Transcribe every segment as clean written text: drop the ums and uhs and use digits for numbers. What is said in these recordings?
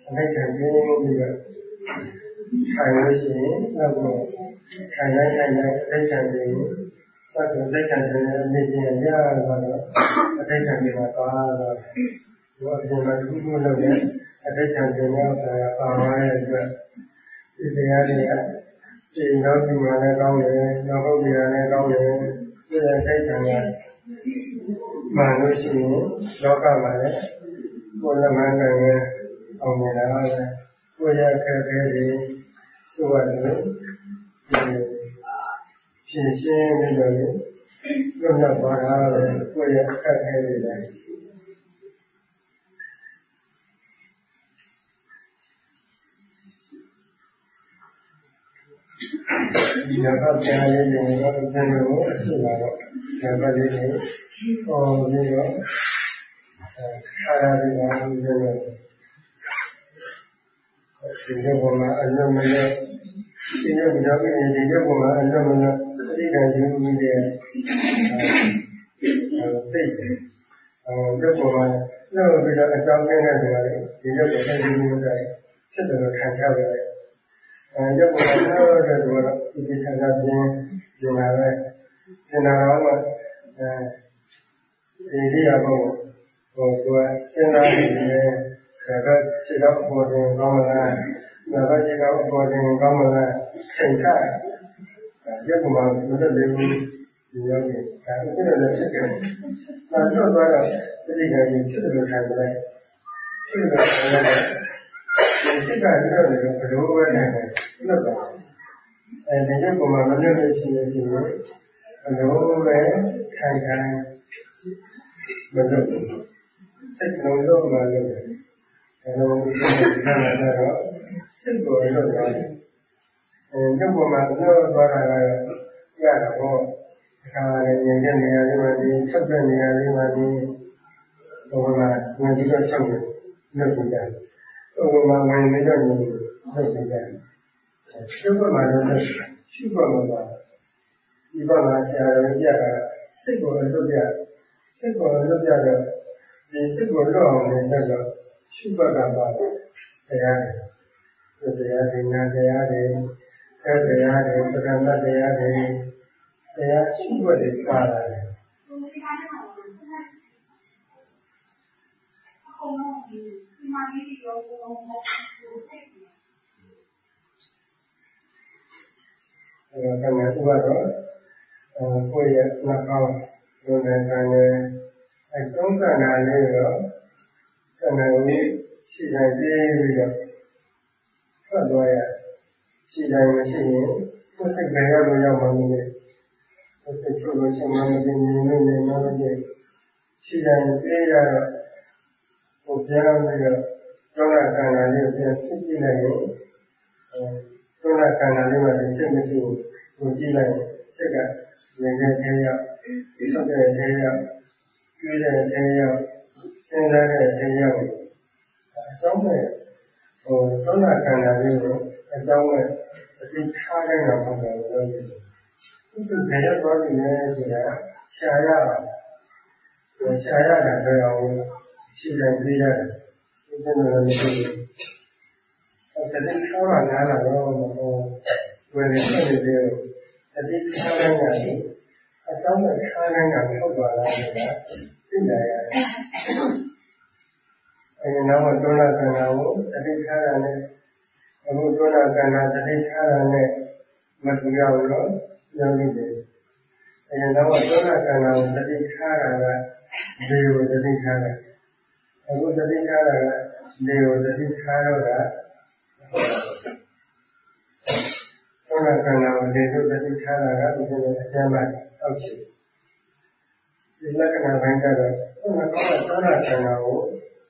လိုက်ခံပြီးပြီးတော့ခံလို့ရှိရင်တော့ခံလိုက်လိုက်ခံပြီးတော့လိုက်ခံတဲ့နေချင်းရတော့အတိတ်ခံပြီးတော့တော့ဒီအပြင်မှာဒီလိုလုပ်နေအတိတ်ခံပြီးတော့ပါသွားတဲ့အတွက်ဒီတရားတွေကဒီနောက်ဒီမှာလည်းကောင်းတယ်နောက်ဟုတ်ဒီလည်းကောင်းတယ်ဒီအတိတ်ခံရမှန်လို့ရှိရင်လောကမှာလည်းကိုယ်လည်းမှန်တယ်အောင်နေတာပဲကိုယ်ရခဲ့တဲ့ဒီကိုယ်ကလည်းဖြည့်ရှင်းပြီးတော့လွတ်လပ်သွားတာပဲကိုယ်ရအခက်ခဲနေတယ်ဒီတော့ပြန်လေးတွေတော့ပြန်လို့ရှိလာတော့ဒီဘက်လေးတွေဟောပြီးတော့အားရပြီးတော့ဒီလိုဒီလိုမှာအလုံးမလဲဒီလိုကြောင့်ဒီလိုမှာအလုံးမလဲအဓိကယူပြီးတဲ့သိတယ်ဒီလိုမှာတော့ပြီးတော့အကြောင်းကျတဲ့နေရာတွေဒီလိုကိုသိပြီးတော့ဖြစ်တယ်ခံကြရတယ်ရုပ်ကိုတော့တဲ့သူကတော့ဒီခန္ဓာပြင်ယူလာပဲသင်္နာတော်ကဒီရိယာဘုံဟိုသူကစဉ်းစားနေတယ်ဒါကခြေတော့အပေါ်တင်ကောင်းမလားဒါကခြေတော့အပေါ်တင်ကောင်းမလားချိန်စားရုပ်ကမှမတတ်သေးဘူးဒီရောက်နေဒါအခုလည်းဖြစ်တယ်ဒါတော့တော့ဒီကိစ္စကြီးဖြစ်တယ်လို့ခံတယ်ဖြစ်တယ်ဒီစိတ်ကလည်းဘယ်လိုပဲနေလဲလွတ်သွားအဲဒီရုပ်ကမှမလွတ်လို့ရှိနေပြီဘယ်လိုပဲခံခံမလွတ်ဘူးစိတ်လုံးလုံးမှလွတ်တယ်အဲလိုခံရတော့စိတ်ကိုလွတ်သွားတယ်ရုပ်ကမှလွတ်သွားတာလည်းရတာပေါ့အခါလည်းငြိမ်တဲ့နေရာလေးမှာဒီဆက်တဲ့နေရာလေးမှာဒီဘုရားငြိမ်ပြီးတော့ဆက်လို့လွတ်ပြီးတယ်ဥပမာဝင်ပြီးတော့လုပ်နေတယ်ရှုပ်မှလည်းရှုပ်မှမှာဒီဘက်မှာဆရာတော်ကြီးကစိတ်ကိုလွတ်ပြစိတ်ကိုလွတ်ပြတော့ဒီစိတ်ကိုလွတ်အောင်လည်းတော့ရှုပ်ပါတာပါတရားတွေတရားတွေနာတရားတွေတရားတွေပရမတ်တရားတွေတရားရှုပ်ွက်တွေပါလာတယ်ကံနဲ့ဥပါတော့ကိုယ့်ရဲ့နှာခေါင်းလုံးနဲ့ကံနဲ့အတုံးကံနာလေးတော့ကံနဲ့ဦးရှိတိုင်းပြီးတော့ထွက်သွားရရှိတိုင်းမရှိရင်ကိုယ်စိတ်ကြရလို့ရောက်မှမလို့ကိုယ်စိတ်ချုပ်လို့ရှိမှမသိနေနေနေမှမသိရှိတိုင်းပြေးရတော့ကိုယ်ပြန်ပြီးတော့ကျောင်းကံနာလေးပြန်စစ်ကြည့်လိုက်ရင်ကျောင်းကံနာလေးမှာစိတ်မရှိဘူးကိုကြည့်လိုက်စိတ်ကနေတဲ့ထဲရောက်ဒီလိုတဲ့ထဲရောက်ကျွေးတဲ့ထဲရောက်စဉ်းစားတဲ့ထဲရောက်အကြောင်းနဲ့သောနာခန္ဓာလေးကိုအကြောင်းနဲ့အသိထားနိုင်တာပုံစံလို့ပြောတယ်။ဒီလိုကြရတော့ဒီလေဆိုတာရှားရအောင်ရှားရတာပဲအောင်ရှိတယ်ပြရတယ်။ဒီလိုမျိုးမရှိဘူး။အဲ့ဒါကိုခေါ်လာတာတော့ဝယ်နေတယ်အတိတ်ခါတိုင်းကအကြောင်းနဲ့ခါတိုင်းကထုတ်သွားတာဆိုတာသိကြရတယ်။အဲဒီနောက်တော့ဒေါနာကံကိုအတိတ်ခါတိုင်းနဲ့အခုဒေါနာကံအတိတ်ခါတိုင်းနဲ့မတူရဘူးတော့ပြောနေတယ်။အဲဒီနောက်ဒေါနာကံကိုအတိတ်ခါတိုင်းကဒီကိုအတိတ်ခါတိုင်းအခုအတိတ်ခါတိုင်းကဒီကိုအတိတ်ခါတော့ကသောနာကံနာကိုဒီလိုတတိထားတာကဒီလိုအကျမ်းမှအောက်ချင်ဒီလက္ခဏာပိုင်းကတော့သောနာကံနာကို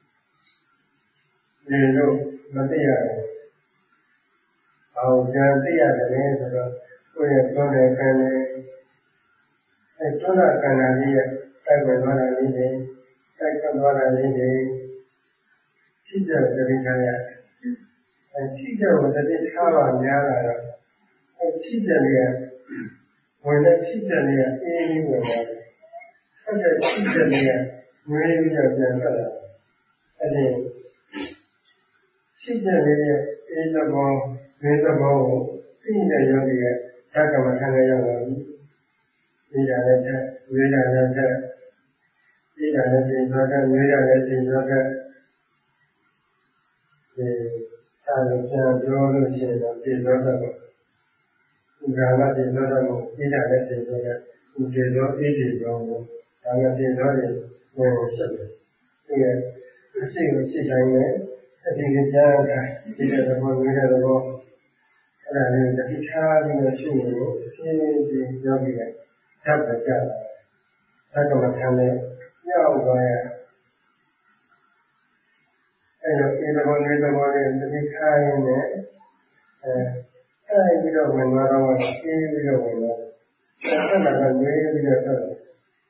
ဒီလိုမသိရဘူး။အောင်ကြံသိရတယ်ဆိုတော့ကိုယ့်ရဲ့သောတဲ့ကံနဲ့သောနာကံနာကြီးရဲ့တိုက်ဝင်သွားတာလေးတွေတိုက်ထွက်သွားတာလေးတွေရှိတဲ့တတိထားရရှိတဲ့တတိထားပါများလာတော့ဖြစ်တယ်လေဝင်တဲ့ဖြစ်တယ်လေအေးအေးဝင်လာတယ်။ဟုတ်တယ်ဖြစ်တယ်လေငွေပြီးတော့ပြန်ထွက်လာတယ်။အဲဒီဖြဖြစ်တဲ့လေးရဲ့အေးသဘောဝိသဘောကိုသိတဲ့ယောဂီရဲ့ဓာတ်ကမ္မထာနဲ့ရောက်လာပြီဒီတာလည်းတဲ့ဝိတာလည်းတဲ့ဒီတာလည်းပြင်သွားတဲ့ဝိတာလည်းပြင်သွားတဲ့ဒီစာလုံးပြန်ပြောလို့ရှိရင်တော့ပြင်သွားတဲ့ဥက္ကာမပြင်သွားတဲ့ဒီတာလည်းပြင်သွားတဲ့ဥဒေသောအေးဒီသောကိုဒါကပြင်သွားရင်ဝင်ဆက်တယ်ဒီရဲ့အရှိကိုရှိတိုင်းနဲ့အဒီကကြားတာဒီတဲ့ဘောဝိတဲ့ဘောအဲ့ဒါလေးတတိထားပြီးတော့ရှိနေလို့အင်းဒီယောဂီရဲ့ဓာတ်ပဲကြတာဓာတ်ကမထမ်းနဲ့ရောက်သွားရအဲ့တော့ဒီသဘောလေးသဘောလေးတတိထားရင်းနဲ့အဲ့ဒီတော့ဝင်သွားတော့အေးပြီးတော့ဝင်သွားဆက်လာတော့နေပြီးတော့အဲ့တော့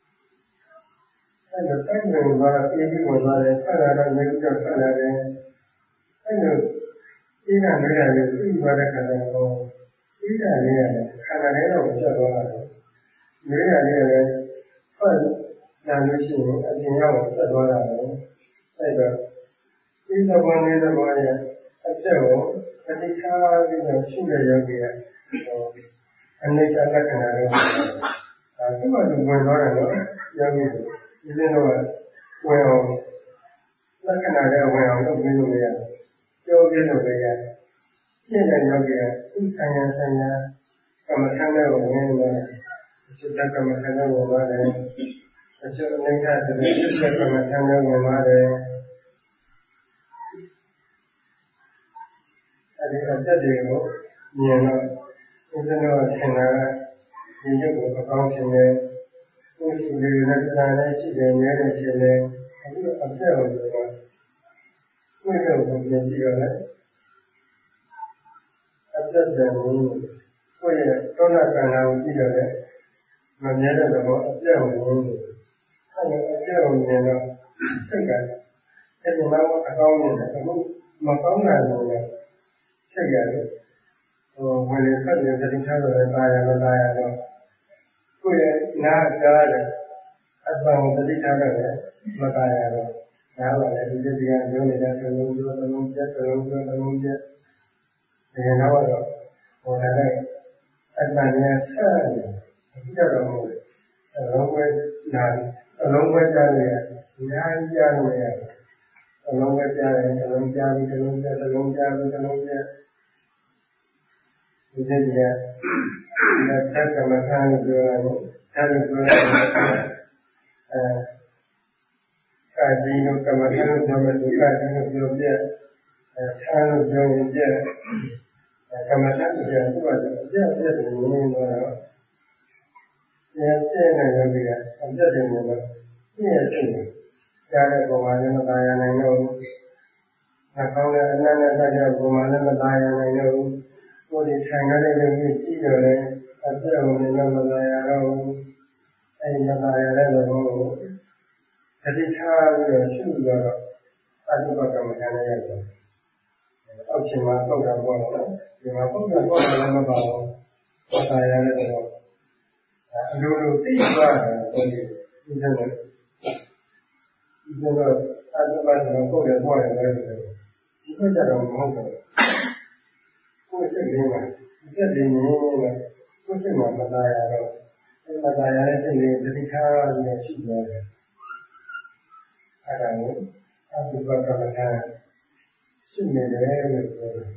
တိုက်နေသွားအေးပြီးဝင်သွားတယ်ဆက်လာတော့နေပြီးတော့ဆက်လာတယ်အဲ့တော့ဒီကနေ့လည်းပြီးသွားတဲ့ခါကျတော့ဒီကနေ့လည်းခန္ဓာလေးတော့ပြတ်သွားတာနေရလေးလည်းဖတ်လာလို့ရှိရင်အပြင်ရောက်ပြတ်သွားတာလည်းအဲ့တော့ဒီသဘောနဲ့သဘောရဲ့အချက်ကိုအတိအကျပြီးတော့ရှုရရောက်ပြီးအနိစ္စလက္ခဏာတွေဒီမှာသူဝင်သွားတယ်နော်ရောက်ပြီးဒီလိုတော့ဝင်အောင်လက္ခဏာတွေဝင်အောင်လုပ်ပြီးလို့ရတယ်ပြောပြလို့လည်းရတယ်ရှင်းတဲ့ယောဂီကသူဆိုင်ရာကမ္မထာနဲ့ဝင်နေတယ်စိတ်ကမ္မထာနဲ့ဝင်ပါတယ်အကျိုးအနိစ္စဆိုတဲ့စိတ်ကမ္မထာနဲ့ဝင်ပါတယ်အဲဒီအချက်တွေကိုမြင်တော့ဦးဇင်းတော်ထင်တာဒီရုပ်ကိုအကောင်းထင်တယ်ကိုယ်ရှိတယ်လက်စားလည်းရှိတယ်နည်းတယ်ထင်တယ်အခုအပြည့်အောင်ဆိုတော့ကိုယ်ရုပ်ကိုမြင်ကြည့်ရတယ်အပြည့်တယ်ကိုယ့်ရဲ့သောနာကံနာကိုကြည့်ရတယ်မမြဲတဲ့ဘောအပြည့်အောင်လို့အဲ့အပြည့်အောင်မြင်တော့စိတ်ကအဲဒီမှာအကောင်းမြင်တယ်အခုမကောင်းတာလည်းစိတ်ရတယ်ဝင်လေဖတ်နေတတိထားလို့လည်းตายရမตายရတော့ကိုယ့်ရဲ့နားကြားတယ်အပ္ပံတတိထားတယ်မตายရတော့နားပါလေဒီတိကပြောနေတဲ့သလုံးပြောသလုံးပြသလုံးပြောသလုံးပြဒီနောက်တော့ဟောတယ်အတ္တနဲ့ဆက်နေအခုတော့မဟုတ်ဘူးအလုံးပဲနာအလုံးပဲကြားနေရအများကြီးကြားနေရအလုံးပဲကြားရင်အလုံးကြားပြီးအလုံးကြားအလုံးကြားပြီးအလုံးကြားဒီနေ့ကသက္ကမထာလို့ပြောရတယ်ဒါလို့ပြောရတယ်ကာဒီလို့ကမ္မထာလို့ပြောမယ်ဆိုကာဒီလို့ပြောပြထားလို့ပြောရင်ပြကမ္မထာကိုပြောသူကအပြည့်အစုံကိုနေတော့ဉာဏ်ကျင့်တဲ့ယောဂီကအပြည့်အစုံကိုပြည့်စုံကြားတဲ့ပုံမှန်နဲ့မသာရနိုင်တော့ဘူးနှာခေါင်းနဲ့အနံ့နဲ့ဆက်တဲ့ပုံမှန်နဲ့မသာရနိုင်တော့ဘူးကိုယ်ဒီထိုင်ရတဲ့ယောဂီကြည့်တော့လည်းအပြည့်အစုံနဲ့မသာရတော့ဘူးအဲဒီမသာရတဲ့ဘောကိုတတိထားပြီးတော့ရှုတော့အတုပကမ္မထာနဲ့ရတယ်အောက်ချိန်မှာပေါက်တာပေါ့နော်ဒီမှာပေါက်တာပေါ့လည်းမပါဘူးပေါက်တာရတဲ့တော့အလိုလိုသိသွားတယ်ဆိုရင်ဒီလိုတော့အတုပကတော့ပေါက်တယ်ပေါ့တယ်လည်းဒီဘက်ကတော့မဟုတ်ဘူးကိုယ်စိတ်လေးမှာဒီသက်လေးနေနေကိုယ်စိတ်မှာမသာရတော့ဒီမသာရတဲ့စိတ်လေးတတိထားပြီးရှိနေတယ်အဲ့ဒါကိုအတုပကမ္မထာရှိနေတယ်လို့ပြောတယ်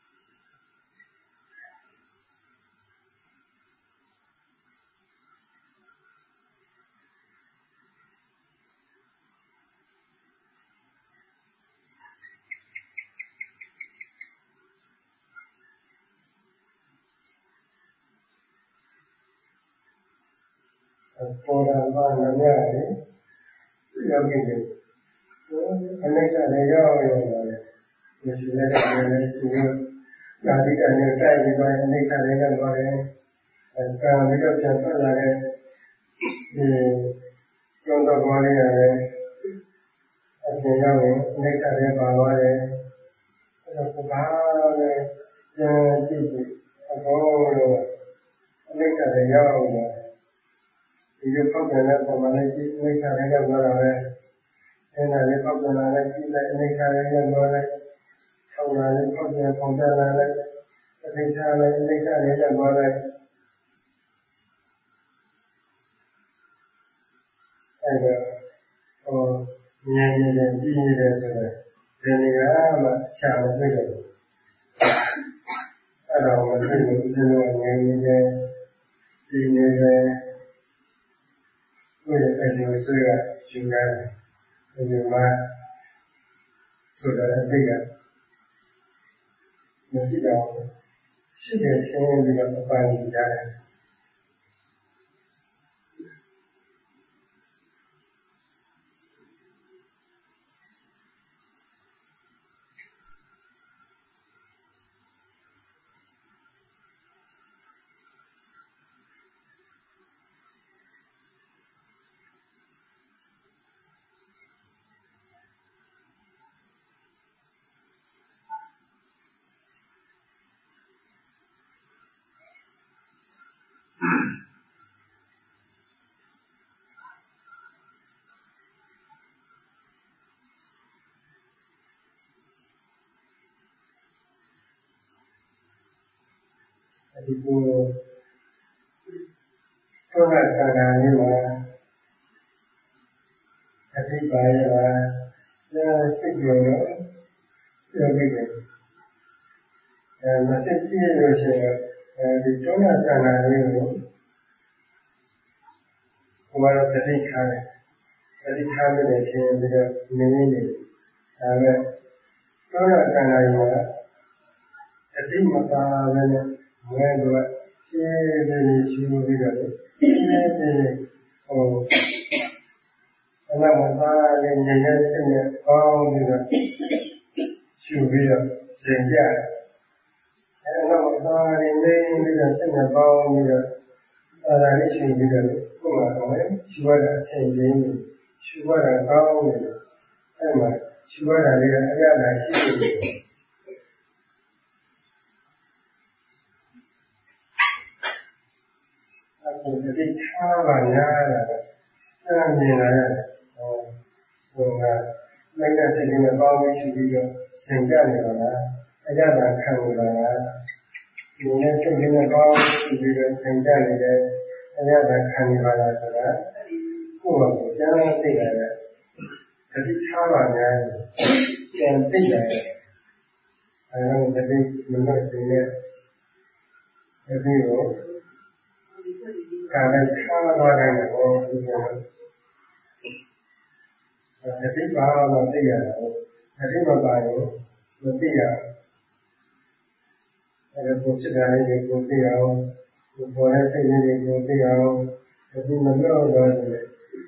ပေါ်လာပါနည်းရတယ်ယောဂီတွေအနိစ္စလည်းရောက်တယ်မရှိလည်းလည်းသူကဓာတိကနဲ့တိုက်ပြီးတော့အနိစ္စလည်းရောက်တယ်ကံပြီးတော့ပြန်ထွက်လာတဲ့ဒီကျွမ်းတော်ပေါ်လေးရတယ်အပြင်ရောက်ရင်အနိစ္စလည်းပါသွားတယ်အဲ့တော့ဘာလဲပြန်ကြည့်ပြီးအကုန်လုံးအနိစ္စလည်းရောက်တယ်ဒီလိုပေါက်တယ်လည်းပုံမှန်လေးကြည့်အနိစ္စလည်းရောက်သွားတာပဲအဲ့ဒါလေးပေါက်တယ်လည်းကြည့်လိုက်အနိစ္စလည်းရောက်သွားတယ်ထထောင်လာနဲ့ပေါ့ပြန်ပုံပြလာလိုက်အသိချလိုက်အိဋ္ဌနဲ့ရပ်သွားလိုက်အဲ့တော့ဉာဏ်နဲ့ကြည့်နေတယ်ဆိုတော့ဒီနေရာမှာခြာမတွေ့တယ်အဲ့တော့မသိဘူးဒီလိုငြိမ်နေတယ်ဒီနေတယ်ကိုယ့်ရဲ့အကျိုးဆွေးကယူရတယ်ဒီမှာဆိုတော့အသိကမရှိတော့ရှိတယ်ဆင်းပြီးတော့အပန်းကြီးရတယ်ဒီကိုသောတာခန္ဓာလေးမှာအတိပါရတာစိတ်ကြောတော့ပြောပြီးတယ်မစိတ်ကြည့်လို့ရှိရင်ဒီသောတာခန္ဓာလေးကိုဘုရားတတိထားတယ်တတိထားပြီးတော့ရှင်ပြီးတော့နေနေဒါပဲသောတာခန္ဓာကြီးမှာအတိမပါဘဲနဲ့ဝဲတော့ရှင်းနေရှင်းပြီးတော့ရှင်းနေအနာမပါလေးနေတဲ့စိတ်နဲ့ပေါင်းပြီးတော့ရှင်းပြီးတော့ရှင်းကြအနာမပါလေးနေပြီးတော့စိတ်နဲ့ပေါင်းပြီးတော့အဲ့ဒါလေးရှင်းပြီးတော့ကိုယ်မှာတော့ရှင်းရတာအဆင်ပြေနေရှင်းရတာကောင်းနေအဲ့မှာရှင်းရတာလေးကအရသာရှိနေဒီတိထားပါများတာအဲ့မြင်လာရဟိုကလိုက်တဲ့စိတ်နဲ့ပေါင်းပြီးရှိပြီးတော့သင်ကြနေပါလားအကြတာခံနေပါလားဒီနေ့စိတ်နဲ့ပေါင်းပြီးတော့သင်ကြနေတယ်အကြတာခံနေပါလားဆိုတာကိုယ့်ဘာကိုကြားသိရတယ်ဒီတိထားပါများပြန်သိရတယ်အဲ့တော့ဒီတိမလို့စိတ်နဲ့ဒီကိုကာလထားသွားတယ်ဘောဒီလိုအတိပါတော့သိရတာအတိမပါရင်မသိရအဲ့ဒါကိုစိတ်ဓာတ်လေးကိုသိအောင်ဒီပေါ်တဲ့စိတ်လေးကိုသိအောင်ဒီမလို့တော့တယ်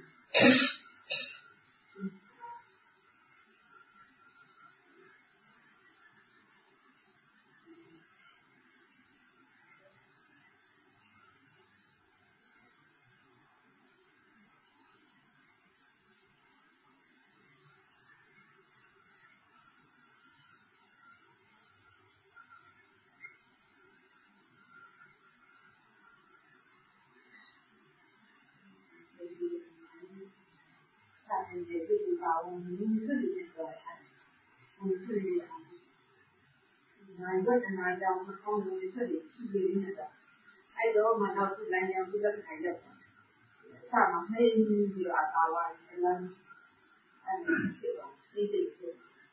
你这句话，我们自己说的，我们自己讲，一个人来讲，我们从我们这里去的那个，还有我们到处来讲这个材料，上嘛没有啊，大碗可能，这个你得做，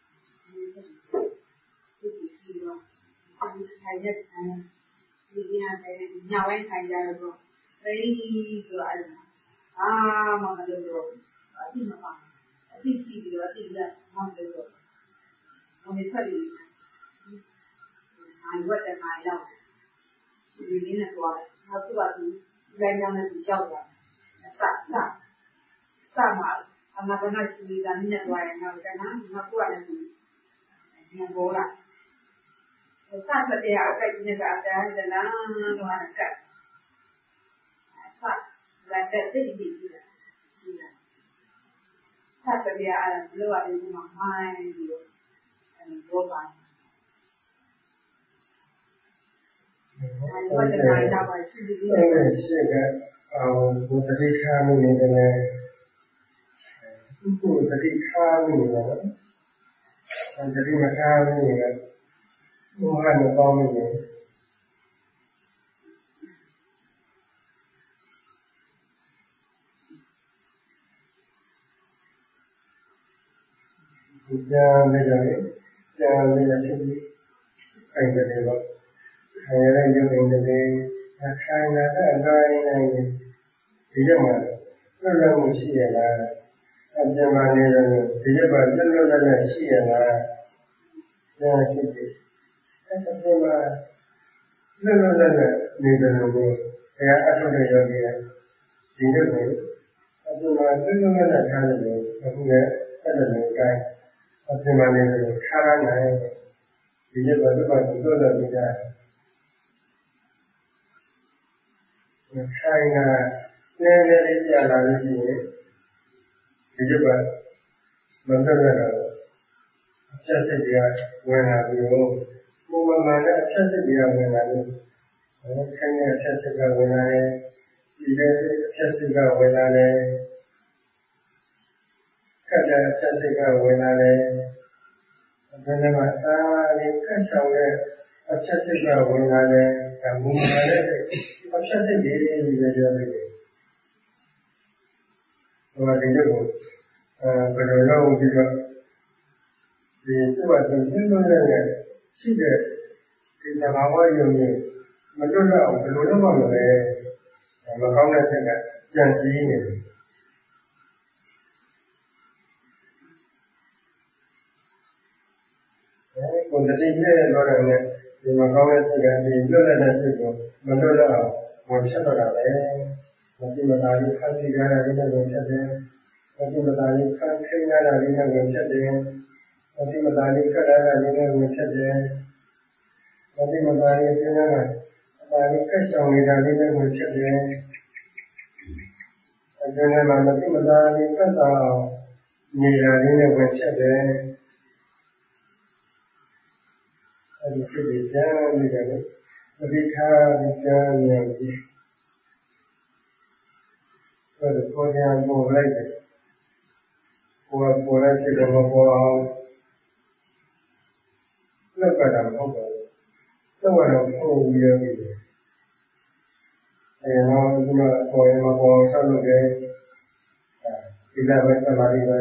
自己去了，材料一定要在nhà外参加的时候，每个人啊，妈妈就说。အတိမပါအတိရှိပြီးတော့အတိလက်မောင်းလို့ဘုံနဲ့ထွက်ပြီးနိုင်ဝတ်တဲ့နိုင်တော့ဒီနည်းနဲ့သွားတယ်နောက်သူကဒီလမ်းကြောင်းနဲ့ကြောက်တာစမှာအမှန်တရားရှိနေတာနဲ့သွားရင်တော့ကနော်နောက်ကိုလည်းဒီညဘောလာစတဲ့တရားအတိုင်းနဲ့ကအတိုင်းကလားတော့အကစလက်တဲ့သိသိရှိတာရှိတာဆက်ကြရအောင်လို့ရတယ်ဒီမှာမိုင်းပြီးတော့ဘောပါအဲ့တော့တရားလာပါရှိတယ်အဲ့ရှိကဘုဒ္ဓတိခါမိနေတယ်ဘုဒ္ဓတိခါမိနေတယ်တတိမခါမိနေတယ်မောဟနဲ့ပေါင်းလို့ဒီကြမ်းကြတယ်ကြမ်းကြတယ်ဖြစ်ပြီးခိုင်တယ်တော့ခိုင်ရတဲ့ရုပ်ရင်တွေခိုင်လာတဲ့အတိုင်းတိုင်းဒီရက်မှာလွတ်လပ်မှုရှိရလားအပြင်မှာနေတယ်ဒီရက်မှာလွတ်လပ်တဲ့ရှိရလားဒါရှိတယ်အဲ့ဒါကလွတ်လပ်တဲ့နေတယ်လို့ဘုရားအထုတဲ့ယောဂီကဒီရက်ကိုအပြင်မှာလွတ်လပ်တဲ့ထားတယ်လို့အခုလည်းအဲ့ဒါလိုကိုင်းအပြင်မှာနေတယ်ခါရနိုင်ဒီရက်မှာလွတ်လပ်နေတာခိုင်တာနည်းနည်းလေးကြာလာလို့ရှိရင်ဒီကျပါမန္တရကတော့အဖြတ်စိတ်ကဝင်လာပြီးတော့ပုံမှန်နဲ့အဖြတ်စိတ်ကဝင်လာလို့ခိုင်တဲ့အဖြတ်စိတ်ကဝင်လာတယ်ဒီလည်းအဖြတ်စိတ်ကဝင်လာတယ်ခက်တဲ့အဖြတ်စိတ်ကဝင်လာတယ်ဒါနဲ့မှအားလေးကတ်ဆောင်တဲ့အဖြတ်စိတ်ကဝင်လာတယ်ဒါမူမာတဲ့အဖြတ်စိတ်တွေပြောနေတယ်ဟိုဒီလိုကိုဘယ်လိုလုပ်ပြီးတော့ဒီသူ့အတူရှင်းလို့ရရှိတဲ့ဒီသဘာဝယုံကြီးမလွတ်လပ်အောင်ဘယ်လိုလုပ်မှမလဲမကောင်းတဲ့စိတ်ကကြံစည်နေတယ်ကိုယ်တတိယရဲ့လောကနဲ့ဒီမကောင်းတဲ့စိတ်ကဒီလွတ်လပ်တဲ့စိတ်ကိုမလွတ်လပ်အောင်ဝင်ဖြတ်တော့တာပဲမတိမတာလေးခန့်ပြီးကြတာလေးနဲ့ဝင်ဖြတ်တယ်မတိမတာလေးခန့်ထိန်းရတာလေးနဲ့ဝင်ဖြတ်တယ်မတိမတာလေးခတ်ရတာလေးနဲ့ဝင်ဖြတ်တယ်မတိမတာလေးသိနေတာအတားလေးကတ်ဆောင်နေတာလေးနဲ့ဝင်ဖြတ်တယ်အဲဒီမှာမတိမတာလေးကတ်ဆောင်နေတာလေးနဲ့ဝင်ဖြတ်တယ်အဲဒီစိတ်ကြမ်းနေတယ်အဓိကကြမ်းနေတယ်အဲ့ဒါပေါ်ပြန်ပေါ်လိုက်တယ်ပေါ်လိုက်တဲ့ဘောပေါ်အောင်လောက်ကတာမဟုတ်ပါဘူးတော့ပုံပြီးရပြီအဲတော့ဒီမှာပေါ်ရင်ပေါ်ဆောက်လုပ်တယ်ဒီလိုပဲသမာဓိပဲ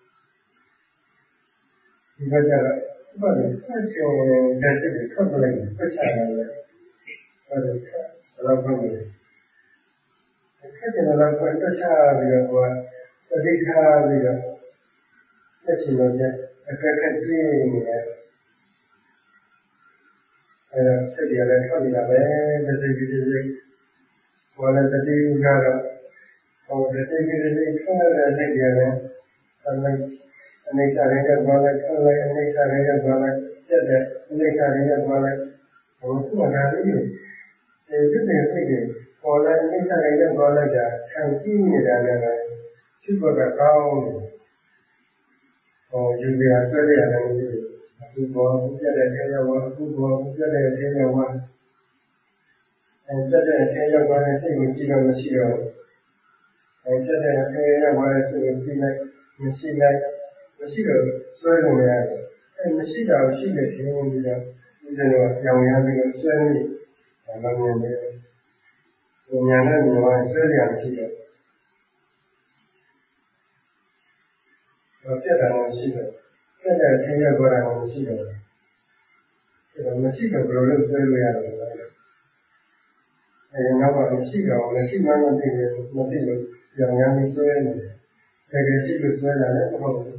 ဒီကကြတော့ဘာလဲဆက်ချင်တဲ့စိတ်ကိုထွက်လိုက်ပတ်ချရတယ်အဲ့ဒါတော့ဘာလို့ခက်တယ်လားကိုယ်တက်ချပြီးတော့သတိထားပြီးတော့ဆက်ချင်လို့အခက်အခဲပြင်းနေတယ်အဲဒါစိတ်ရလည်းထွက်နေတာပဲတစ်စိတ်တစ်စိတ်ဘောလည်းတတိကတော့ဟိုတစ်စိတ်တစ်စိတ်ထွက်တဲ့စိတ်ရလည်းအနေစာရင်းကဘာလဲထွက်လိုက်အနေစာရင်းကဘာလဲပြတ်တဲ့အနေစာရင်းကဘာလဲဟိုသူ့မှာဒါလေးဒီဖြစ်တဲ့စိတ်တွေပေါ်လာအိဋ္ဌာရရဲ့ပေါ်လိုက်တာခံကြည့်နေတာလည်းရှိဖို့ကကောင်းတယ်ဟောယူရဆွဲရတယ်အခုပေါ်ပြတဲ့ထဲရောက်အခုပေါ်ပြတဲ့ထဲရောက်ပြတဲ့ထဲရောက်သွားတဲ့စိတ်ကိုကြည့်လို့မရှိတော့ပြတဲ့ထဲရောက်သွားတဲ့စိတ်ကိုကြည့်လိုက်မရှိတော့ဆွဲလို့ရတယ်မရှိတာကိုရှိတယ်ထင်ပြီးတော့ဒီလိုကြောင်ရပြီးတော့ဆွဲနေမမြင်ဘူးဉာဏ်နဲ့ဉာဏ်ဆွဲရမရှိတော့ပြတ်တာမရှိတော့ပြတ်တဲ့ခြင်းရောက်သွားတာမရှိတော့ဒါမရှိတော့ဘယ်လိုလုပ်ဆွဲလို့ရတော့လဲအဲဒီနောက်ကမရှိတော့မရှိမှမသိဘူးမသိလို့ကြောင်ရပြီးဆွဲနေတယ်တကယ်ရှိလို့ဆွဲတာလည်းမဟုတ်ဘူး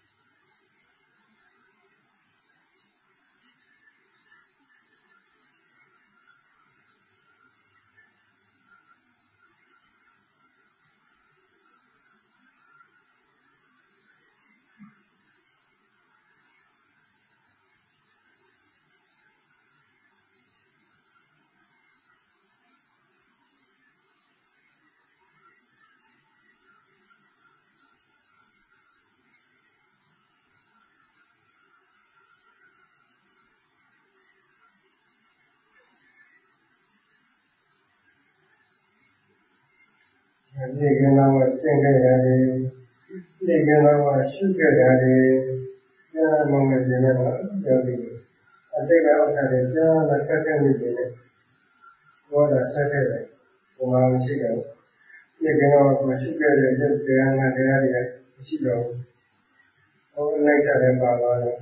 ဒီကနေ့မှသင်ခဲ့ရတယ်ဒီကနေ့မှရှုခဲ့ရတယ်ကျမ်းမငယ်ခြင်းနဲ့ပြောပြီးအတိတ်ကဥစ္စာတွေကြားလာဆက်တဲ့နေတယ်ဘောတာဆက်တဲ့ဘုံမှာရှိတယ်ဒီကတော့မရှိခဲ့တဲ့တရားနဲ့တရားတွေမရှိတော့ဘုံလိုက်စားတဲ့ပါသွားတယ်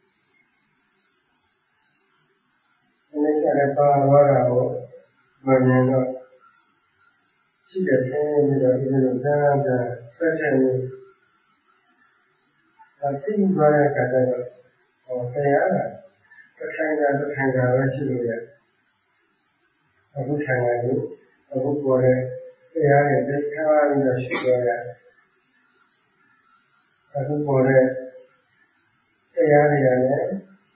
လိုက်စားတဲ့ပါသွားတာကိုမမြင်တော့ရှိတဲ့ဆင်းရဲပြီးတော့ဒီလိုသာသာဆက်တဲ့နေဒါသိသွားတဲ့အခါကျတော့တရားကတစ်ထိုင်တာပဲရှိလို့ရအခုထိုင်နေလို့အခုပေါ်တဲ့တရားတွေသိထားပြီးတော့ရှိတော့ရအခုပေါ်တဲ့တရားတွေကလည်း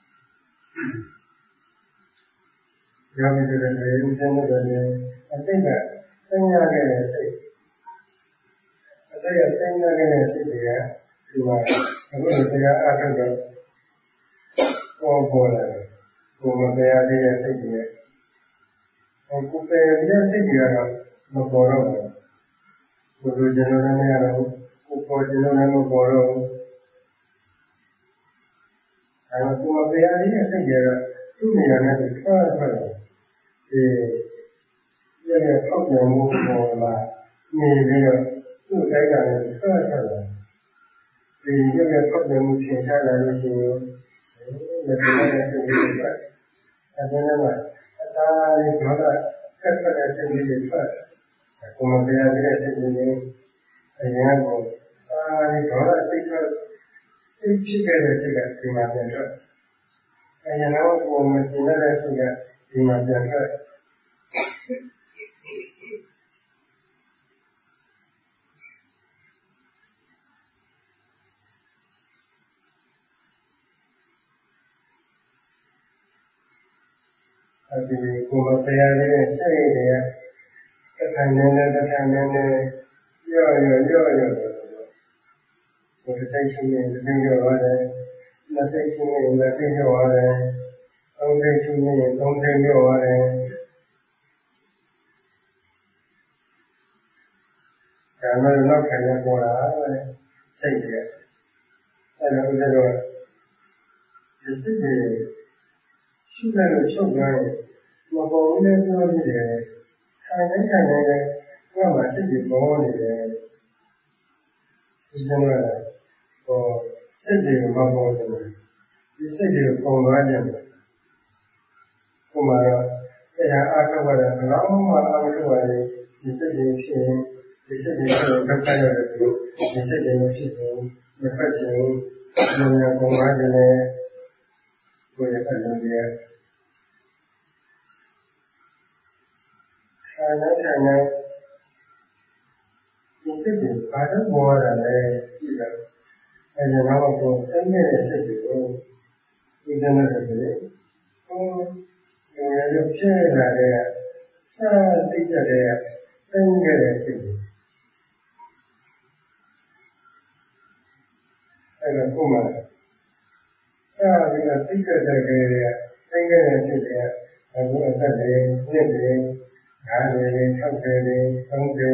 ယောဂီတွေလည်းဦးဇင်းတို့လည်းအတိတ်ကသိညာခဲ့တဲ့စိတ်အတိတ်ကသိညာခဲ့တဲ့စိတ်တွေကဒီမှာအခုတရားအထုတ်တော့ပေါ်လာတယ်ကိုယ်မတရားသေးတဲ့စိတ်တွေကိုယ်ပယ်တဲ့စိတ်တွေကတော့မပေါ်တော့ဘူးကိုယ်ကျွန်တော်လည်းမရတော့ဘူးကိုယ်ပေါ်ကျွန်တော်လည်းမပေါ်တော့ဘူးအဲတော့ကိုယ်မတရားသေးတဲ့စိတ်တွေကတော့သူ့နေရာနဲ့ထွက်တယ်ဒီရဲ့ဖောက်ပြန်မှုပေါ်လာနေပြီးတော့သူ့တိုင်းကလည်းထွက်တယ်ဒီရဲ့ဖောက်ပြန်မှုသင်ရှားလာလို့ရှိရင်လက်တွေ့နဲ့စိတ်တွေထွက်အဲဒီမှာအသားလေးတော့ကတ်တဲ့စိတ်တွေထွက်ကိုယ်မတရားတဲ့စိတ်တွေအရင်ကအားလေးတော့စိတ်ထွက်စိတ်ဖြစ်ခဲ့တဲ့စိတ်ကဒီမှာပြန်ထွက်အရင်တော့ကိုယ်မသိတဲ့စိတ်ကဒီမှာပြန်ထွက်ဒီကိုယ်မတရားတဲ့စိတ်တွေကတစ်ခါနဲ့ရော့ကိုယ်စိတ်ချင်းနဲ့စိတ်ရော့ရတယ်လက်စိတ်ချင်းနဲ့လက်စိတ်ရော့ရတယ်သုံးစိတ်ချင်းနဲ့သုံးစိတ်ရော့ရတယ်ဒါမှနောက်ခံရပေါ်လာစိတ်တွေအဲလိုဥစ္စာတော့ဒီစိတ်တွေရှိတယ်လို့ချုပ်သွားရင်မပေါ်ဘူးလည်းပြောနေတယ်ခံနေတယ်ကိုယ်မှစိတ်တွေပေါ်နေတယ်ဒီလိုတော့စိတ်တွေမပေါ်တယ်ဒီစိတ်တွေပုံသွားကြတယ်ကိုယ်မှတော့တရားအားထုတ်ရတယ်ဘယ်တော့မှအားမထုတ်ရရင်ဒီစိတ်တွေဖြစ်ရင်ဒီစိတ်တွေတော့ဒုက္ခရောက်တယ်လို့ဒီစိတ်တွေဖြစ်ရင်မဖတ်ချင်ဘူးဉာဏ်ပုံသွားခြင်းနဲ့ကိုယ်ရဲ့အလုံးကြီးခံနေဒီစိတ်တွေဘာလို့ပေါ်ရလဲကြည့်တော့အဲဒီတော့ကိုယ်သိနေတဲ့စိတ်တွေကိုဒီကနေ့တည်းကဒီလိုဖြစ်လာတဲ့စာတိတ်တဲ့သိနေတဲ့စိတ်တွေအဲဒါကိုမှစာပြီးတော့တိတ်တဲ့သိနေတဲ့စိတ်တွေအခုအသက်တွေနှစ်တွေ5တွေ6တွေ3တွေ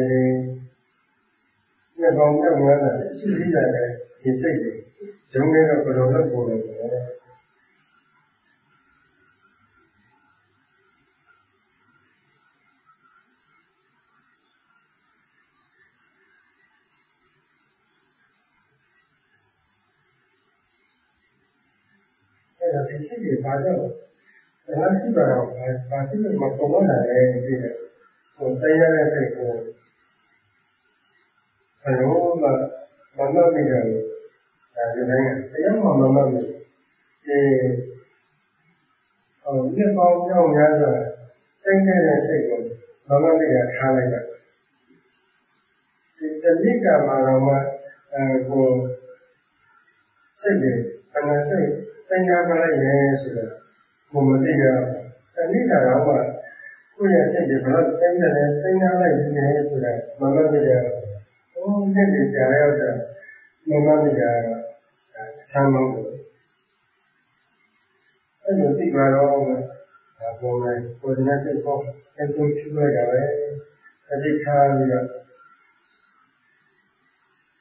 ဒီကောင်ကဝဲတာရှိသေးတယ်ဒီစိတ်တွေဂျုံနေတော့ဘယ်လိုလုပ်ဖို့လဲအဲ့ဒါဒီစိတ်တွေဘာကြောင့်ဒါရှိပါတော့ဘာဖြစ်လို့မပေါ်လာလဲဒီလိုကိုယ်သိရတဲ့စိတ်ကိုဘယ်လိုမှမမှတ်မိကြဘူးဒီတိုင်းတရားမှမမှတ်မိဒီပေါင်းကြောင်းများစွာသိနေတဲ့စိတ်ကိုမမှတ်မိရထားလိုက်တာဒီတဏှိကမှာတော့မှကိုစိတ်တွေခဏစိတ်သိညာမလိုက်ရဲဆိုတော့ကိုမသိရတဏှိကတော့မှကိုယ့်ရဲ့စိတ်တွေဘယ်တော့သိနေလဲသိညာလိုက်နေဆိုတာမမှတ်မိရဘူးဒီနေ့ကြာရောက်တာမမှတ်မိရဆမ်းမလို့အဲ့လိုသိပါတော့ဒါပေါ်မယ်ကိုယ်နဲ့စိတ်ပေါ်အဲ့လိုဖြစ်ရတာပဲအတိတ်ခါပြီးတော့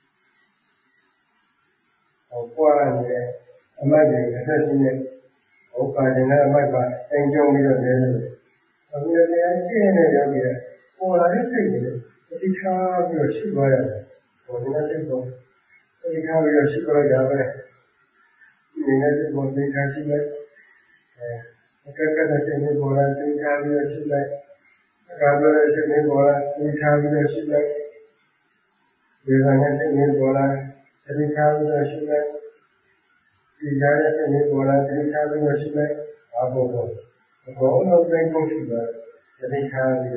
ပွားနေတဲ့အမှတ်တွေအသက်ရှင်နေဘုရားရှင်နဲ့အမိုက်ပါအင်ကြုံပြီးတော့နေတယ်အခုလည်းတရားကျင့်နေရောက်ပြီးပေါ်လာတဲ့စိတ်တွေအတိထားပြီးတော့ရှိသွားရတယ်ဟိုဒီနေ့စိတ်ကိုအတိထားပြီးတော့ရှိသွားကြပါလေဒီနေ့စိတ်ကိုသိထားရှိလိုက်အကက်ကတဲ့စိတ်ကိုပေါ်လာသိထားပြီးတော့ရှိလိုက်အကားတဲ့စိတ်ကိုပေါ်လာသိထားပြီးတော့ရှိလိုက်ဝေဒနာနဲ့စိတ်ကိုပေါ်လာသိထားပြီးတော့ရှိလိုက်ဒီကြားတဲ့စိတ်ကိုပေါ်လာသိထားပြီးတော့ရှိလိုက်ဘာပေါ်ပေါ်အကုန်လုံးသိဖို့ရှိပါတယ်သိထားပြီး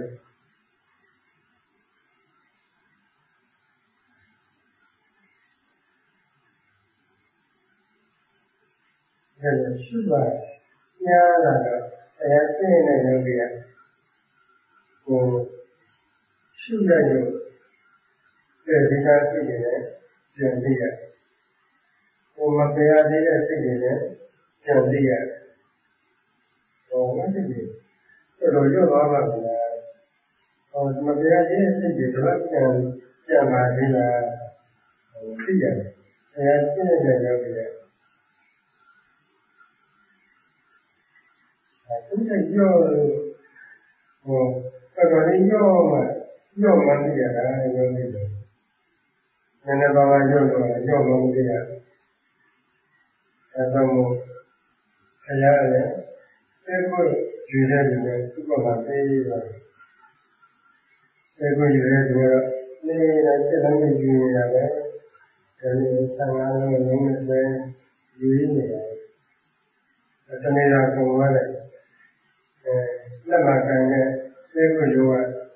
ဒါရှိပါညာလာတော့တရားကျင့်တဲ့ယောဂီကကိုရှုရလို့ဒီကားစိတ်တွေနဲ့ပြန်သိရဟိုမတရားသေးတဲ့စိတ်တွေနဲ့ပြန်သိရဟောမသိဘူးတော်တော်ရွတ်သွားပါဘူးလားဟောမတရားသေးတဲ့စိတ်တွေတော့ပြန်ပါသေးလားဟိုသိရတယ်တရားကျင့်တဲ့ယောဂီကသူကရောဟိုတော်တော်လေးရောမှသိရတာရောသိတယ်နည်းနည်းပါးပါးရောမှမသိရအဲဒါမို့ဆရာလည်းသေဖို့ယူတဲ့လူတွေသူ့ဘက်မှာသိပါတယ်သေဖို့ယူတဲ့လူကတော့နေတာစိတ်လုံးယူနေတာပဲဒါနဲ့ဆံငါးလုံးလုံးနဲ့ယူနေတယ်တနေ့တော့ပုံရတယ်လက်မကန်တဲ့သေဖို့ယူက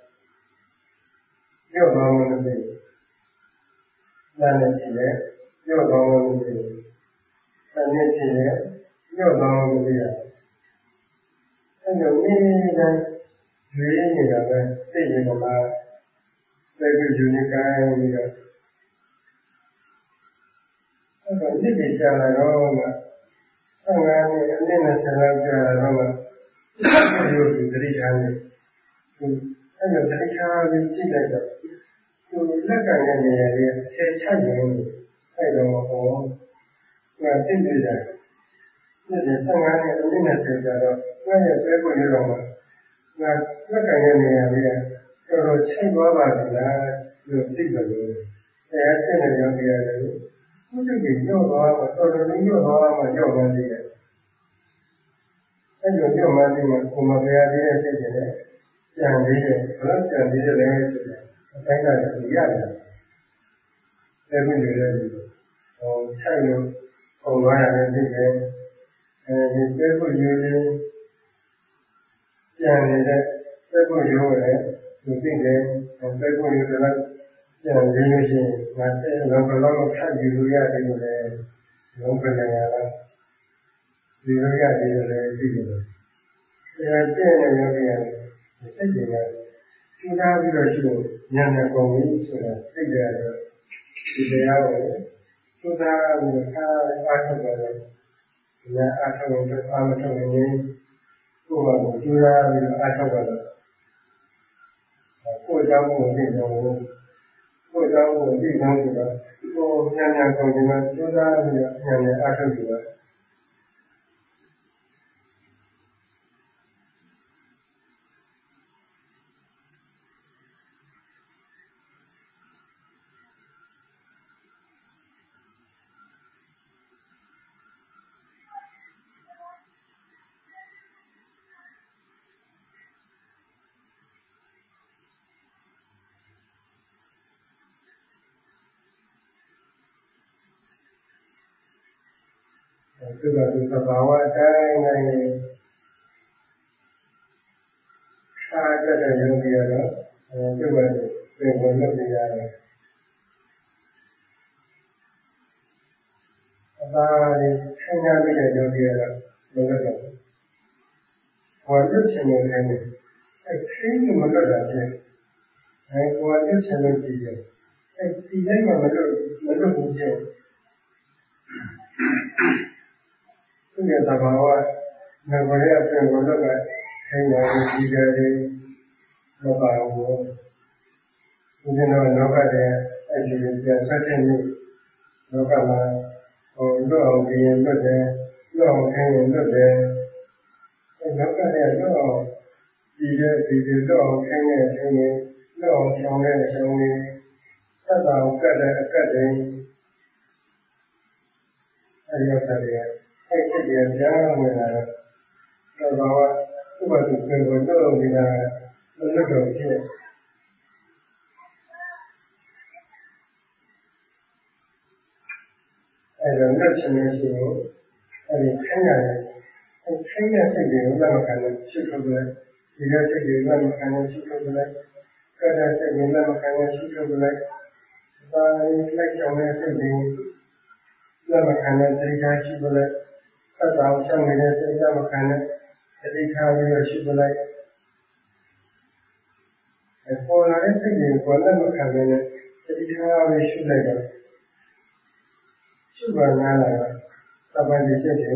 ပြော့သွားမှမသိဘူး။နာနဲ့ကြည့်တယ်ပြော့သွားမှမသိဘူး။နာနဲ့ကြည့်တယ်ပြော့သွားမှမသိရဘူး။အဲလိုနေတိုင်းရွေးနေတာပဲသိရင်ကမှသေဖို့ယူနေကြပြီးတော့အဲ့တော့ဒီကိစ္စကတော့မှ15နှစ်အနည်း20လောက်ကြာတော့မှဒီလိုသတိထားနေအဲ့လိုသတိထားပြီးကြည့်လိုက်တော့သူလက်ကင်တဲ့နေရာလေးအခြေချနေလို့အဲ့တော့ဟောငါသိနေတယ်ဒီ15နှစ်အနည်း20ကြာတော့ငါရဲ့ပဲကိုရတော့မှငါလက်ကင်တဲ့နေရာလေးတော်တော်ချိန်သွားပါပြီလားလို့သိတယ်လို့တရားကျင့်နေရောက်ကြရတယ်လို့သူစိတ်ကြီးညှော့သွားတော့တော်တော်လေးညှော့သွားမှညှော့မှသိတယ်အဲ့လိုညှော့မှသိမှကိုမပြရသေးတဲ့စိတ်တွေနဲ့ကြံသေးတယ်ဘယ်ကြံသေးတယ်လဲဆိုတော့အတိုင်းကလည်းရတယ်။အဲ့ဒီလိုလေဟိုထိုင်လို့ပုံသွားရတယ်သိတယ်။အဲဒီပြေဖို့ယူရင်ကြံနေတဲ့ပြေဖို့ယူရတယ်သူသိတယ်။ပြေဖို့ယူတယ်ကြံသေးလို့ရှိရင်ငါတဲ့လောကလောကဖြတ်ယူလို့ရတယ်လို့လေလုံးပနေရလားဒီလိုရတယ်လို့လည်းသိတယ်။အဲကျင့်နေရပြန်စိတ်တွေကကျူးသားပြီးတော့ရှိလို့ဉာဏ်နဲ့ပုံပြီးဆိုတာသိကြတော့ဒီတရားကိုကျူးသားပြီးတော့အားထုတ်တယ်ဉာဏ်အားထုတ်လို့အားမထုတ်ရင်ကိုယ်ကကျူးသားပြီးတော့အားထုတ်တယ်ကိုယ်ကြောင့်ကိုသိတော့ကိုယ်ကြောင့်ကိုသိတော့ဆိုတော့ကိုယ်ဉာဏ်ပုံပြီးတော့ကျူးသားပြီးတော့ဉာဏ်နဲ့အားထုတ်တယ်သူကဒီသဘာဝအတိုင်းနဲ့စားကြတဲ့ယောဂီကတော့သူကပြင်ဝင်လို့ပြရတယ်အသာလေးဆင်းရဲပြီးတဲ့ယောဂီကတော့မလုပ်တော့ဘူး။ဘာလို့ချင်နေလဲနဲ့အဲခင်းမလုပ်တာဖြစ်အဲဘာလို့ချင်လို့ကြည့်တယ်အဲဒီတိုင်းမှမလုပ်ဘူးချင်းသူရဲ့သဘာဝငါဘယ်အပြင်ကိုလုပ်ကခိုင်းတယ်ဒီကြတယ်မပါဘူးဒီလိုလောကရဲ့အဲ့ဒီပြန်ဆက်တဲ့နေ့လောကမှာလွတ်အောင်ကြည့်ရင်လွတ်တယ်လွတ်အောင်ခိုင်းရင်လွတ်တယ်လောကရဲ့တော့ဒီတော့ခင်းနေတော့ချောင်းနေသတ်တာကိုကတ်တဲ့အကတ်တွေအဲဒီဥစ္စာတွေအဲ့စိတ်တွေကြားဝင်လာတော့ဘာဝဥပဒေကိုတော့နေတာမလွတ်တော့ဖြစ်အဲ့တော့လက်ချင်နေရှိရင်အဲ့ဒီခိုင်းရတယ်ခိုင်းတဲ့စိတ်တွေကိုလက်မခံနဲ့ရှုထုတ်လိုက်ဒီတဲ့စိတ်တွေလက်မခံနဲ့ရှုထုတ်လိုက်ကတ်တဲ့စိတ်တွေလက်မခံနဲ့ရှုထုတ်လိုက်ဒါလိုက်ကြောင်တဲ့စိတ်တွေလက်မခံနဲ့တရားရှိပလိုက်သတ်တော်ချောင်းနေတဲ့စိတ်လက်မခံနဲ့တရားပြီးတော့ရှိပလိုက်ပေါ်လာတဲ့စိတ်တွေကိုလက်မခံနဲ့တရားပြီးရှိလိုက်တော့ရှိပါနာလာသဘာဝစိတ်တွေ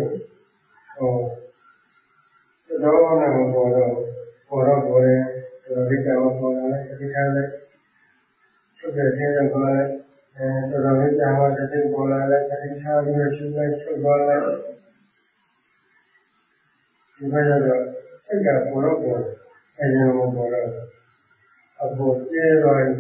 တော့နာမပေါ်တယ်ဒီကောင်ပေါ်လာတဲ့တရားလေးထုတ်တဲ့တဲ့ပေါ်လာတော်လေးကြာမှတစ်သိပေါ်လာတဲ့တရားပြီးတော့ရှိလိုက်ထုတ်သွားလိုက်ဒီဘက်ကတော့စိတ်ကပေါ်တော့အဲဒီလိုပေါ်တော့အပေါ်ကျဲသွားရင်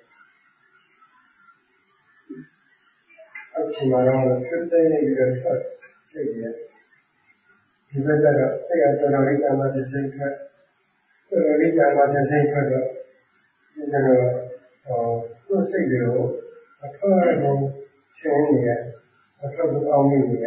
အချိန်မှတော့ဖြစ်တဲ့နေရာဆက်စိတ်ရဲ့ဒီဘက်ကတော့စိတ်ကတော်လေးကြာမှတစ်သိတော်လေးကြာမှတစ်သိထွက်တော့ဒီကတော့သူ့စိတ်တွေကိုအထောက်အကူချင်းနေရအထောက်အကူအောင်နေရ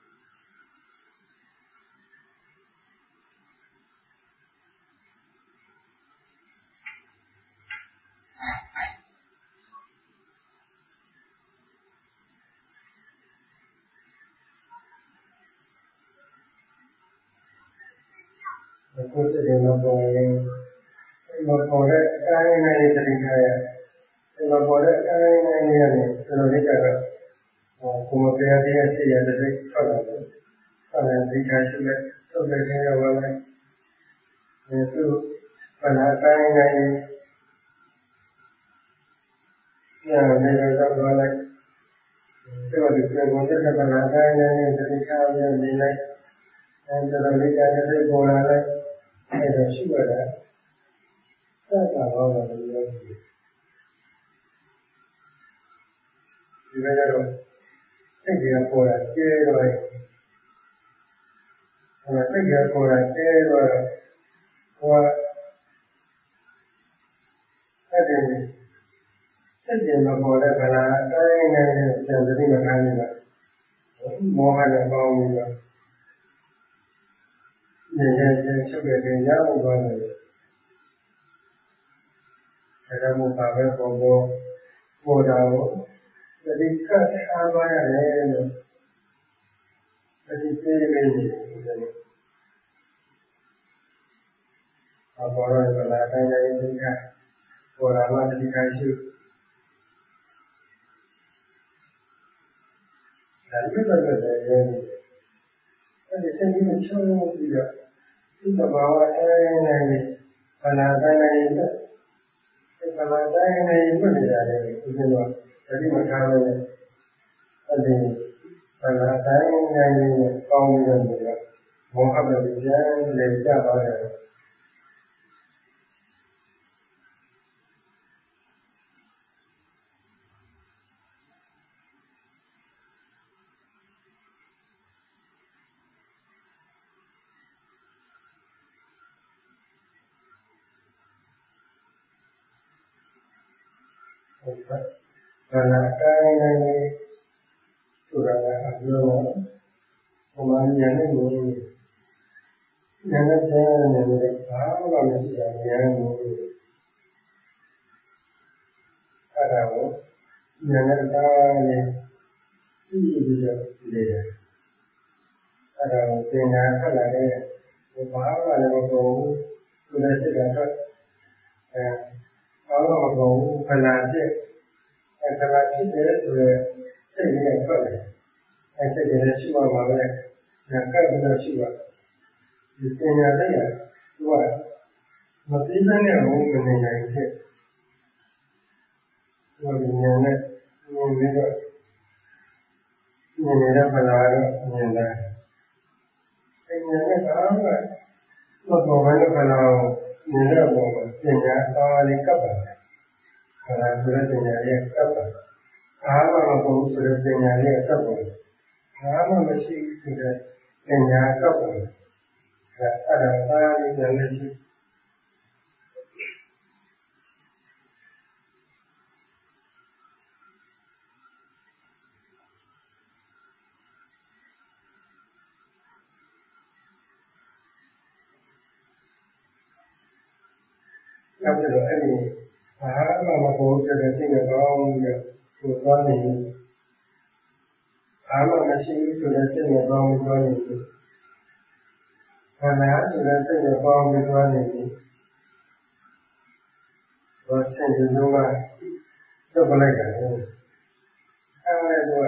ကိုယ်စိတ်တွေမပေါ်ရင်မပေါ်တဲ့အတိုင်းနဲ့တတိထားရမပေါ်တဲ့အတိုင်းနဲ့ရတယ်ကျွန်တော်တို့ကတော့ကိုယ်မပြရတဲ့စိတ်ရတဲ့ထွက်လာတယ်။အဲဒါဒီကရှိတဲ့သုတ်တဲ့ရောဝင်လိုက်သူဘာသာတိုင်းနဲ့နေတော့တော့လိုက်ဒီလိုကိုယ်ကဘာသာတိုင်းနဲ့တတိထားရနေလိုက်အဲဒီလိုလေးကလည်းပေါ်လာလိုက်အဲ့ဒါရှိရတာသတ်တာဟောတယ်လို့ပြောတယ်ဒီဘက်ကတော့စိတ်ကြီးပေါ်တာကျဲတော့စိတ်ကြီးပေါ်တာကျဲတော့ဟိုအဲ့ဒီစိတ်ကြီးမပေါ်တဲ့ဗလာအတိုင်းနဲ့ပြန်ပြီးမခံနိုင်ဘူးမောဟနဲ့ပေါင်းပြီးတော့နေချုပ်တဲ့ရအောင်သွားတယ်ဒါမှမဟုတ်ပါပဲပေါ်တာကိုတတိကထားပါရတယ်လို့တတိပြေးနေတယ်အပေါ်တော့ဗလာတိုင်းတိုင်းဒီကပေါ်လာမှတတိကရှိဒါပေမဲ့အဲဒီစိတ်ကြီးချုံပြီးတော့ဒီသဘာဝတိုင်းတိုင်းဗလာတိုင်းတိုင်းဗလာတိုင်းတိုင်းပြနေရတယ်ဒီလိုတတိမထားလို့အဲဒီဗလာတိုင်းတိုင်းပေါင်းပြီးတော့မောဟပဲပြန်လေကြပါရဲ့ဘာသာတိုင်းတိုင်းဆိုတာကအပြောဘုမာဉာဏ်နဲ့ဉာဏ်နဲ့ကြားနေတဲ့ဘာမှမရှိတာဉာဏ်ကိုအဲ့ဒါကိုဉာဏ်နဲ့တိုင်းနဲ့ကြည့်ပြီးတော့နေတယ်အဲ့ဒါကိုသင်္ခါရထွက်လာတဲ့ဘာမှလည်းမပေါ်ဘူးသူလည်းစိတ်ကတော့ဘာမှမပေါ်ဘူးခဏဖြစ်ခဏဖြစ်တယ်ဆိုတော့စိတ်နဲ့ထွက်တယ်အဲစိတ်နဲ့ရှိမှပါပဲညာကပ်ပြီးတော့ရှိပါဒီပညာလေးကသူကမပြီးတဲ့ဘုံကနေနိုင်ဖြစ်သူကဉာဏ်နဲ့ဉာဏ်ပြီးတော့ဉာဏ်နဲ့ဖလာတော့ဉာဏ်နဲ့ဉာဏ်နဲ့ဘာမှပေါ်ပိုင်းခန္ဓာကိုမြင်တဲ့ပုံမှာပညာအာရိကပ်ပါတယ်ခန္ဓာဆိုတဲ့ပညာရဲ့ကပ်ပါအားမမဟုတ်ဆိုတဲ့ပညာရဲ့ကပ်ပါအားမမရှိဆိုတဲ့ပညာကပ်ပါအဲ့ဒါအာရိကလည်းရှိနောက်ပြီးတော့အဲ့ဒီအားမမဟုတ်ဆိုတဲ့စိတ်နဲ့ကောင်းပြီးတော့သွားနေတယ်အားမမရှိဆိုတဲ့စိတ်နဲ့ကောင်းပြီးသွားနေတယ်ခန္ဓာဆိုတဲ့စိတ်နဲ့ကောင်းပြီးသွားနေတယ်ဘာစင်ဒီလုံးကတော့ပလိုက်တယ်အဲ့ဒါတော့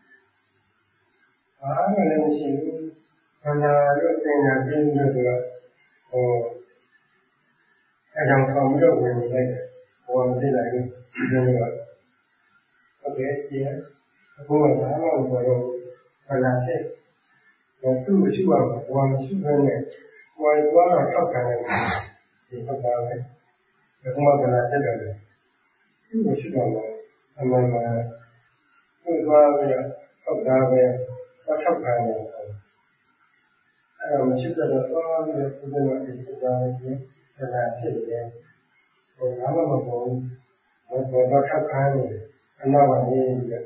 အားမလည်းမရှိဘူးခန္ဓာလို့သင်ညာပြင်းလို့ဆိုတော့အဲ့ဒါဆောင်ပြီးတော့ဝင်နေလိုက်တယ်ဘောမသိလိုက်ဘူးဒီလိုမျိုးဟုတ်ကဲ့ဒီအခုကဘာမှမပြောတော့ခန္ဓာဖြစ်သူ့မရှိပါဘူးဘောမရှိဘဲနဲ့ကိုယ်သွားတော့ထောက်ခံတယ်ဒီဟုတ်ပါပဲအခုမှခန္ဓာဖြစ်တယ်သူ့မရှိပါဘူးအမှန်မှန်သူ့သွားပြီးတော့ထောက်တာပဲထောက်ခံတယ်အဲ့တော့မရှိတော့သွားပြီးတော့သူ့ရဲ့ဒီသွားပြီးခန္ဓာဖြစ်တယ်ဟိုဘာမှမပေါ်ဘူးဘောတော့ထောက်ခံတယ်အနောက်ကနေပြီးတော့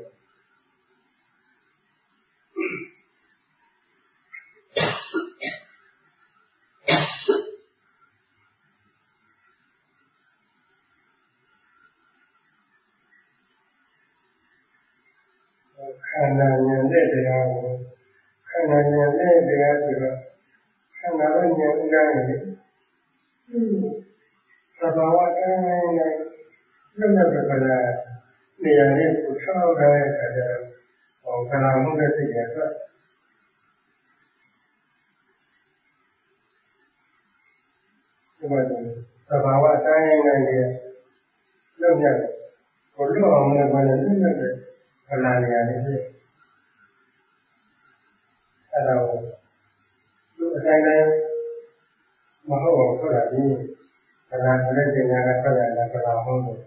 ခန္ဓာဉာဏ်တဲ့တရားကိုခန္ဓာဉာဏ်တဲ့တရားဆိုတော့ခန္ဓာရဲ့ဉာဏ်ဥဒ္ဒရာနဲ့သဘာဝတိုင်းနဲ့လွတ်လပ်တဲ့ခန္ဓာနေရာလေးကိုထောက်ထားတဲ့အခါကျတော့ခန္ဓာမှုတဲ့စိတ်ရဲ့အတွက်ဒီမှာသဘာဝတိုင်းနဲ့လွတ်လပ်ကိုလွတ်အောင်လည်းဘာလဲလွတ်လပ်တဲ့ခန္ဓာနေရာလေးဖြစ်အဲ့ဒါကိုသူ့အတိုင်းတိုင်းမဟုတ်အောင်ဆိုတာဒီခန္ဓာဆိုတဲ့ဉာဏ်ကဆက်လာတာခန္ဓာဟုတ်တယ်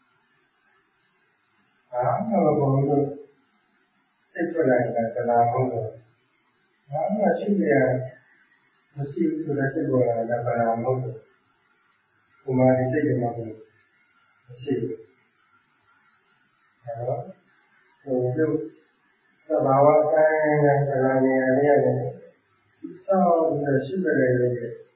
အားမလို့လို့စိတ်ထွက်လာတာခန္ဓာဟုတ်တယ်အားမရှိရမရှိဆိုတဲ့စိတ်ပေါ်လာတာခန္ဓာဟုတ်တယ်ဒီမှာဒီစိတ်ကမှမရှိဘူးအဲ့တော့ဒီသဘာဝတိုင်းနဲ့ခန္ဓာနေရာလေးရတယ်စောင့်ပြီးတော့ရှိကြတယ်လို့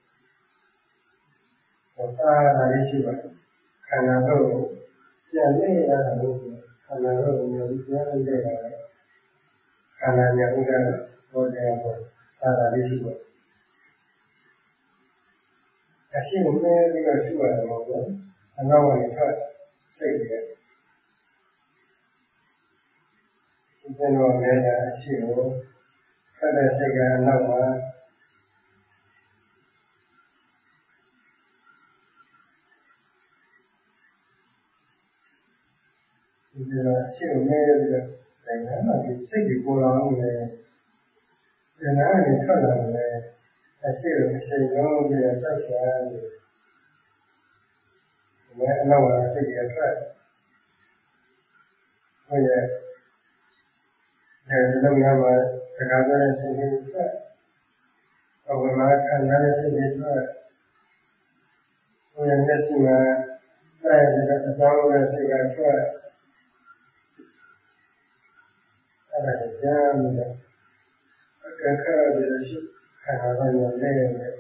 သာလာလေးရှိပါတယ်ခန္ဓာတို့ပြန်နေရတာလို့ခန္ဓာတို့မျိုးပြန်နေတာခန္ဓာညာဥဒ္ဒရာပေါ်တယ်ပေါ်သာလာလေးရှိပါတယ်အရှင်းမဲပြီးတော့ရှိရတယ်ပေါ့ဗျာအနောက်ကနေထွက်စိတ်ရဲ့ဒီတော့လည်းအရှင်းကိုထွက်တဲ့စိတ်ကအနောက်မှာဒီကအရှင်းမဲပြီးတော့နိုင်ငံမှာဒီစိတ်ကိုပေါ်လာလို့လည်းဒီနားကနေထွက်လာတယ်အရှင်းကိုအရှင်းလုံးပြီးတော့ဆက်ရှာတယ်ဒီအနောက်မှာစိတ်ရဲ့ထွက်ဟိုရဲ့ဒီလိုများမှာတခါတည်းစိတ်ကြီးထွက်အဝိမာခန္ဓာရဲ့စိတ်ကြီးထွက်ဟိုရဲ့မျက်စိမှာတဲ့အကြောင်းရဲ့စိတ်ကထွက်အဲ့ဒါကိုကြားပြီးတော့အခက်ခဲပြီးတော့ရှိခန္ဓာကလည်းလဲနေတယ်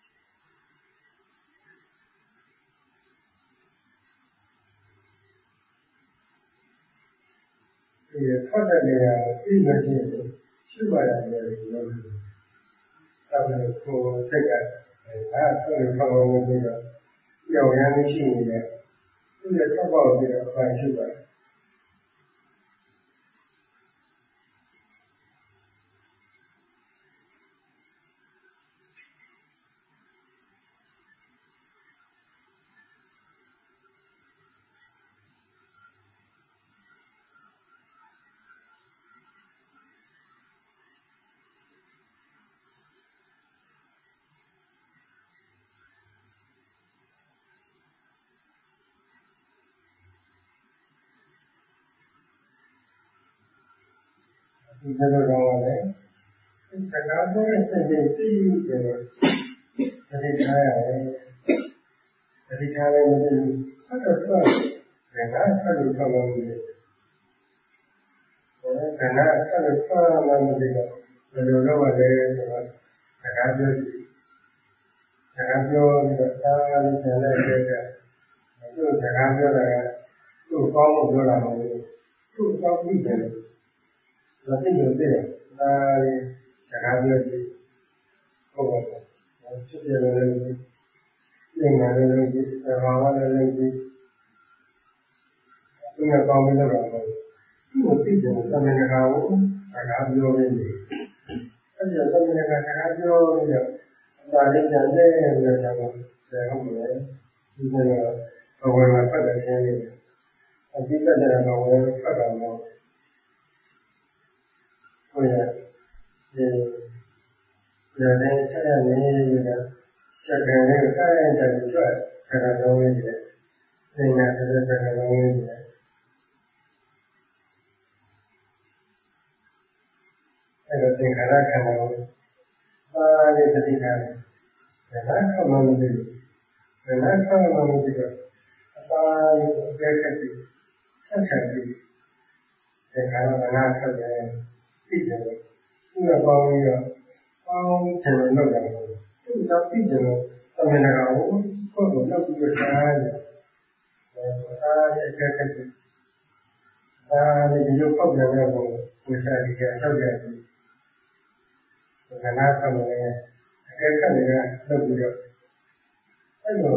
ဒီထွက်တဲ့နေရာကိုသိနေခြင်းရှိပါရတယ်လို့ပြောတယ်။ဒါပေမဲ့ကိုယ်စိတ်ကထွက်လို့ဖောက်လို့ပြီးတော့ကြောင်ရမ်းရှိနေတယ်။သူ့ရဲ့ထောက်ပေါက်ပြီးတော့အပိုင်းရှိပါတယ်။ဒီလိုတော့လည်းစကားပြောတဲ့စိတ်လေးသိတယ်တတိထားရတယ်တတိထားလည်းမသိဘူးဆက်တော့ဆက်တယ်ငါဆက်လို့ဆောက်လို့မသိဘူးခဏဆက်လို့ဆောက်လို့မသိတော့ဘယ်လိုလုပ်ရလဲဆိုတော့စကားပြောပြီးတော့တားလို့ဆန်လိုက်တဲ့သူ့စကားပြောတာကသူ့ကောင်းလို့ပြောတာမဟုတ်ဘူးသူ့ကောင်းပြီးတယ်မသိလို့သိတယ်ဒါလေးစကားပြောပြီးဟုတ်ပါဘူးဖြစ်တယ်လည်းပြင်လာတယ်လည်းဒီသဘာဝလည်းဒီသူကကောင်းပြီးတော့သူ့ကိုသိတယ်သမဏေကာကိုစကားပြောနေတယ်အဲ့ဒီသမဏေကာစကားပြောပြီးတော့ဒါလေးကြံတဲ့ပြီးတော့ကျွန်တော်ဟုတ်တယ်ဒီကတော့ဘဝမှာပတ်သက်ခြင်းလေးအဓိကတဲ့ဘဝကိုပတ်တာတော့ကိုယ်ရဲ့ဒီဆက်ရနေပြီးစကားလေးကိုတိုင်းတယ်အတွက်စကားလုံးလေးတွေသင်ညာတဲ့စကားလုံးလေးတွေအဲ့တော့သင်္ခါရခန္ဓာကိုပါဠိတတိထားတယ်။ဒါကမှမသိဘူး။ဒါကမှမသိတော့အပါဠိအကျက်ပြီးဆက်ဆံပြီးသင်္ခါရမနာဆက်တယ်ပြီးတယ်။သူကပေါင်းပြီးတော့ပေါင်းချင်လို့လုပ်တယ်။သူကပြီးတယ်သမဏေကောင်ကိုကိုယ်ကိုလုပ်ပြီးတော့ထားတယ်။ဒါအကျက်ပြီးဒါလည်းဒီလိုပေါက်တယ်လို့ကိုယ်စားကြည့်ရတော့တယ်။ခန္ဓာဆောင်လည်းအကဲခတ်တွေကလုပ်ပြီးတော့အဲ့လို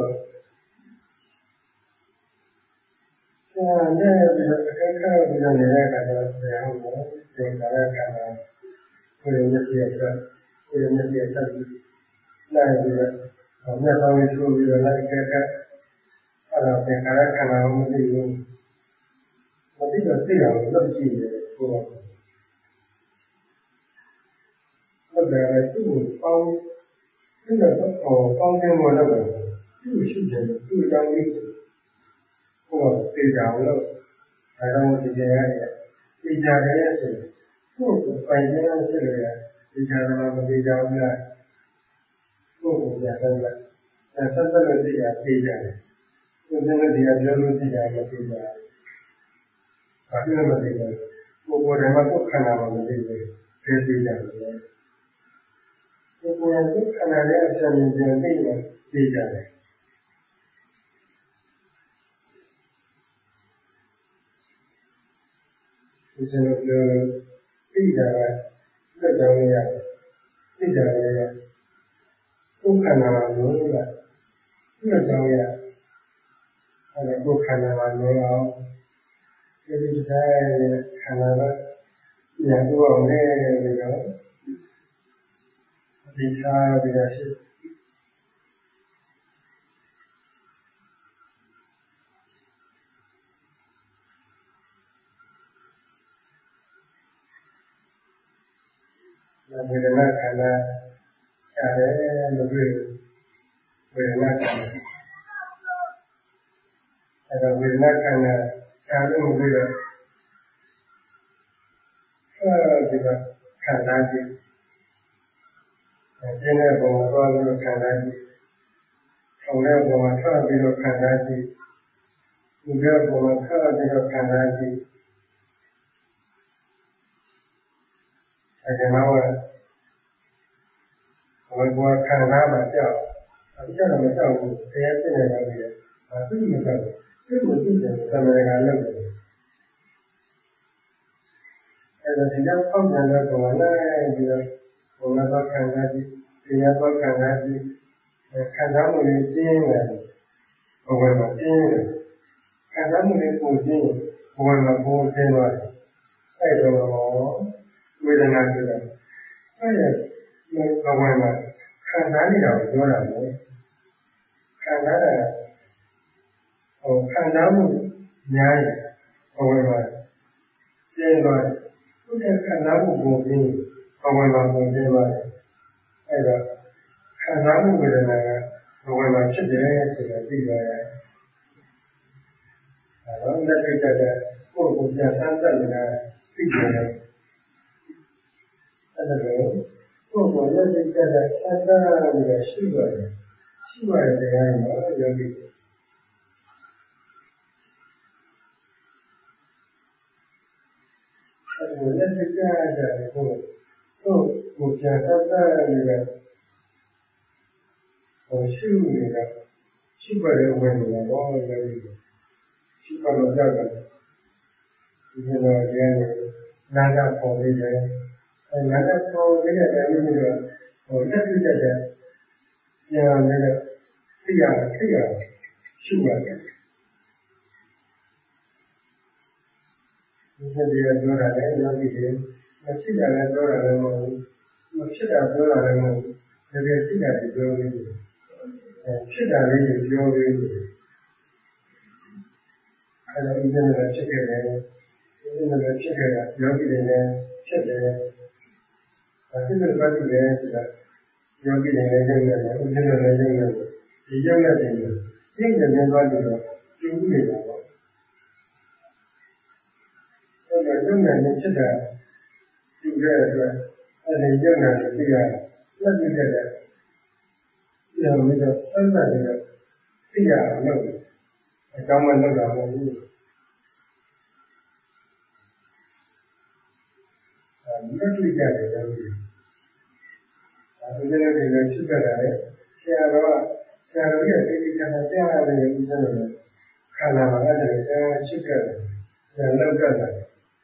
ဆရာနဲ့ပြီးတော့အကဲခတ်ပြီးတော့နေတဲ့အခါကျတော့ဆရာဟုတ်တယ်သင်္ခါရခန္ဓာကိုယ်ရဲ့မျက်စိအတွက်ဆက်ပြီးလိုက်ပြီးတော့မျက်စောင်းလေးထိုးပြီးတော့လိုက်အကဲခတ်အဲ့တော့သင်္ခါရခန္ဓာကိုမသိဘူးမသိတော့သိအောင်လုပ်ကြည့်တယ်ကိုယ်ဟုတ်တယ်သူ့ကိုပေါင်းသူ့တော့ပေါင်းခြင်းမလုပ်ဘူးသူ့ရှိတယ်သူ့အကြောင်းလေးဟိုသိကြအောင်လို့အဲဒါကိုသိကြရတယ်သိကြတယ်ဆိုသူ့ကိုပိုင်ခြင်းနဲ့ဖြစ်လို့ရသိကြတယ်မသိကြဘူးလားသူ့ကိုပြန်ဆက်လိုက်ဆက်လို့သိကြသိကြတယ်သူ့နဲ့ဒီကပြောလို့သိကြမသိကြဘာဖြစ်လို့မသိလဲကိုယ်တိုင်မှာကိုယ်ခန္ဓာမှာမသိဘူးသိကြတယ်ကိုယ်ကိုယ်ကခန္ဓာရဲ့အစံဉာဏ်သိမှသိကြတယ်ဒီလိုပြောသိတာကလက်ကြောင်းရသိကြတယ်ကိုယ်ခန္ဓာမှာလို့ကလက်ကြောင်းရအဲ့ဒါကိုယ်ခန္ဓာမှာလို့အောင်ဒီတိုင်းခန္ဓာကဉာဏ်တော့အောင်လေပြီးတော့ဒီထားပြီးတော့ရှိဝေဒနာခန္ဓာရတယ်လို့ပြောဝေဒနာခန္ဓာအဲ့တော့ဝေဒနာခန္ဓာရှားလို့ပြောတော့ဒီကခန္ဓာကြီးကျင်းတဲ့ပုံမှာသွားပြီးတော့ခံစားကြည့်။ထောင်တဲ့ပုံမှာထွက်ပြီးတော့ခံစားကြည့်။ဒီတဲ့ပုံမှာထွက်ပြီးတော့ခံစားကြည့်။အဲဒီမှာဘယ်လိုခံစားမှကြောက်။အခုကျတော့မကြောက်ဘူး။တရားသိနေပါပြီ။ဘာသိမကြောက်ဘူး။သိလို့သိတယ်သမဏေကလုပ်တယ်။အဲဒီတော့ဖောက်ပြန်တဲ့ပုံမှာလည်းပြီးတော့ဘုံကတော့ခံစားကြည့်တရားတော့ခံစားကြည့်ခံစားမှုတွေကျင်းတယ်ဘဝမှာကျင်းတယ်ခံစားမှုတွေပုံကျင်းဘဝမှာပုံကျင်းသွားတယ်အဲ့တော့ဝေဒနာဆိုတာအဲ့ဒီဘဝမှာခံစားနေတာကိုပြောတာလေခံစားတာခံစားမှုများတယ်ဘဝမှာကျင်းသွားတယ်သူကခံစားမှုပုံကျင်းဘဝမှာပုံကျင်းသွားတယ်အဲ့တော့ခံစားမှုဝေဒနာကဘဝမှာဖြစ်တယ်ဆိုတာသိပါရဲ့။အဲတော့လက်တွေ့တဲ့ကိုယ်ကိုပြန်ဆန်းသက်နေတာသိတယ်အဲ့ဒါလို့ကိုယ်ကိုလက်တွေ့ကြတဲ့စံတာတွေရှိပါတယ်ရှိပါတယ်တရားမှာယောဂီအဲ့ဒါလက်တွေ့ကြတဲ့ကိုပြန်စတာတွေကရှိနေတာရှိပါတယ်ဝင်နေတာတော့လည်းရှိပါတော့ကြတယ်ဒီလိုတရားတွေနာတာပေါ်နေတယ်အဲနာတာပေါ်နေတဲ့အဲ့ဒီလိုလက်တွေ့ကြတဲ့ညာနဲ့သိရရှိရတယ်ဒီလိုပြောတာလည်းယောဂီတွေမဖြစ်တာလည်းပြောတာလည်းမဟုတ်ဘူးမဖြစ်တာပြောတာလည်းမဟုတ်ဘူးတကယ်ရှိတာတွေပြောနေတယ်ဖြစ်တာလေးကိုပြောနေတယ်အဲဒါဥစဉ်နဲ့ဖြစ်ခဲ့တယ်ဥစဉ်နဲ့ဖြစ်ခဲ့တာယောဂီတွေနဲ့ဖြစ်တယ်အဲဒီလိုပတ်သက်တယ်ဆိုတာယောဂီတွေလည်းရုပ်နဲ့ဥစဉ်နဲ့လည်းရုပ်နဲ့ဒီရုပ်နဲ့တင်တယ်သိတဲ့ဉာဏ်သွားပြီးတော့ကျူးနေတာပေါ့အဲဒါရုပ်နဲ့ဖြစ်တာကျူးတဲ့အတွက်အဲဒီရုပ်နဲ့သိရလက်တွေ့တဲ့ပြောပြီးတော့စမ်းသပ်ပြီးတော့သိရအောင်လုပ်တယ်အကြောင်းမှလုပ်တာမဟုတ်ဘူးလက်တွေ့ကြတယ်လို့အဲဒီလိုတွေလည်းဖြစ်ကြတယ်ဆရာတော်ရဲ့ဒီကနေ့ကြားရတဲ့ဥစ္စာတွေခန္ဓာမှာအဲ့ဒါတွေဖြစ်ကြတယ်ဒါလောက်ကြတယ်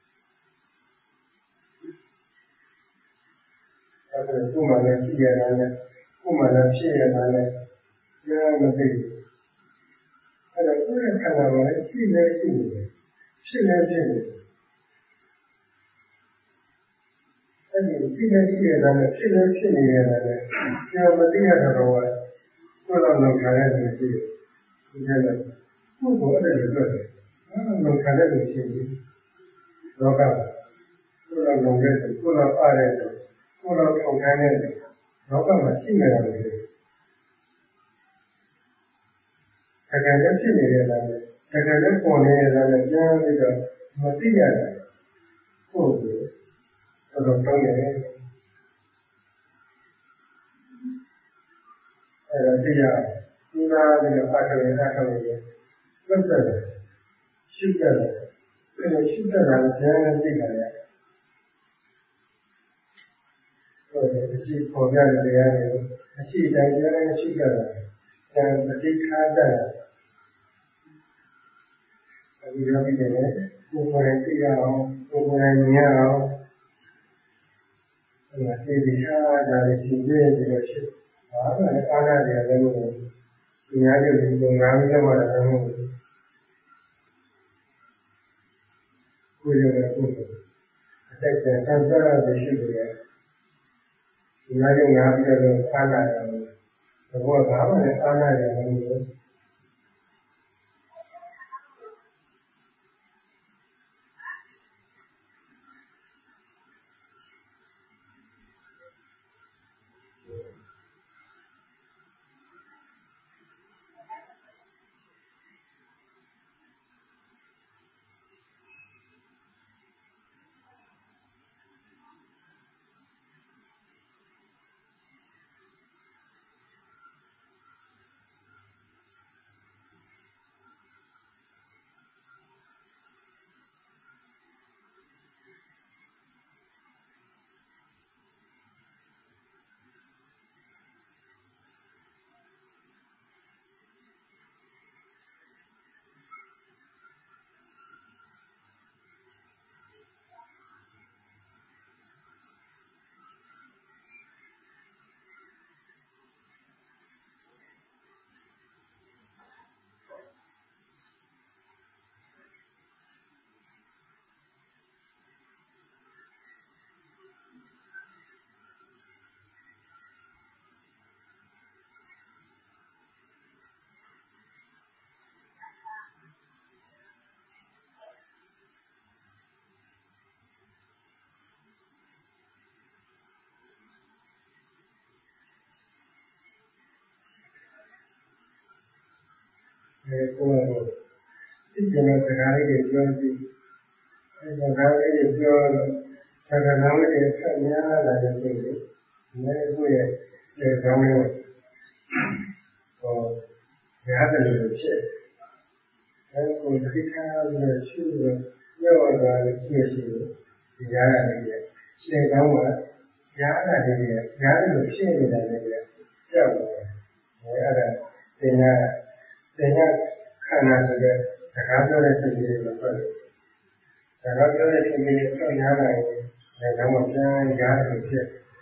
အဲဒီကိုမှလည်းရှိရတယ်ကိုမှလည်းဖြစ်ရတယ်လည်းကြားမသိဘူးအဲ့တော့ကိုယ့်ရဲ့ခန္ဓာမှာရှိနေတယ်ဖြစ်နေတယ်အဲ့ဒီဖြစ်နေရှိရတယ်လည်းဖြစ်နေဖြစ်နေရတယ်လည်းကြားမသိရတော့ကိုယ်တော်လုံခံရတဲ့ရှိတယ်ဒီလိုကိုယ်ကိုအဲ့ဒါတွေတွေ့တယ်လုံခံရတဲ့ရှိတယ်လောကကိုယ်တော်လုံခဲ့တယ်ကိုယ်တော်အားရတယ်ကိုယ်တော်ထောက်ခံတဲ့လောကမှာရှိနေတာလေတကယ်လည်းဖြစ်နေရတာလေတကယ်လည်းပေါ်နေရတာလေကြားပြီးတော့မသိရတာဟုတ်တယ်တော်တော်တောင်းတယ်အဲ့ဒါတရားဒီမှာဒီလိုပတ်တယ်ပတ်တယ်ပတ်တယ်ရှုတယ်အဲ့ဒါရှုတာလည်းကြားသိတယ်အရှိပေါ်ကြတဲ့တရားတွေကိုအရှိတိုင်းတရားရှိကြတာအဲပဋိခါတအဲဒီလိုပြီးတယ်ကိုယ်ကိုယ်သိရအောင်ကိုယ်ကိုယ်မြင်အောင်အဲဒီအားဒါလေးရှင်းပြပြီးတော့ရှိဘာလဲအားရတယ်လည်းမဟုတ်ဘူးဒီများကျဒီကိုငါးမိနစ်မှလည်းမဟုတ်ဘူးကိုယ်ရဲ့ကိုယ်အသက်ပြန်ဆန်းသွားရရှိတယ်ဒီမှာငါပြီးတော့အားနာတယ်ဘုရားဘာမှလည်းအားနာတယ်လို့ကိုယ်ကိုသိတဲ့စကားလေးတွေပြောပြီးအဲစကားလေးတွေပြောစ Sekarang ini kami ada di sini, mereka yang kami ada di sini. Kalau kita sudah ada di sini, jangan dia. Sekarang jangan dia, jangan di sini dia. Jauh, ada dengan karena sudah sekarang ada sendiri lepas. Sekarang ada sendiri lepas yang lain. Kamu jangan dia.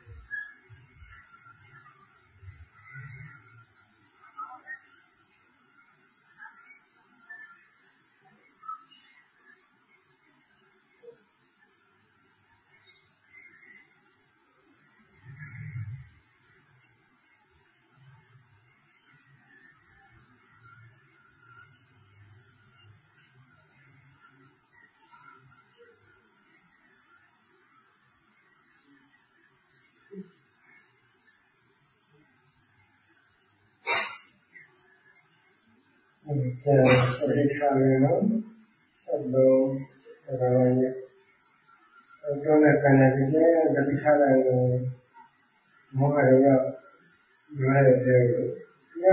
Periksaannya sebelum segalanya. Karena dia periksaannya mau ada gimana dia? Ya,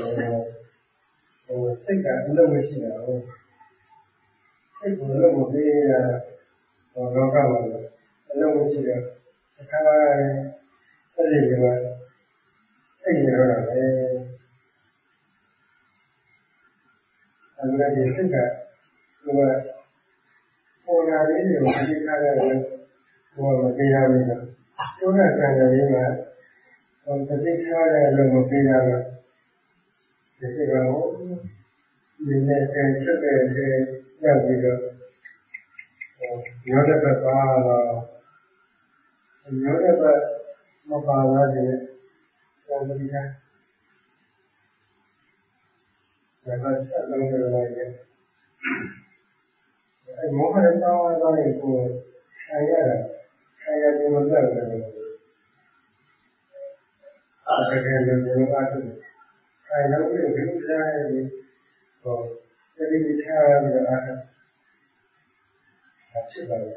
segala belum sih lah. Segala belum dia orang kamu belum sih lah. Sekarang tadi juga ini orang Anda juga buat orang ini mesti ada buat dia juga. Orang kan dia mesti ada buat dia. Jadi kalau ini juga yang juga ada beberapa masalah dia yang dia dapat dalam berbagai. Mohon tahu itu saya di mana berada. Ada yang berada. Saya lebih berada di jadi kita berada. Asyik.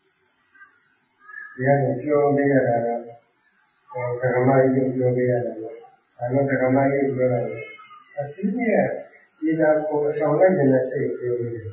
Yang jauh dia ada. Kerana itu jauh dia ada. Karena kerana itu ada. Akhirnya kita bersama dengan saya.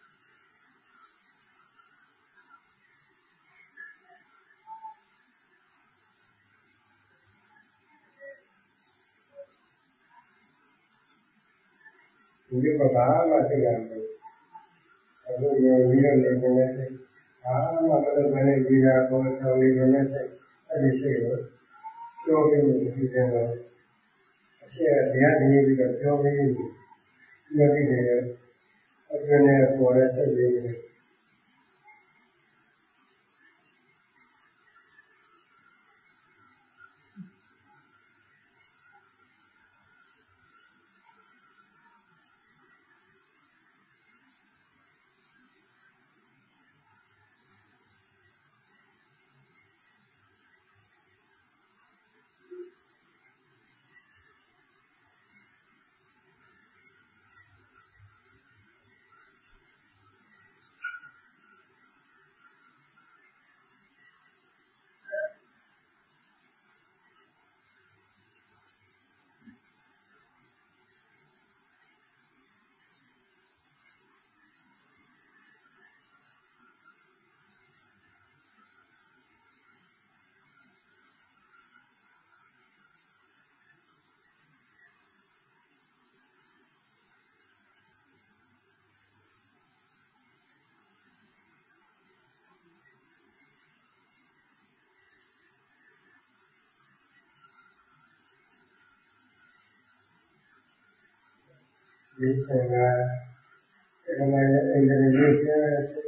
Ini pertama yang kalau yang dengan saya, kalau mana dia kalau dengan saya, ada saya, jauh ini kita, saya dia juga jauh ini, jadi dia, akhirnya boleh saya. Misalnya, karena Indonesia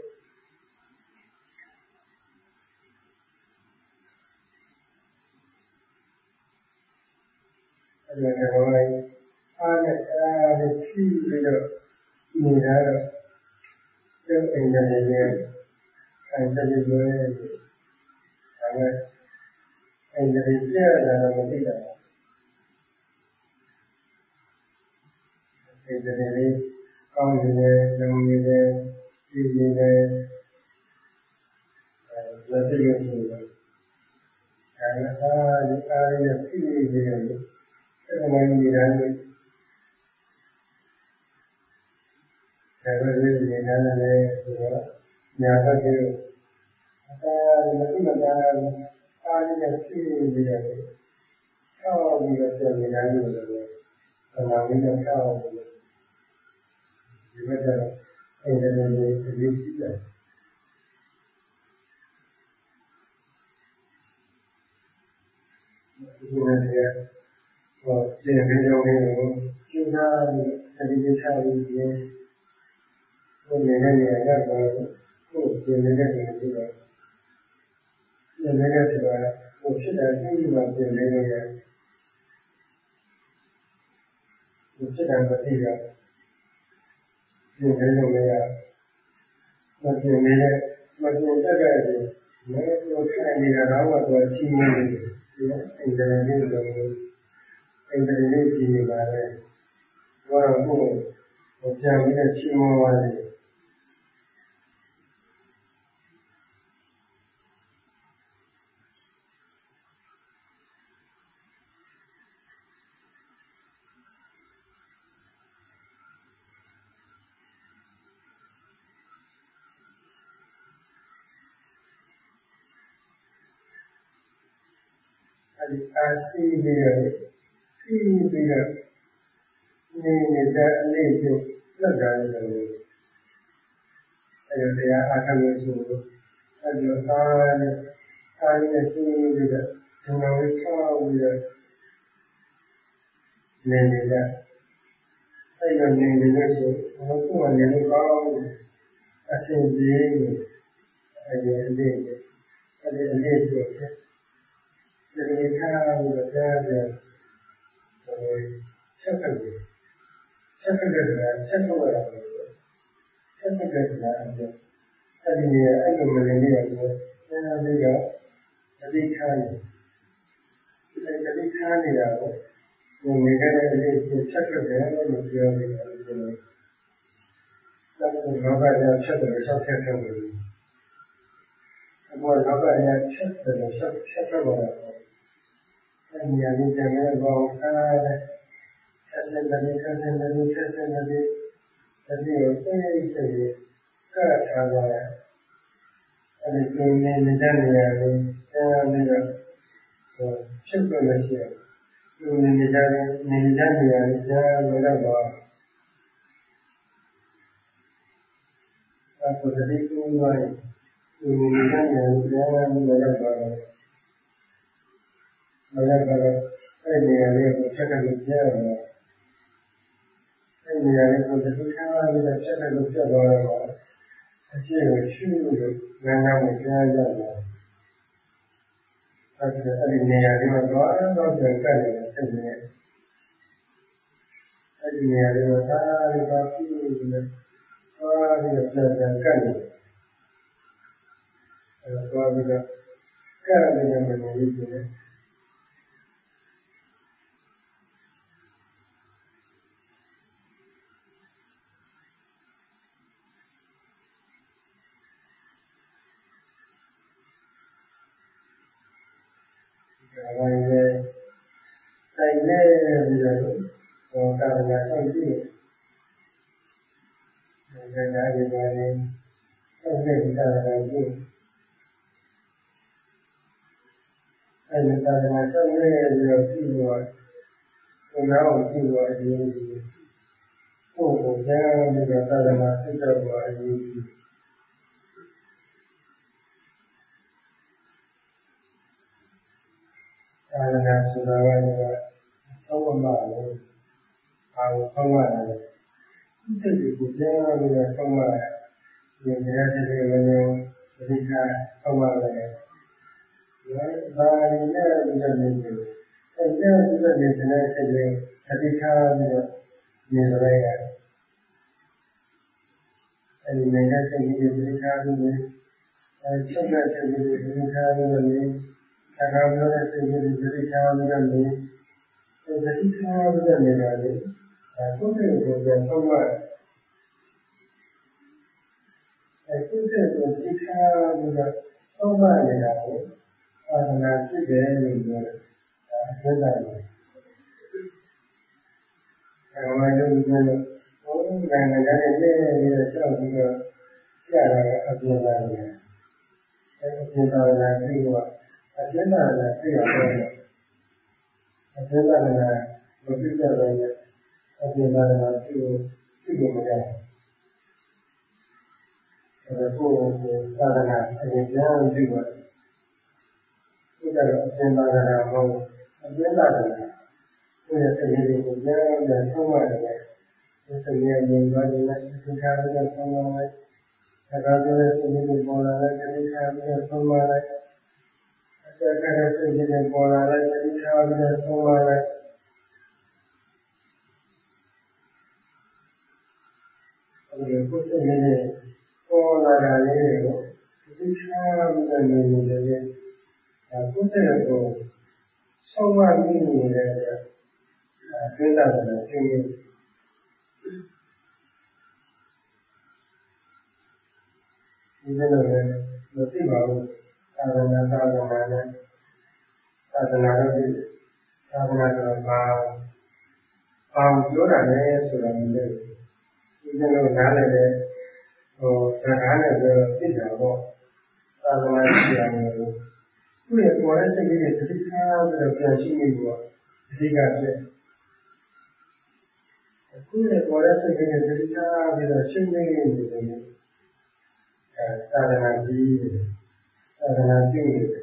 adalah orang ada kiri muda yang Indonesia ada di luar karena Indonesia adalah negara Indonesia kaum ini, လက်တွေ့လို့ဆိုတော့ဒါကအားရဖြစ်နေတယ်လို့အဲ့ဒါမှနေတယ်လို့ဒါပဲနေတယ်လည်းဆိုတော့ညာဘက်ကတော့မသိမသာအားရဖြစ်နေတယ်လို့ဆောက်ပြီးတော့ပြန်နေတယ်လို့လည်းအမှန်ကြီးဆောက်ပြီးဒီဘက်ကတော့အဲ့ဒါလေးအရေးကြီးတယ်ဒီလိုနဲ့ဟောပြင်ပြကြတယ်ကိုကျူးစားပြီးအဒီကိစ္စကြီးပြင်ကိုနေတဲ့နေရာကတော့ကိုပြင်နေတဲ့နေရာကြီးတော့ပြင်နေတဲ့ဆိုတာကိုဖြစ်တဲ့အမှုမှပြင်နေရတယ်ဒီဖြစ်တဲ့မသိရပြင်နေလို့မရမပြင်နေတဲ့မပြင်တတ်တဲ့လည်းကိုထိုင်နေတာတော့ချင်းနေတယ်ဒီအိန္ဒိယလေးလိုအိန္ဒိယလေးပြည်နေပါလေဘာလို့ကိုပြန်ပြီးချင်းမသွားလဲအာစီပြီးတော့ပြီးတော့နေနေတဲ့အနေကိုလက်ကြရတယ်လို့အဲ့ဒါတရားအားထုတ်လို့ဆိုတော့အဲ့ဒီအားနဲ့စီးပြီးတော့ဒီလိုလေးဆောက်ပြီးတော့နေနေတဲ့အဲ့လိုနေနေတဲ့ဆိုတော့ကိုယ်ကနေလို့ကောင်းအစဉ်ပြေးနေအဲ့ဒီအလေးကိုဒီထားပြီးတော့ကြားတယ်ချက်ဖက်တယ်ချက်ဖက်တယ်ဆိုတာချက်ဖက်ရတာချက်ဖက်တယ်ဆိုတာအဲ့ဒီနေရာအဲ့လိုမနေရဘူးဆင်းရဲလေးကအတိထားနေအတိထားနေတာကိုနေခဲ့တဲ့အလေးကိုချက်ဖက်တယ်လို့ပြောနေတာလို့ဆိုတော့လောကကြီးချက်တယ်ချက်ဖက်တယ်အပေါ်လောကကြီးချက်တယ်ချက်ဖက်တယ်အဲ့ဒီအလေးတဲ့ဘောအားတဲ့ဆက်စပ်တဲ့ဒီကိုစိတ်ကိုကထားကြတယ်အဲ့ဒီကိုနေတဲ့နေရာကိုကြားပြီးတော့ဖြစ်လို့မရှိဘူးလူနေတဲ့နေရာကိုကြားလို့တော့အခုတတိကူဝိုင်းလူနေတဲ့နေရာကိုကြားလို့တော့မရပါဘူးအဲ့ဒီနေရာလေးကိုချက်လို့ကြားတော့အဲ့ဒီနေရာလေးကိုတတိထားပြီးတော့ချက်လို့ပြတ်သွားတော့အရှိကိုရှုလို့ငန်းငန်းကိုကြားရတော့အဲ့ဒီနေရာလေးမှာတော့ပြန်ကတ်နေတယ်ဆက်နေအဲ့ဒီနေရာလေးမှာသားလေးပါပြည့်နေတယ်သွားပြီးတော့ပြန်ကတ်နေတယ်အဲ့တော့သွားပြီးတော့ကတ်နေတဲ့မနေဘူးလေဒါလည်းတိုင်နေပြီးတော့တာဝန်ဆောင်ကြည့်နေတယ်ဒီနေ့လည်းဆက်ပြီးတာဝန်ကြည့်အဲ့ဒီတာဝန်ဆောင်နေပြီးတော့ကြည့်တော့ကိုယ်တော်ကြည့်တော့အရေးကြီးကိုယ်ကိုကြားပြီးတော့တာဝန်သိတော့ပါအရေးကြီးသာသနာဆိုတာကတော့သုံးပါးလို့အားဆုံးရတယ်ဒီစိတ်ကိုကြားပြီးတော့ဆုံးရတယ်ဒီတရားတွေလည်းပရိက္ခဆုံးရတယ်ဒါနဲ့ဒီလိုမျိုးအဲ့ဒီလိုနေတဲ့စိတ်လေးပရိက္ခပြီးတော့နေရရတယ်အဲ့ဒီနေတဲ့စိတ်ကြီးပရိက္ခပြီးနေအဲ့ချုပ်တဲ့စိတ်ကြီးပရိက္ခပြီးတော့နေဆရာပြောတဲ့စိတ်ကြီးပရိက္ခပြီးတော့နေဒီပရိက္ခပြီးတော့နေတာလေကိုယ်ကိုယ်ကိုဆုံးရတယ်အခုတဲ့ကိုပရိက္ခပြီးတော့သုံးမနေတာကိုသာသနာဖြစ်တယ်လို့ပြောတယ်။အကျဉ်းသားတယ်။အဲမှာယုံကြည်လို့ဘုရားနိုင်ငံရဲ့လက်ကြောက်ပြီးတော့ကြားရတဲ့အကျဉ်းသားတယ်။အဲအကျဉ်းသားလည်းပြီးတော့အကျဉ်းသားလည်းပြရတော့အကျဉ်းသားလည်းမပြည့်တဲ့လည်းအကျဉ်းသားလည်းပြီးလို့မရဘူး။ကိုယ်သာသနာအရင်ပြန်ပြီးတော့ဒီကတော့အကျဉ်းသားကမဟုတ်အကျဉ်းသားကကိုယ့်ရဲ့စိတ်လေးကိုပြန်ဆုံးမရတယ်ဒီစိတ်ရဲ့ဉာဏ်ပါနေလိုက်သင်္ခါရနဲ့ဆုံးမလိုက်ဒါကလည်းစိတ်လေးကိုပေါ်လာတဲ့သင်္ခါရနဲ့ဆုံးမလိုက်အကျဉ်းကလည်းစိတ်လေးကိုပေါ်လာတဲ့သင်္ခါရနဲ့ဆုံးမလိုက်အဲဒီကိုယ်စိတ်လေးပေါ်လာတာလေးကိုသင်္ခါရနဲ့နေနေတယ်ကိုယ်စိတ်ကိုဆုံးမမိနေတဲ့အတွင်းသားတွေရှင်းနေဒီလိုလည်းမသိပါဘူးသာသနာနဲ့သာသနာတော့သာသနာတော့ဘာပြောတာလဲဆိုတာမျိုးလေဒီလိုနားလည်းစကားနဲ့ပြောသိတာပေါ့သာသနာရှိတယ်လို့သူ့ရဲ့ပေါ်တဲ့စိတ်လေးတွေသိထားပြီးတော့ပြန်ရှိနေဖို့အဓိကဖြစ်အခုလည်းပေါ်တဲ့စိတ်လေးတွေသိထားပြီးတော့ရှင်းနေတယ်သာသနာကြီးသာသနာပြုနေတယ်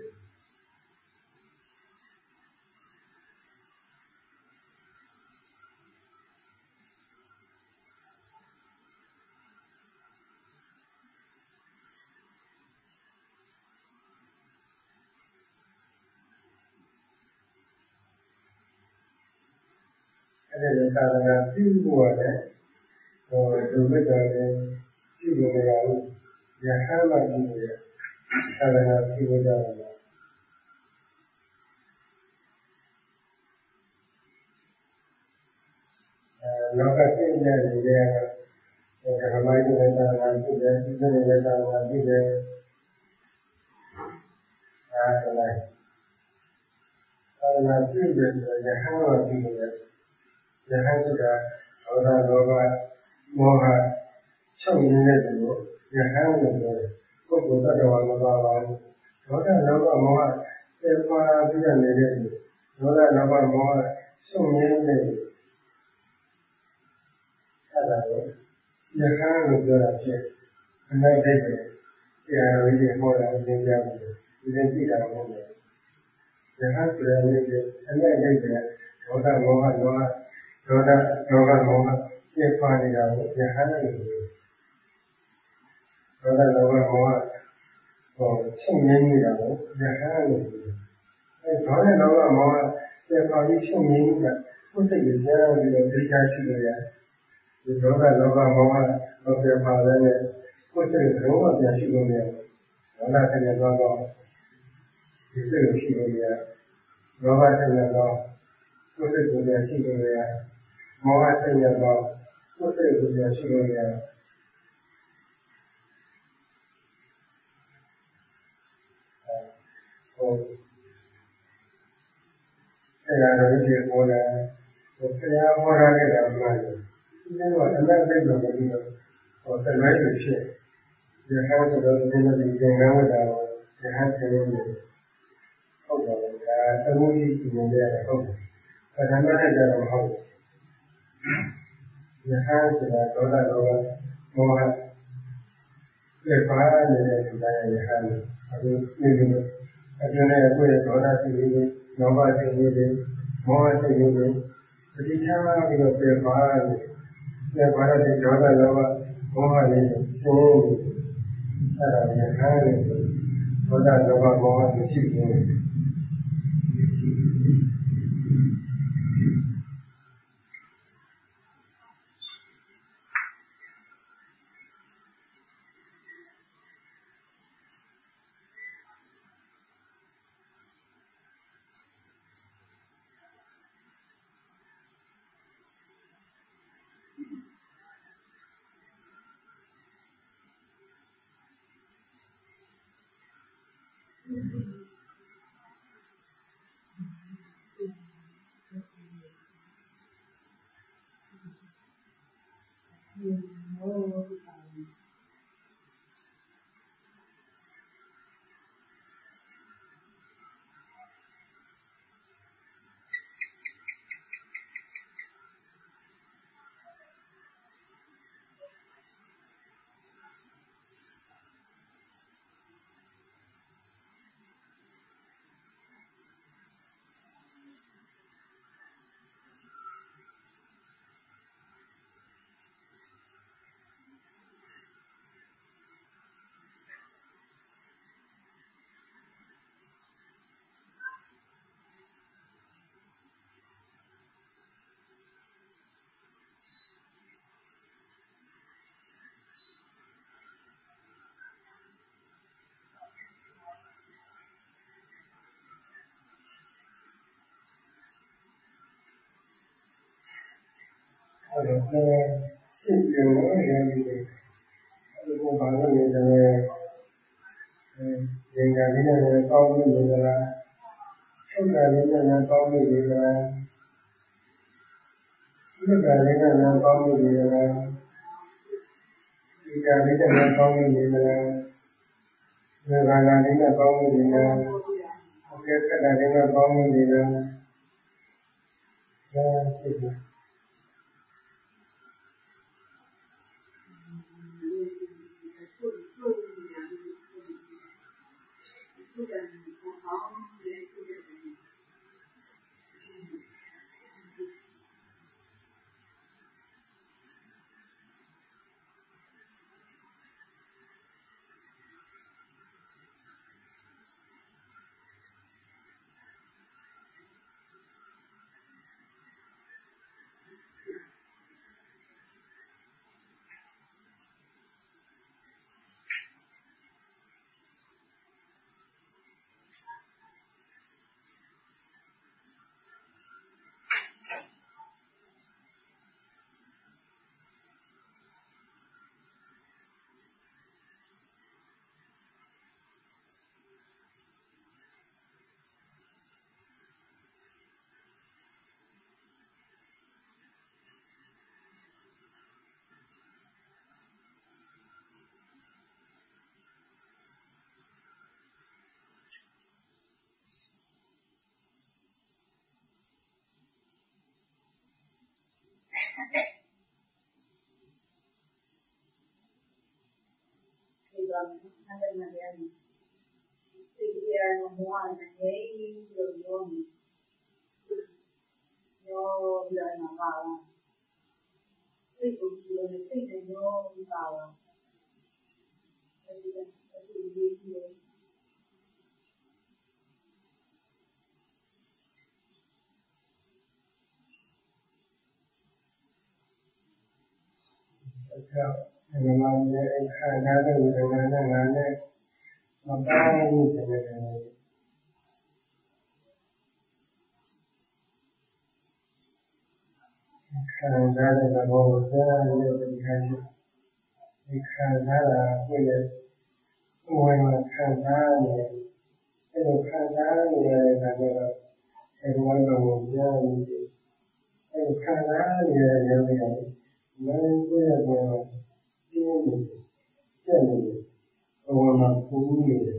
အဲဒီသာသနာပြုဖို့ရတယ်လူ့ဘက်ကလည်းပြုလို့မရဘူးရဟန်းမှပြုလို့ရသာသနာပြုလို့ရတယ်လောကသိနေနေတဲ့ဓမ္မယုံသာသနာပြုတယ်ဒီလိုလည်းသာသနာပြုတယ်အဲဒီလိုက်သာသနာပြုတယ်ဆိုရဟန်းမှပြုလို့ရတယ်ယဟန်ဆိုတာဒေါသလောဘမောဟချုပ်နေတဲ့သူကိုယဟန်လို့ပြောတယ်။ပုဂ္ဂိုလ်တ attva မပါပါဘူး။ဒေါသလောဘမောဟပြေပါပြီးတော့နေတဲ့သူဒေါသလောဘမောဟချုပ်နေတဲ့သူအဲ့ဒါကိုယဟန်လို့ပြောတာဖြစ်အနိုင်တဲ့ဆရာတော်ကြီးဟောတာသင်ကြားတယ်ဒီလိုကြည့်တာမဟုတ်ဘူး။ယဟန်ဆိုတဲ့အနိုင်တဲ့ဒေါသမောဟလောဘဒေါသလောဘမောဟပြည့်ပါနေတာကိုယဟန်လို့ပြောဒေါသလောဘမောဟချုပ်ငြိမ်းနေတာကိုယဟန်လို့ပြောဒေါသလောဘမောဟပြည့်ပါပြီးချုပ်ငြိမ်းနေတာကိုယ်စိတ်ကိုကြားပြီးတော့သိချရှိလို့ရဒီဒေါသလောဘမောဟတော့ပြည့်ပါတဲ့ကိုယ်စိတ်ကိုတော့ပြန်ရှိလို့ရဒေါသဆင်းရဲတော့ဒီစိတ်ကိုရှိလို့ရလောဘဆင်းရဲတော့ကိုယ်စိတ်ကိုပြန်ရှိလို့ရမောဟဆင်းရဲတော့ကိုယ်စိတ်ကိုပြန်ရှိလို့ရဆရာတော်ကြီးဟောတာဆရာဟောတာလည်းတော့မှန်တယ်ဒီလိုတော့အမှန်သိလို့မပြီးတော့တမိုင်းလိုဖြစ်ရဟန်းဆိုတော့ဒီလိုဒီသင်္ကန်းဝတ်တာကိုရဟန်းဆင်းရဲတယ်ဟုတ်ပါဘူးဒါသမုဒိဒီလိုလည်းဟုတ်တယ်ပထမနဲ့ကြတော့မဟုတ်ဘူးယဟန်ဆိုတာဒေါသလောဘမောဟပြည့်ပါနေတဲ့ဒီတိုင်းယဟန်အခုဒီလိုအတွင်းနဲ့ကိုယ့်ရဲ့ဒေါသစိတ်လေးလောဘစိတ်လေးမောဟစိတ်လေးပဋိဌာန်းပြီးတော့ပြည့်ပါတဲ့ဒေါသလောဘမောဟလေးရှင်းအဲ့ဒါယဟန်လို့ဒေါသလောဘမောဟမရှိဘူးရှိပြုံလို့ရတယ်ဒီဘာလို့နေတယ်ဒီကနေ့လည်းကောင်းလို့နေကြလားထုတ်တယ်လည်းကောင်းလို့နေကြလားဒီကနေ့လည်းကောင်းလို့နေကြလားဒီကနေ့လည်းကောင်းလို့နေကြလားဒီကနေ့လည်းကောင်းလို့နေကြလားโอเคဆက်တယ်လည်းကောင်းလို့နေကြလားရှိတယ်ဒီမှာလည်းခန္ဓာတဲ့ဝေဒနာနဲ့ငါနဲ့မပေါင်းဘူးတဲ့ခန္ဓာတဲ့သဘောကိုကြားလို့ဒီခန္ဓာကိုယ်ရဲ့ဝင်မှာခံစားနေအဲ့လိုခံစားနေတဲ့အခါကျတော့အဲ့ဒီဝန်တော်ကိုကြားနေအဲ့ဒီခံစားနေတဲ့ရုပ်ရည်မင်းကိုယ့်ရဲ့ဘဝပြင်းနေပြည့်နေဘဝမှာပူနေတယ်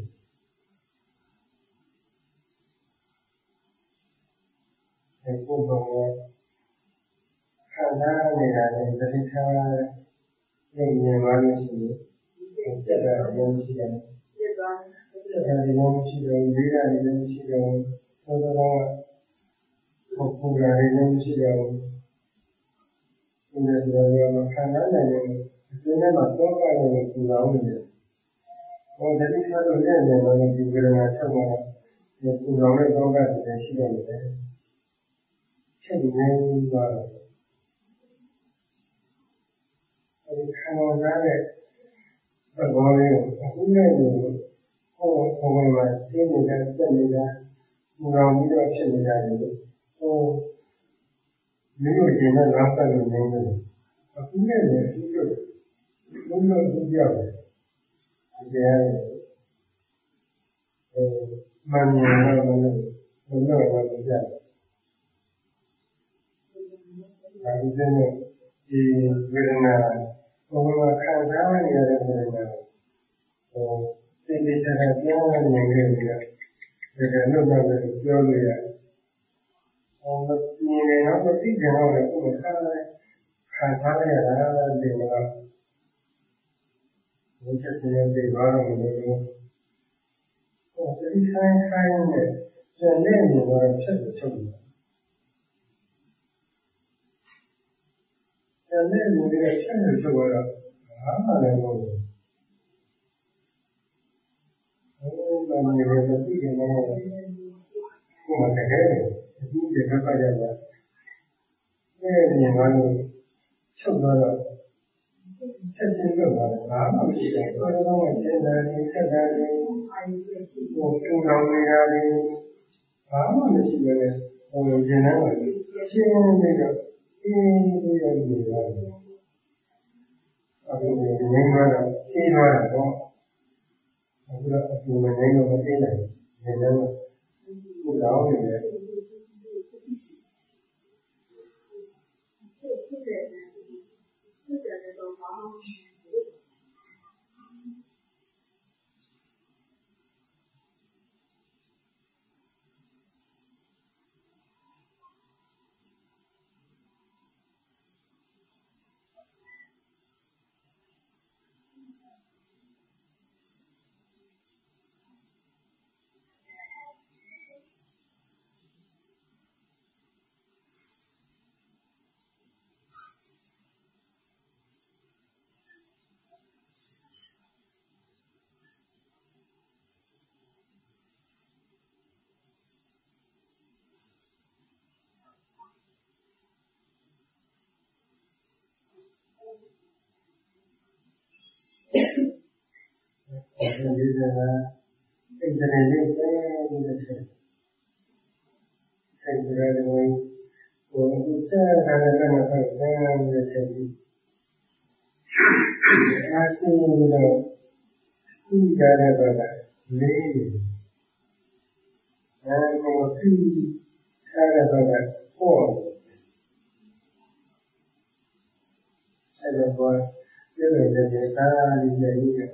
အဲ့ဒီဘဝခံစားနေတာနဲ့တတိထားနေနေပါလို့ရှိရင်ဆက်တာရုံးရှိတယ်ဆက်တာရုံးရှိတယ်ဝိရရုံးရှိတယ်သောတော်ကပူရာရုံးရှိတယ်ဒီလိုမျိုးခံစားနိုင်တယ်ဒီနေ့မှာတော့ကလည်းပူလောင်နေတယ်ဟောတတိထားလို့လည်းနေတော့ဒီဝေဒနာချက်မှာဒီပူလောင်တဲ့တော့ကတည်းရှိနေတယ်ချက်နေသွားတယ်အဲဒီခံစားတဲ့သဘောလေးကိုအခုနဲ့ဟိုမှာရှင်းနေတာပြက်နေတာပူလောင်ပြီးတော့ဖြစ်နေတာလေဟိုမျိုးရှင်နဲ့လာပတ်လို့နေတယ်အခုနဲ့လည်းသူတို့ဘုံလို့သူပြောတယ်ဒီကဲမန်ညာတော့မလို့ဘုံတော့ပြောတယ်ဒါဒီတဲ့ဒီဝေဒနာဘုံမှာခံစားနေရတဲ့ဝေဒနာသိသိချာချာပြောနေကြတယ်တကယ်လို့တော့ပြောလို့ရတယ်မြင်နေတော့မသိကြတော့လည်းကိုယ်ခံစားရတာဒီမှာဘုရားရှင်ရဲ့ဘာလို့လဲဒီဆိုင်နဲ့ကျန်တဲ့နေရာဖြစ်ချုပ်တယ်ကျန်တဲ့နေရာဖြစ်ချုပ်တော့ဘာမှလည်းမဟုတ်ဘူးဘယ်မှာနေလဲသိကြတယ်ကိုယ်တကယ်ဒီကျေကပါရပါနေမှာလို့ချုပ်တော့ချက်ချင်းတော့ဘာမှမရှိဘူး။ဘာလို့လဲကျန်တယ်ဆက်တယ်ဟိုတူတော်နေရတယ်ဘာမှမရှိဘဲနဲ့ဟိုကျန်တယ်ကရှင်းနေတော့အေးပြီးတော့နေရတယ်။အခုငင်းသွားတော့အေးသွားတာတော့အခုတော့အခုမငင်းတော့မသိနိုင်ဘူး။ငင်းတော့ကိုယ်တော်နေတယ်ဒီကအဲ့ဒါလေးပဲဒီလိုဆက်ဆက်ကြရတယ်ဘုရားဆက်ရတယ်ကတော့ဆက်ရတယ်ဆက်ပြီးအားရှိလို့ဒီကြရတဲ့ကလေးကိုသိထားတဲ့ကပေါ့အဲ့ဒါကပြည့်တဲ့ကာလကြီးရဲ့ဒီက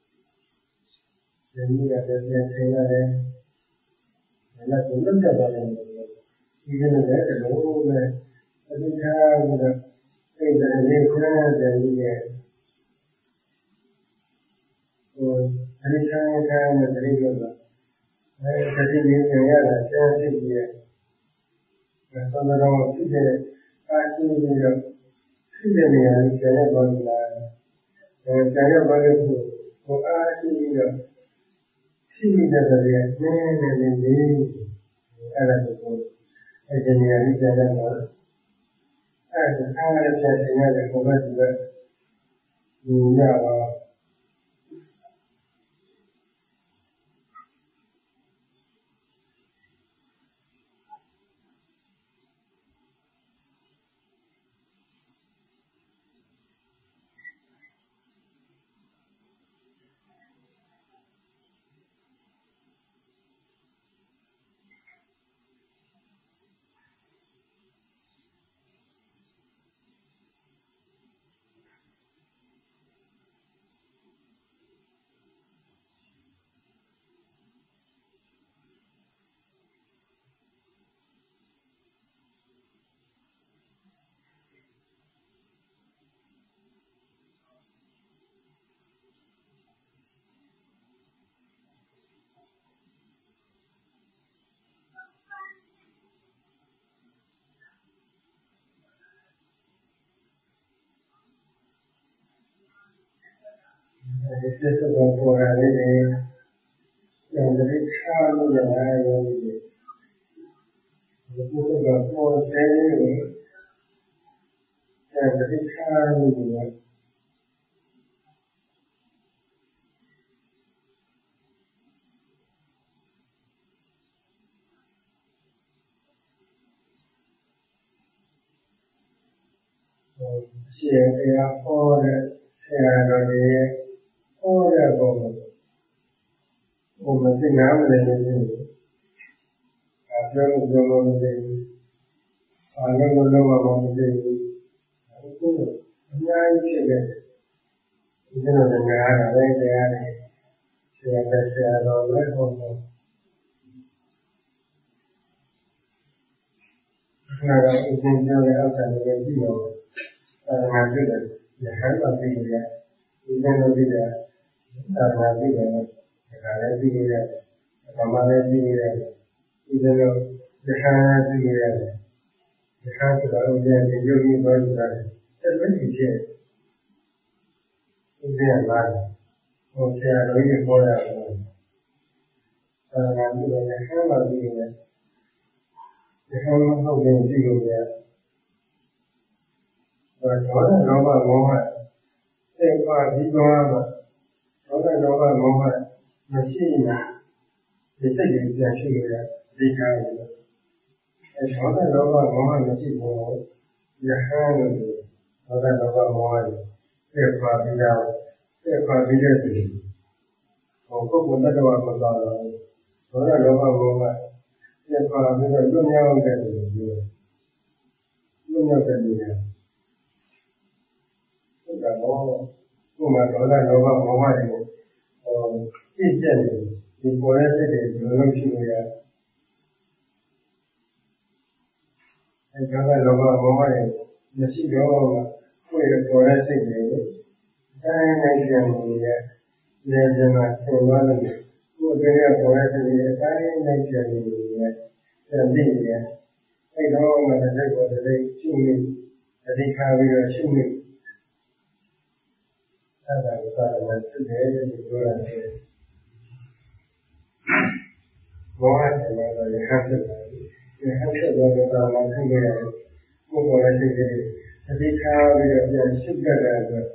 ပြန်ဆင်းရတယ်။ဒါကဘုလို့တက်သွားတယ်ဒီကနေ့လည်းလုံးနဲ့အဓိကကတော့စိတ်ဓာတ်လေးခွဲတယ်ကြီးရဲ့ဟိုအဓိကကတော့တတိယကတတိယကျင်ရတာကျန်စိတ်ကြီးရဲ့သံဃာတော်ဖြစ်တဲ့အားရှိပြီးတော့ဖြစ်တဲ့နေရာကြီးကျန်ရသွားပြီလားကျန်ရသွားတဲ့ဟိုအားရှိပြီးတော့ရှိနေတဲ့တည်းနည်းနည်းလေးအဲ့ဒါကိုအဲ့ဒီနေရာကြီးပြန်လာတော့အဲ့ဒါအားရပြန်တင်ရတယ်ဘုရားကြီးကဒီရပါ This is one for a living, and the rich child of the eye of the day. This is one for a saving, and the rich child of the day. She had all the share all that moment. Over the now and then, after the moment, I never know about the day. များကြီးဖြစ်ခဲ့တယ်ဒီလိုလည်းများတာလည်းတရားတယ်ဆရာတော်လည်းဟောတော့နာတော့အရှင်ပြောတဲ့အောက်ကနေကြည့်တော့သာသနာ့ပြည်တယ်ရဟန်းတော်ပြည်တယ်ဒီလိုလိုပြည်တယ်သာသနာ့ပြည်တယ်ဒါလည်းပြည်ရတယ်ဓမ္မလည်းပြည်ရတယ်ဒီလိုလိုရဟန်းပြည်ရတယ်ရဟန်းဆိုတော့ဦးဇင်းဒီယောဂီဘောဓိတယ်အဲ့လိုဖြစ်ဖြစ်ဦးဇင်းလာဟိုဆရာတော်ကြီးခေါ်တာသာသနာ့ပြည်တယ်ရဟန်းတော်ပြည်တယ်ဒီဟောင်းဟုတ်ရင်ကြည့်လို့ရတယ်။ဒေါသလောဘမောဟစိတ်ပါပြီးသွားတော့ဒေါသလောဘမောဟမရှိရင်ဒီစိတ်ကြီးပြန်ရှိရဒီကားလို့အဲဒေါသလောဘမောဟမရှိဘူးယဟန်လို့ဒေါသလောဘမောဟစိတ်ပါပြီးတော့စိတ်ပါပြီးတဲ့ဒီဟောပုဂ္ဂိုလ်တ attva မသာတော့ဒေါသလောဘမောဟပြတ်သွားပြီးတော့လွတ်မြောက်တဲ့လူမျိုးလွတ်မြောက်တဲ့လူတွေဒါတော့ကိုယ်မှာဒေါသလောဘမောဟတွေကိုပြည့်ကျက်နေဒီပေါ်တဲ့စိတ်တွေဘယ်လိုဖြစ်လို့ရအဲဒေါသလောဘမောဟတွေမရှိတော့ကိုယ်ရဲ့ပေါ်တဲ့စိတ်တွေတိုင်းတိုင်းပြန်လို့ရလေပြန်မှာဆင်သွားလို့ကိုယ်ရဲ့ပေါ်တဲ့စိတ်တွေတိုင်းတိုင်းပြန်လို့ပြန်သိရတယ်။အဲ့တော့မှတစ်စိတ်ပေါ်တစ်စိတ်ရှုနေအဓိကပြီးတော့ရှုနေအဲ့ဒါကိုသာမန်ဖြစ်တယ်လို့ပြောရတယ်။ဘောဟတယ်လည်းရဟန်းဖြစ်တယ်။ရဟန်းဖြစ်တော့သာမန်ဖြစ်ရတယ်။ကိုယ်ပေါ်တဲ့စိတ်တွေအဓိကပြီးတော့ပြန်ရှုတတ်တဲ့အတွက်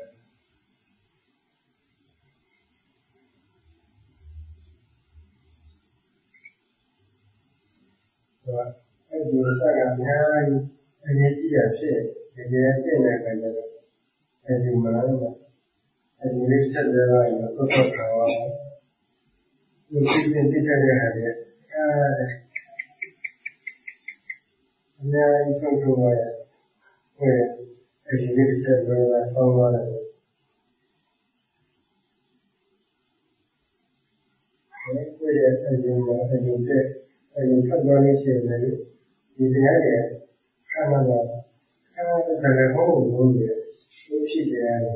အဲ့ဒီစကားများအရေးကြီးတာဖြစ်တကယ်ပြည့်နေတဲ့ကြတော့အဲ့ဒီမှာအဲ့ဒီလေးချက်ကြတော့တော့တော့ခေါ်အောင်ဒီသိတဲ့ဟာတွေအားတယ်အများကြီးဆုံးဆုံးရအဲ့ဒီလေးချက်တော့ဆောင်းသွားတယ်ကိုယ့်ရဲ့အရင်ကအရင်တဲ့အဲဒီဖတ်သွားလို့ရှိရင်ဒီတရားတွေခါလာတော့လည်းဟောဖို့လို့ဖြစ်ကြရတယ်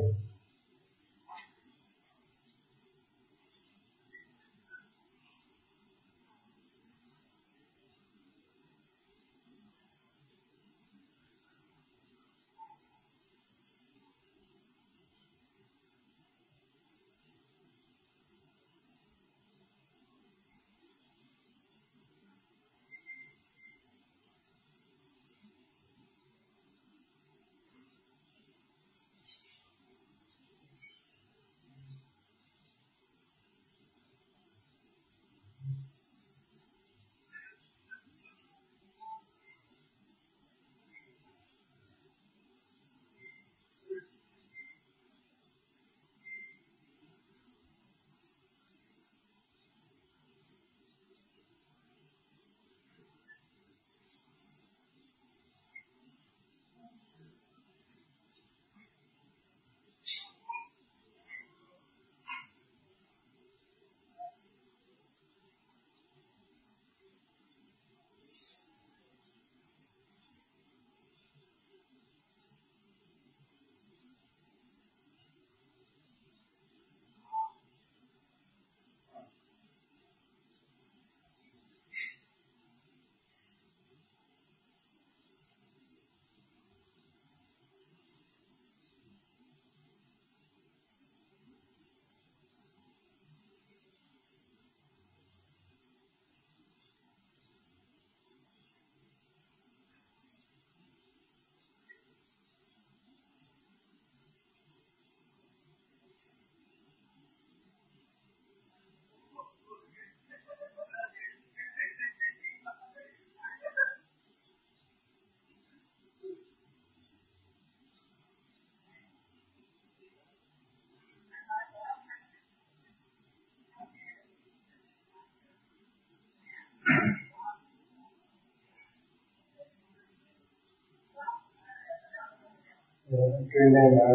အတွင်းထဲမှာ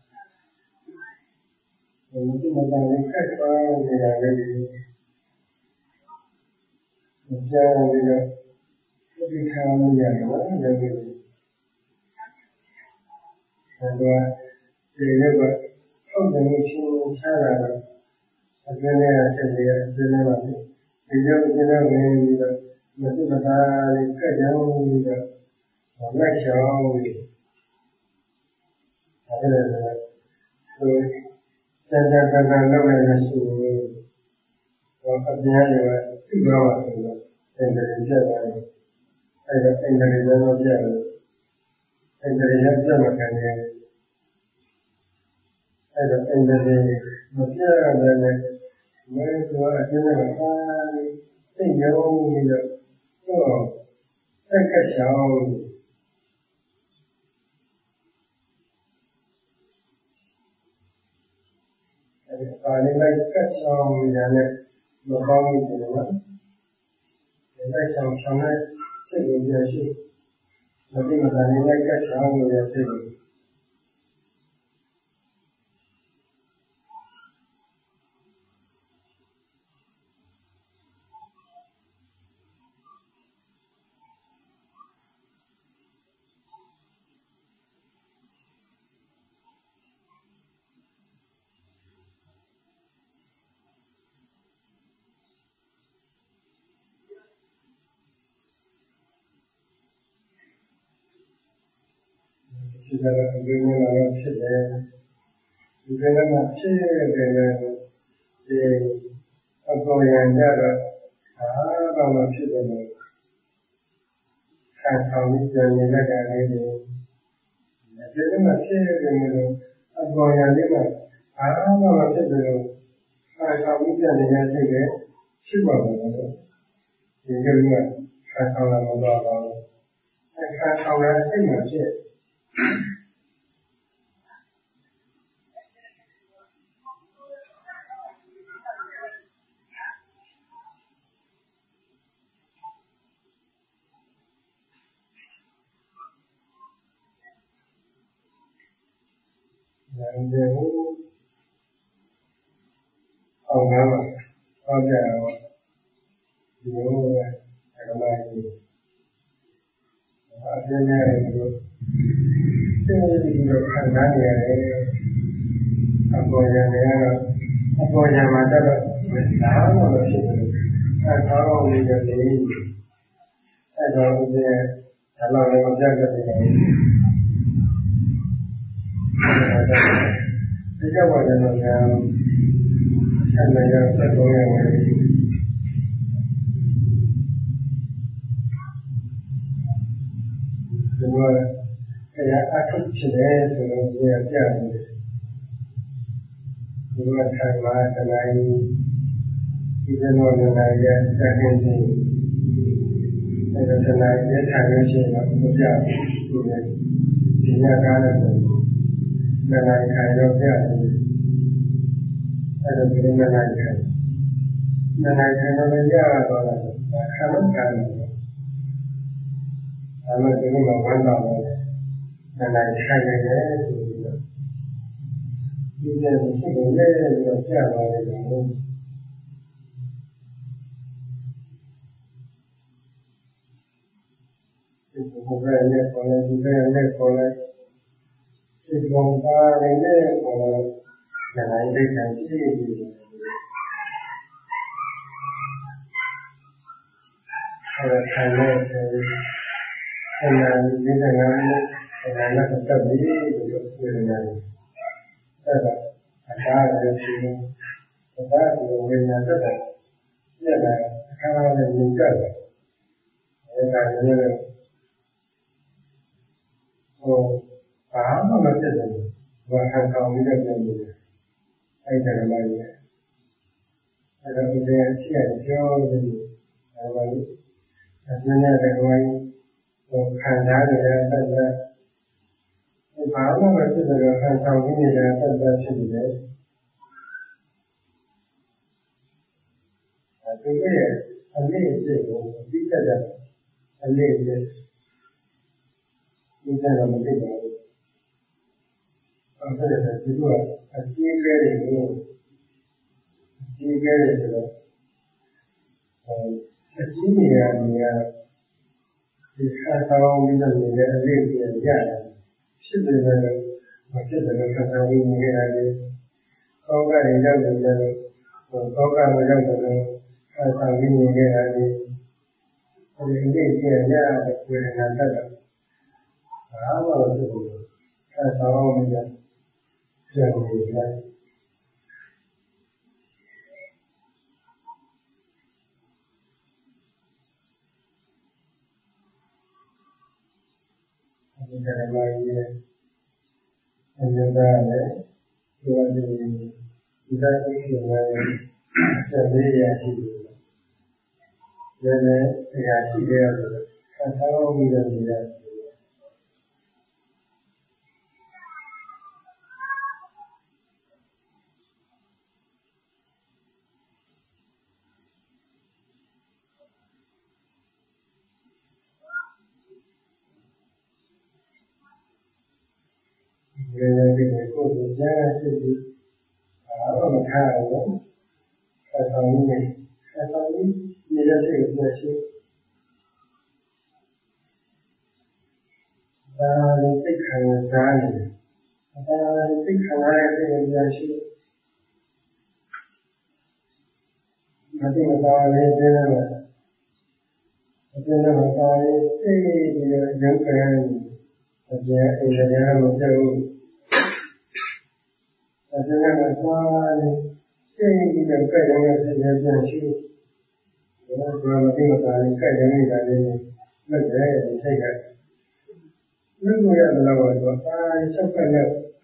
ဒီမှာလည်းခက်သွားနေတာလေးတွေကြားပြီးတော့ဒီခါမှမရတော့လည်းဒီကတော့ဟုတ်တယ်ချင်းချလာတော့အတွင်းထဲဆက်ပြီးအတွင်းထဲမှာဒီလိုကျင်းနေပြီးတော့မသိမသာလေးခက်ကြောင်းပြီးတော့လက်ချောင်းပြီးအဲ့ဒါဆိုစံတန်လောက်ရရှိလို့အပြင်ကနေသိသွားပါဆိုတော့အင်္ဂလိပ်ပြတ်သွားတယ်အဲ့ဒါအင်္ဂလိပ်တော့ပြတ်တယ်အင်္ဂလိပ်လည်းပြတ်မှခံတယ်အဲ့ဒါအင်္ဂလိပ်မပြတ်ရတယ်နဲ့မဲဆိုအကျဉ်းနဲ့ပါသိရုံပြီးတော့ဆက်ကချောင်းပါဠိလိုက်ကတ်ဆောင်ရတယ်မပေါင်းဘူးနော်ဒီလိုက်ဆောင်တဲ့စိတ်ကိုပြရှိမသိမသာနေလိုက်ကတ်ဆောင်ရတဲ့စိတ်ကိုဒီကနေ့ဒီနေ့လည်းဖြစ်တယ်ဒီကနေ့မှဖြစ်တယ်လည်းဒီအပေါ်ရံကြတော့အားတော့ဖြစ်တယ်လို့ခံဆောင်ပြီးပြန်နေတဲ့ကလေးတွေဒီကနေ့မှဖြစ်တယ်လို့အပေါ်ရံလေးမှအားတော့ဖြစ်တယ်လို့ခံဆောင်ပြီးပြန်နေတဲ့စိတ်ကဖြစ်ပါမယ်လို့ဒီကနေ့ခံဆောင်လာတော့ပါဘူးခံဆောင်ရစိတ်မှဖြစ်ဒီအောင်ပါဟုတ်ကြတော့ဒီလိုပဲအကလာကြီးအပြင်းနဲ့ဒီလိုဒီလိုခံစားနေရတယ်အပေါ်ရံနေရတော့အပေါ်ရံမှာတော့ဒါမှမဖြစ်ဘူးအဲဆောင်းလေးတွေအဲ့တော့ဒီဒါတော့လည်းမပြတ်တဲ့နေရာဒီကဘာလဲတော့ဆက်နေရဆက်တော့ရမယ်ဒီလိုအဲ့ဒါအထုဖြစ်တယ်ဆိုတော့ဒီကပြတယ်ဒီလိုထိုင်လာတဲ့နိုင်ဒီလိုနေနိုင်ရဲ့တက်ခင်းစီအဲ့ဒါတနိုင်ရဲ့ထိုင်လို့ရှိရင်တော့မပြဘူးဒီညကားလည်းနိုင်ထိုင်တော့ပြတယ်အဲ့ဒါဒီလိုနိုင်ထိုင်တော့လည်းရတော့တယ်ခါတော့ခံတယ်အဲ့လိုဒီလိုမှဝမ်းသာတယ်နိုင်ထိုင်ရတယ်ဆိုပြီးတော့ဒီလိုစိတ်ကိုလည်းပြီးတော့ပြသွားတယ်ဒီဘုရားရဲ့ခေါ်တဲ့ဒီရဲ့ခေါ်တဲ့စိတ်ကောင်းတာလည်းခေါ်တဲ့နိုင်တဲ့ခံကြည့်ပြီးအဲ့ဒါခံတဲ့အဲ့ဒါဒီကနေ့အဲ့ဒါလည်းတက်ပြီးလို့ပြောနေတယ်အဲ့ဒါအခါရည်ရှိနေတာဒီဝိညာဉ်တက်တယ်ပြည့်တယ်အခါရည်မြင်ကြတယ်အဲ့ဒါလည်းဘာမှမဖြစ်ဘူးဘာခံဆောင်ပြီးတော့ပြန်နေတယ်အဲ့ဒါလည်းလည်းအဲ့ဒါဒီရှိရပြောနေတယ်အဲ့ဒါလည်းဒီနေ့လည်းခံစားရတဲ့အဲ့ဒါဘာမှမဖြစ်တဲ့ခံဆောင်ပြီးနေတဲ့အဲ့ဒါဖြစ်နေတယ်ဒီရဲ့အလေးအကျကိုသိတတ်တဲ့အလေးအကျဒီကတော့မသိပါဘူး 앞에서 지구가 지게를 지게를 지게가 아니라 이 사상을 믿는 게 아니라 시대를 어쨌든 사상을 믿어야지 거기에ရောက်사상을 믿어야지 이게 아니라 그냥 나타나 아무것도 사상을 믿는 그런 Karena menjadi tuan ini kita dengan sendiri hidup. Jadi reaksi dia kalau tidak. Jadi aku jangan sedih. Orang tahu kata ini dia sesuatu. Dan sekarang zaman, dan sekarang sesuatu. Nanti masalah dia jangan dia macam Adanya masalah ini yang kadang-kadang saya janji, kalau masalah kadang-kadang lebih saya. Lalu yang lawan masalah sebenarnya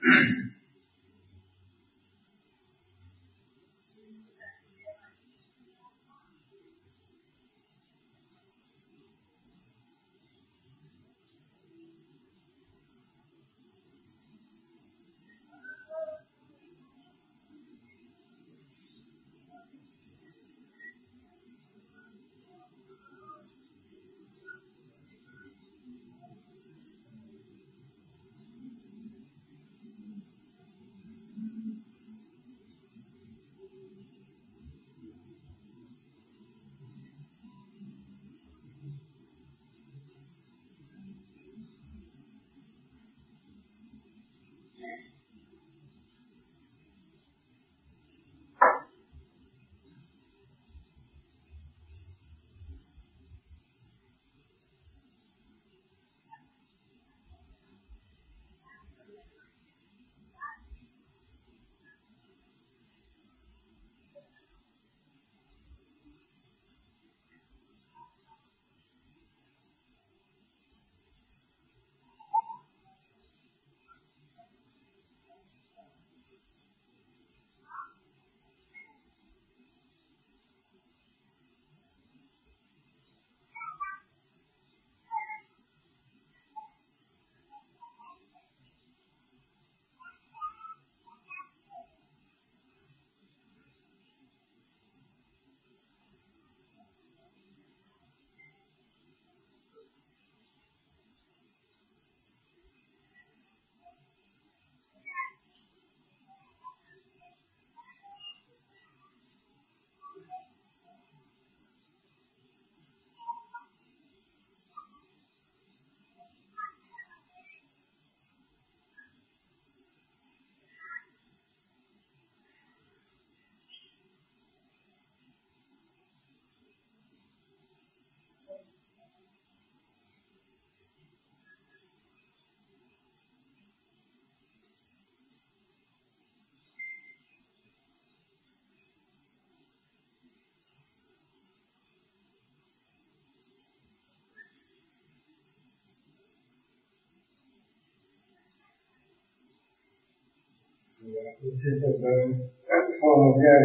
itu sebab kalau dia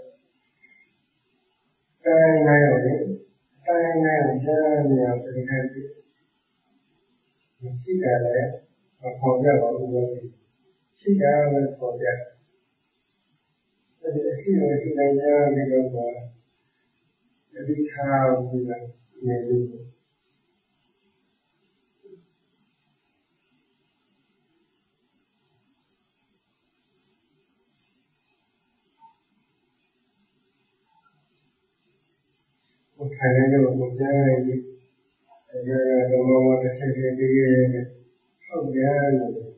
kainai jangan yang terjadi jika kalau dia baru jika kalau dia jadi kita jangan dibawa jadi kau juga ini finally was there. The moment the secretary of the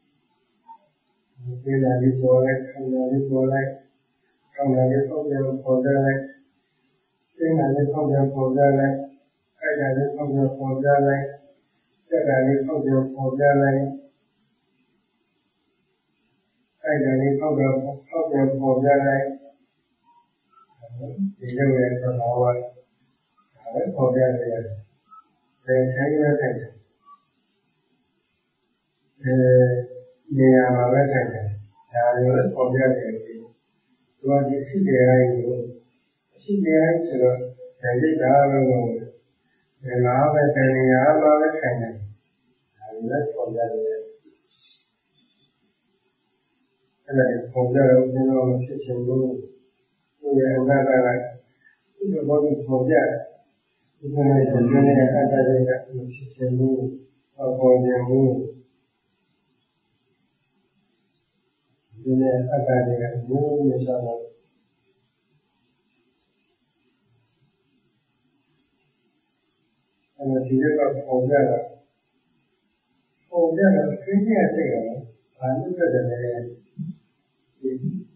Finally, polite, finally, for the finally, for the I from the for the light, the from the for the light, I from the for the light, the way from our for the near our weapon, for the what is the she behind the Dali the lava and Yama Canyon. And that's for that. And I from there, kitchen room. We are another the body for that. Even if the many other kitchen room or for the room. Then other room is other. And if you look up for that, ခင်းရစိတ်ရောဘာလို့ပြတယ်လဲဒီ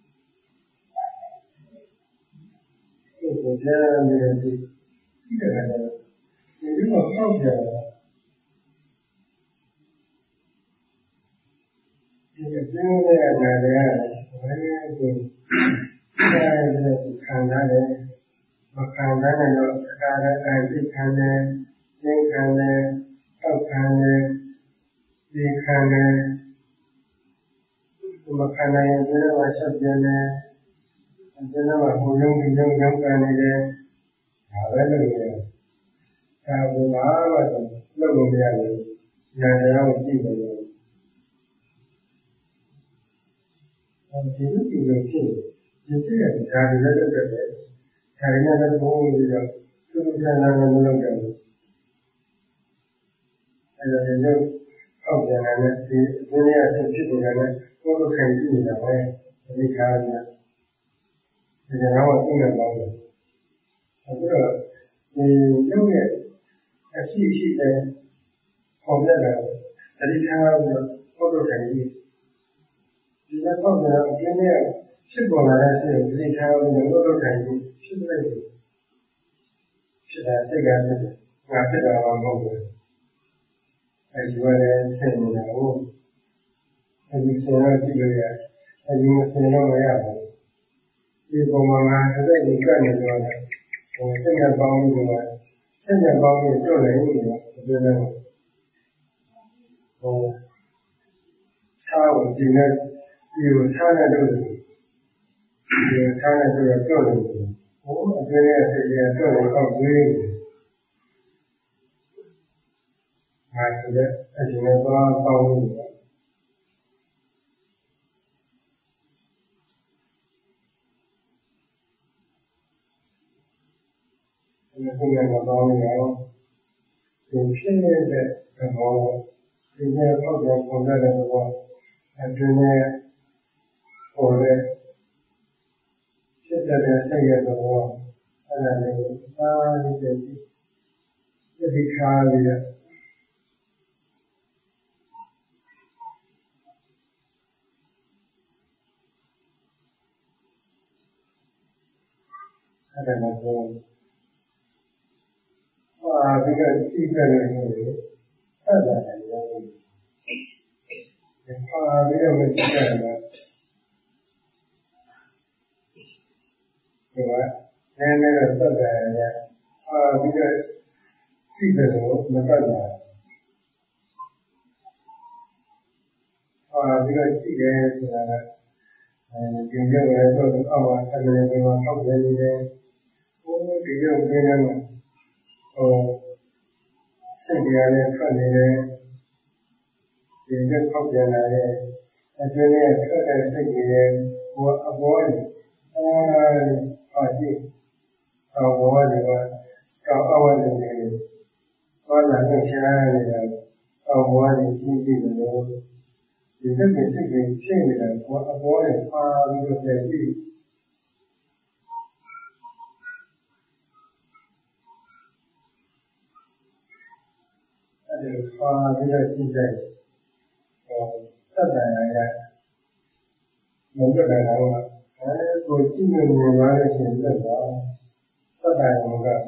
ကိုကြားနေတဲ့ဒီတယ်ကတော့ဒီလိုပေါက်ကြတာဒီအကျိုးနဲ့အနာတွေကဘယ်လိုလဲခံရတယ်မခံနိုင်တော့အတားနဲ့အကြည့်ခံတယ်သင်ခံတယ်တောက်ခံတယ်ဒီခံတယ်ဒီမခံနိုင်ရင်ဒီလိုဆက်ပြနေဒီလိုဟိုယုံဒီယုံရောက်နေတယ်ဒါပဲလို့ရတယ်ဒါကဘာမှလုပ်လို့မရဘူးဉာဏ်တော်ကြည့်တယ်ဒီလိုဖြစ်ဒီစိတ်ကဒါတွေလည်းလုပ်တယ်ဒါတွေလည်းဘုံပြီးတော့သူ့ပြန်လာမလုပ်ကြဘူးအဲ့ဒါလည်းအောက်ပြန်လာတဲ့ဒီဘုရားဆက်ဖြစ်နေတာနဲ့ကိုယ်တို့ခံကြည့်နေတာပဲဒီခါကဒီကတော့သူ့နဲ့ပေါင်းတယ်အခုတော့ဒီရုပ်ရဲ့အရှိတဲ့ပုံနဲ့ဒီခါကတော့ကိုယ်တို့ခံကြည့်ဒီကတော့အပြင်းနဲ့ဖြစ်ပေါ်လာတဲ့စိတ်ဒီခါကတော့ကိုယ်တို့ခံကြည့်ဖြစ်နေတယ်ဖြစ်တဲ့စိတ်ကဖြစ်တယ်ငါဖြစ်တာမှမဟုတ်ဘူးအဲဒီဝရဆင်နေတာကိုအဲဒီဆင်ရကြည့်လို့ရအဲဒီမဆင်တော့မရဘူးဒီပုံမှာအဲ့ဒါကြီးကတ်နေတော့ဟိုစိတ်ကပေါင်းလို့ကစိတ်ကပေါင်းလို့တွတ်နေလို့ဒီလိုဟိုစားကိုဒီနဲ့ဒီကိုစားနေလို့ဒီစားနေတော့တွတ်လို့ဟိုအတွင်းရဲ့စိတ်ကတွတ်လို့အောက်ဝေးဟာဆိုတဲ့အချိန်နဲ့ပေါင်းလို့ဒီနေ့ကတော့ဒီဖြစ်နေတဲ့သဘောဒီနေ့ပေါ့တော့ပုံစံတဲ့ဘောအတွင်းနဲ့ပေါ်တဲ့ဖြစ်တဲ့စိတ်ရဲ့သဘောအဲ့ဒါလေးအားနေတဲ့ဒီခါလေးအဲ့ဒါတော့ဒီကကြည့်ကြတယ်လို့ဆက်လာတယ်လို့ဒီပါပြီးတော့ကြည့်ရတယ်ဒီကနည်းနည်းတော့ဆက်တယ်ဒီကကြည့်တယ်လို့မတတ်ဘူးဒီကကြည့်တယ်ဆိုတာကဒီရုပ်ရဲ့တော့အောက်အတည်းကထောက်ပြနေတယ်ဟိုဒီရုပ်ကြီးနဲ့စိတ်တရားနဲ့ထွက်နေတယ်ဒီရက်ပေါက်ပြန်လာတဲ့အကျွမ်းနဲ့ထွက်တဲ့စိတ်ကြီးရဲ့ဟိုအပေါ်ကြီးပါကြည့်အပေါ်ကြီးကတော့အဝတ်တွေဘာလာလို့ရှားနေတာအပေါ်ကြီးရှိကြည့်လို့ဒီစိတ်ကြီးဖြစ်နေတာကိုအပေါ်ကြီးပါပြီးတော့ကြည့်အဲ့ဒီပါပြီးတော့ကြည့်တဲ့သတ္တန်ရမလွတ်နိုင်တော့ကိုကြည့်နေနေပါလို့ရှိရင်လွတ်တော့သတ္တန်ကလွတ်တယ်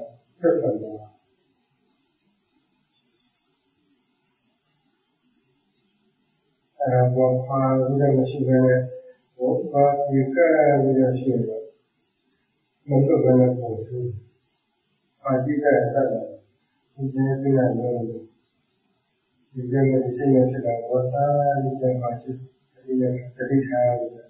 အဲ့တော့ပါပြီးတော့မရှိဘဲနဲ့ဘာဒီကရပြီးတော့ရှိတော့မလွတ်ဘဲနဲ့ပုံသူပါကြည့်တဲ့သတ္တန်ဒီကျင်းပြရတယ်ဒီကျင်းနဲ့စိတ်နဲ့ဖြစ်တာဝါသာဒီကျင်းပါရှိဒီနဲ့တတိထားရတယ်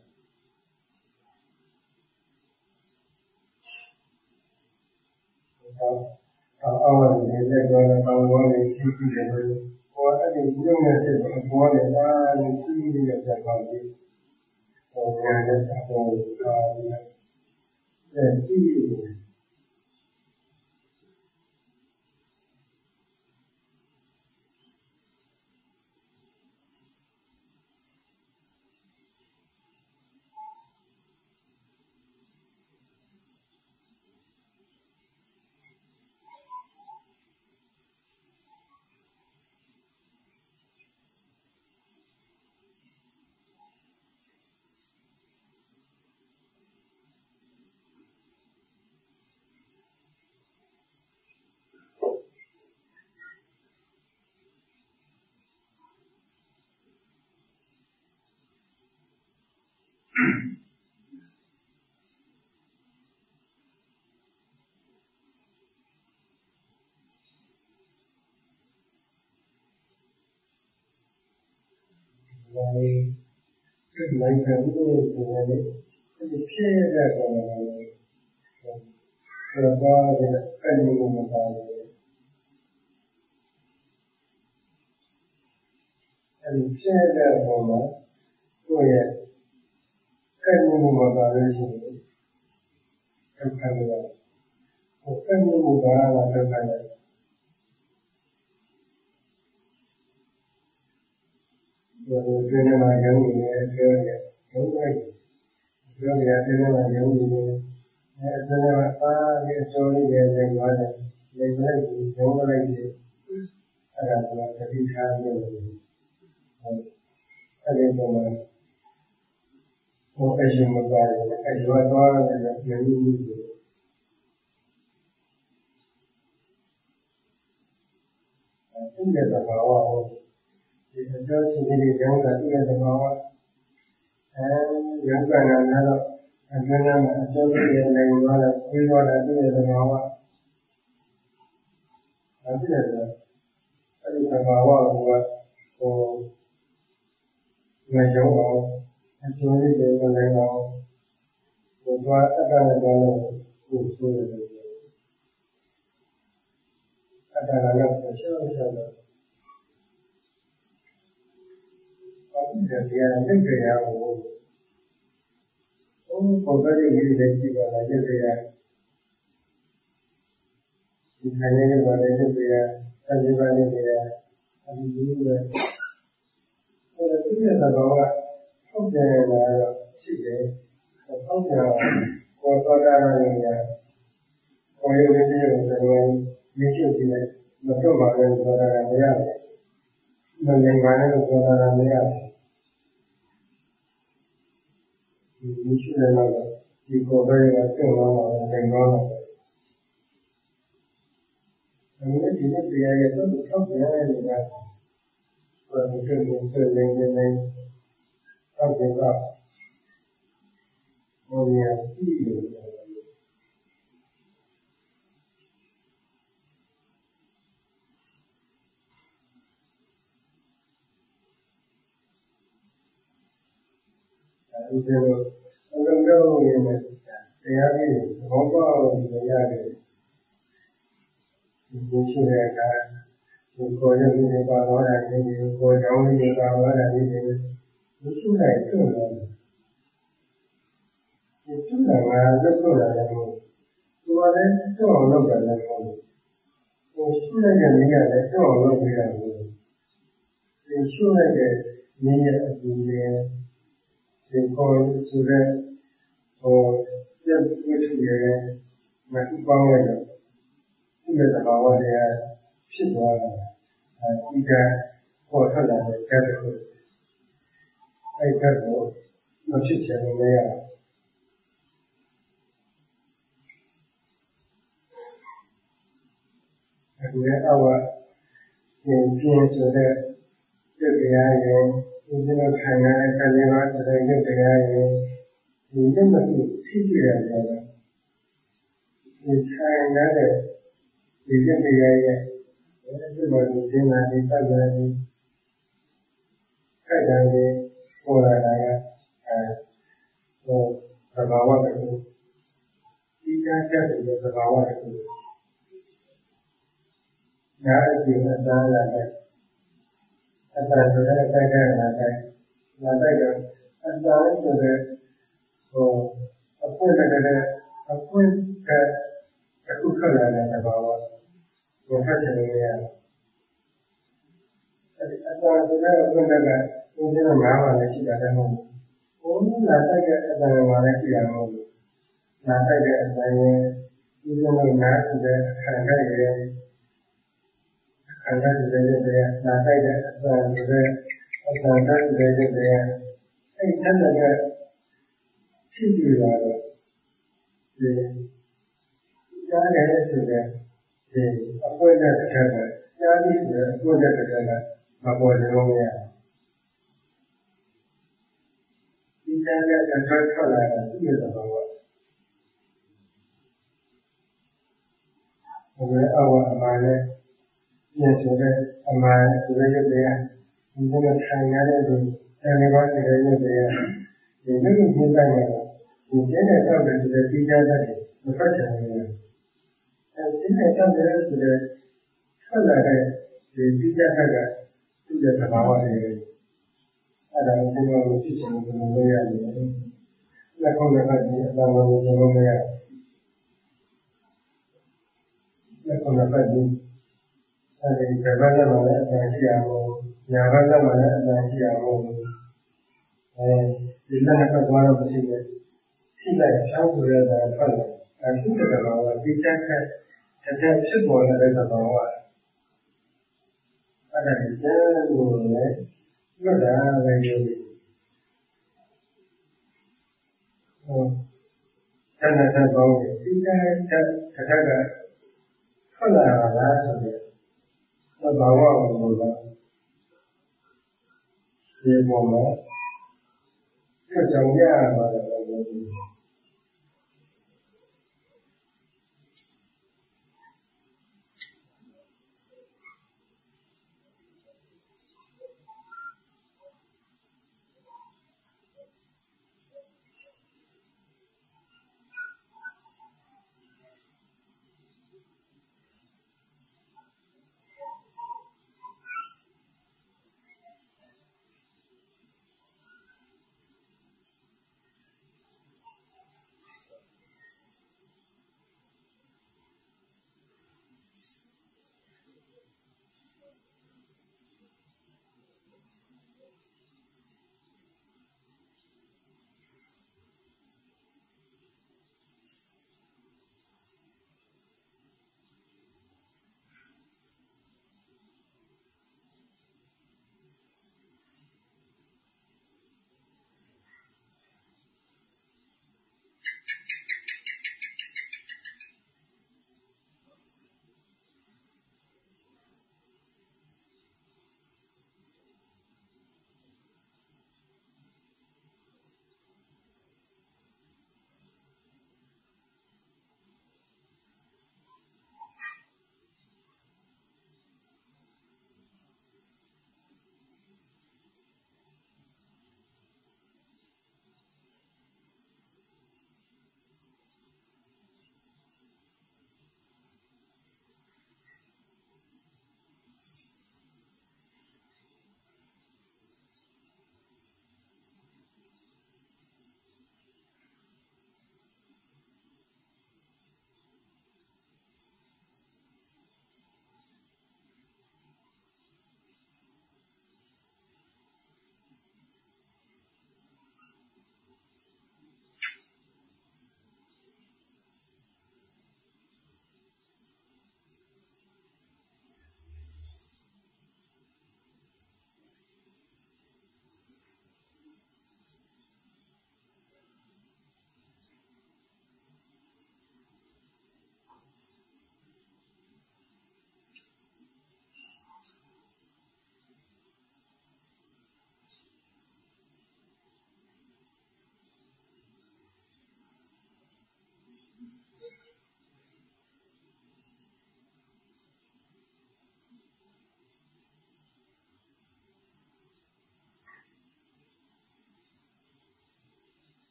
အော်ဒီကတော့ဘောင်းလေးရှိကြည့်တယ်လို့ဘောအဲ့ဒီညုံနေတဲ့ဘောနဲ့အားလုံးစီးနေတဲ့ချက်ပါပြီးဟိုညာတဲ့ဟိုကြည့်ရတယ်လိုက်တယ်လို့ဆိုရင်ဒီဖြစ်ရတဲ့ကောင်လည်းတော့အဲ့ဒီလိုမပါဘူးအဲ့ဒီဖြစ်ရတဲ့ကောင်မှာကိုယ့်ရဲ့အဲ့ဒီလိုမပါလို့ရှိရင်ဒုက္ခရတယ်ဟိုအဲ့ဒီလိုပါလာဒုက္ခရတယ်ဒီကျင်းမှာရုံးနေတယ်ပြောတယ်ရုံးလိုက်ပြောရတယ်ကျင်းမှာရုံးနေတယ်အဲကျင်းမှာအားရအစိုးရရဲ့နေပါတယ်နေလိုက်ပြီးရုံးလိုက်ပြီးအဲ့ဒါကတတိထားလို့အဲ့ဒီပုံမှာဟိုအရှင်မပါတယ်အဲ့ဒီတော့သွားတယ်ရုံးနေတယ်အဲ့ဒီသဘာဝဟုတ်ဒီအကျိုးရှိတဲ့ကြောင့်ကသူ့ရဲ့သဘာဝရုပ်ကဏ္ဍကတော့အတွင်းမှာအကျိုးရှိတဲ့နေသွားတာပြီးတော့သူ့ရဲ့သဘာဝအဲ့ဒီသဘာဝကဟိုငါကြောအောင်အကျိုးရှိတဲ့နေအောင်ဟိုသွားအတ္တနဲ့တော့ကိုယ်ဆိုရတယ်အတ္တကတော့ရှော့ရှော့တော့တရားနဲ့တရားကိုပုံစံလေးလေးကြည့်ပါလားတရားဒီခန္ဓာရဲ့ဘာလဲတရားအဒီဘာလဲတရားအဒီလိုပဲအဲ့ဒီသဘောကဟုတ်တယ်လားရှိတယ်ဟုတ်တယ်ကိုယ်သောတာရနေရကိုယ်ရဲ့ဝိသေယဆိုရင်မြေချုပ်ကြည့်လိုက်မတော့ပါနဲ့သောတာရမရတယ်မလင်ပါနဲ့သောတာရမရတယ်ဒီရှိတယ်တော့ဒီကိုယ်ပဲကတက်သွားတာလည်းငေါတော့တယ်ဒီနေ့တရားရဲ့တော့ထောက်ပြန်နေတာဘာလို့ဒီလိုဆက်နေနေတော့ဒီကဘုရားရှိတယ်ဒီလိုအလုံးလုံးရင်းနဲ့တရားကြီးဘောပေါက်လို့ရတယ်ဒီရှိတဲ့အခါဒီကိုယ်ရည်တွေပါတော့တယ်ဒီကိုယ်ကြောင့်ဒီပါတော့တယ်ဒီရှိတဲ့ကျွတ်တယ်ဒီကျွတ်တာကလွတ်လို့ရတယ်သူကလည်းကျွတ်အောင်လုပ်တယ်လည်းဟုတ်ဟိုရှိတဲ့နေရာလည်းကျွတ်အောင်လုပ်ပြရတယ်ဒီရှိတဲ့နေရာအတူနဲ့ဒီကိုယ်ဆိုတဲ့ဟိုပြည့်ဝရဲ့မတူပေါင်းလိုက်တော့ဒီသဘာဝတရားဖြစ်သွားတာဒီကပေါ်ထွက်လာတဲ့ဓာတ်တစ်ခုအဲ့ဓာတ်ကိုမဖြစ်ချင်လို့မရအခုလည်းအောက်ကပြင်းဆိုတဲ့ရုပ်တရားရဲ့ဒီလိုခံရတဲ့ခလေးပါဆိုတဲ့ရုပ်တရားရဲ့ဒီရုပ်မရှိဖြစ်ပြရတယ်ဒီခံရတဲ့ဒီရုပ်တရားရဲ့ဒီမှာဒီသင်္ခါဒီပတ်တယ်ဒီခိုက်တယ်ဒီပေါ်လာတာကသဘာဝတစ်ခုဒီကတည်းကသဘာဝတစ်ခုနားကြည့်အသားလာတဲ့အသားဆိုတဲ့အတိုင်းကလာတော့အသားဆိုတဲ့အပွင့်တဲ့အပွင့်ကအခုထွက်လာတဲ့သဘာဝကိုဖတ်ချင်လို့ရတယ်အသားဆိုတဲ့အပွင့်ကဒီလိုငါးပါးလည်းရှိတာလည်းမဟုတ်ဘူး။လာတိုက်တဲ့အသားမှာလည်းရှိတာမဟုတ်ဘူး။လာတိုက်တဲ့အသားရဲ့ဒီလိုနားဆိုတဲ့ခံရရဲ့ခံရတဲ့နာတိုက်တဲ့အသံတွေအသံတိုက်တဲ့အဲ့ထက်တဲ့ဖြစ်ပြလာတော့ဒီကြားရတဲ့ဆိုတဲ့ဒီအပွင့်တဲ့တစ်ခါကကြားပြီးဆိုတဲ့အပွင့်တဲ့တစ်ခါကမပေါ်လို့မရဒီကြားတဲ့တစ်ခါထွက်လာတာသူ့ရဲ့သဘောကဘယ်အောက်အမှန်နဲ့ပြန်ဆိုတဲ့အမှန်ဆိုတဲ့ရုပ်တရားဒီလိုခံရတဲ့ဒီအဲဒီဘာဆိုတဲ့ရုပ်တရားဒီလိုမျိုးပြလိုက်ရတော့ဒီကျတဲ့ဆောက်တဲ့ဆိုတဲ့ပြီးကြတဲ့မဖတ်ချင်ဘူးအဲဒီနဲ့ဆောက်တဲ့ဆိုတဲ့ဆက်လာတဲ့ဒီပြီးကြတဲ့သူ့ရဲ့သဘာဝတွေအဲဒါကိုကျွန်တော်ဖြစ်ချင်လို့လုပ်ရတယ်လက်ခုံးနဲ့ဒီအမှန်ကိုကျွန်တော်မရလက်ခုံးနဲ့ဒီအဲဒီကဘာလဲမလဲအတိုင်းရှိရအောင်ညာဘက်ကမှလည်းအတိုင်းရှိရအောင်ဒီလက်နဲ့တော့တော့မရှိဘူးထိလိုက်ချောင်းဆိုတဲ့ဖတ်လို့အခုတကယ်တော့ဒီတက်တဲ့ဖြစ်ပေါ်နေတဲ့သဘောကအဲ့ဒါကြီးကျလို့လေလွတ်တာပဲယူပြီးတဏှာတဲ့ဘောင်းဒီတက်ကထွက်လာတာလားဆိုတဲ့သဘာဝကိုလို့ဒီပေါ်မှာကြောင်ရပါတယ်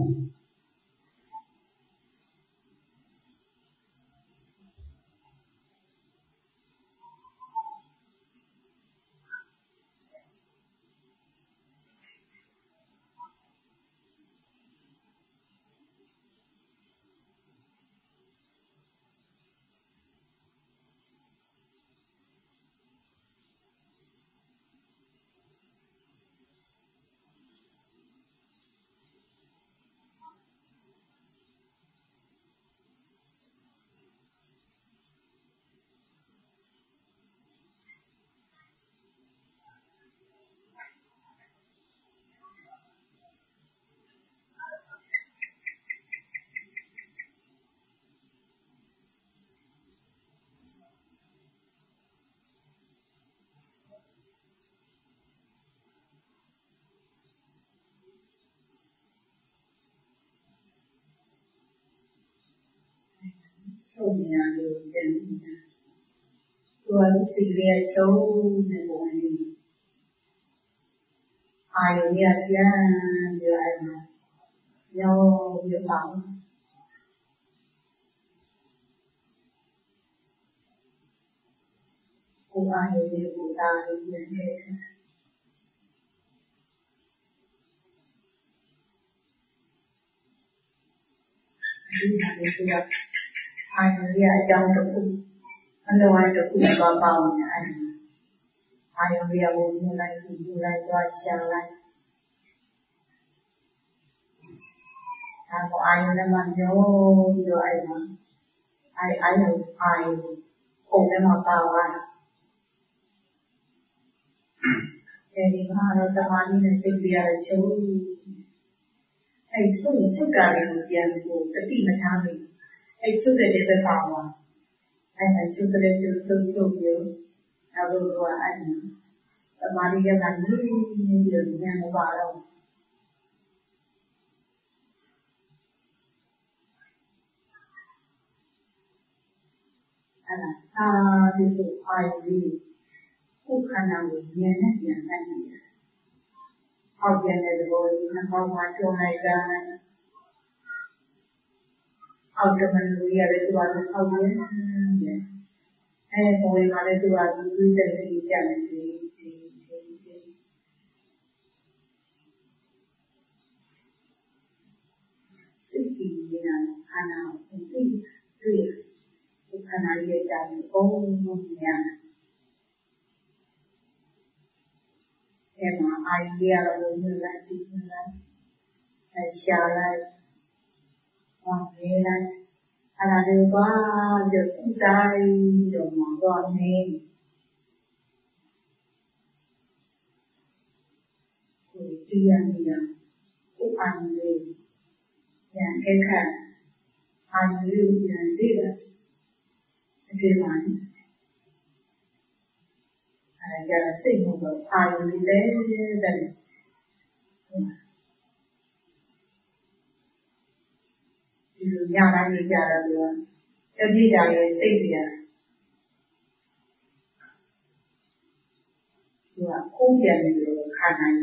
Sâu nhà được đến tôi sự việc sâu này của mình ai ở nhà kia như ai mà nhau như bảo cô ai ở nhà của ta thì như thế chúng ta đi được ai ở nhà trong được cũng anh đâu ai được cũng có bao nhiêu anh ai ở nhà buồn như này qua xa lại có ai nó mà nhớ như ai mà ai cùng để mà vào ai thì mà nó ta mà đi là sinh viên là chú ai suốt cả đời tiền của cái gì mà tham mình ai suốt đời để vào mà ai suốt đời chú nhiều nào rồi anh ta mà đi cái này như điều nhà nó vào đâu ta đi từ ai đi cũng khả năng nhận hết nhận anh gì học viện này rồi nó học mà trường này ra học cho mình bây giờ để tụi anh học viên hay hồi mà để tụi anh cứ chân đi chân thì sự gì là khả năng cũng tuyệt khả năng dễ dàng ôm nhà em mà ai kia là như lại thì như lại xa lại hoàn thế lại là điều quá được sinh sai được mà con nên rồi kia thì cũng ăn đi nhà cái khác ăn lưu nhà đi là cái này giờ là sinh một bậc thầy đi đến đây thì nhà này đi ra được cho đi ra để sinh tiền và không tiền được khả năng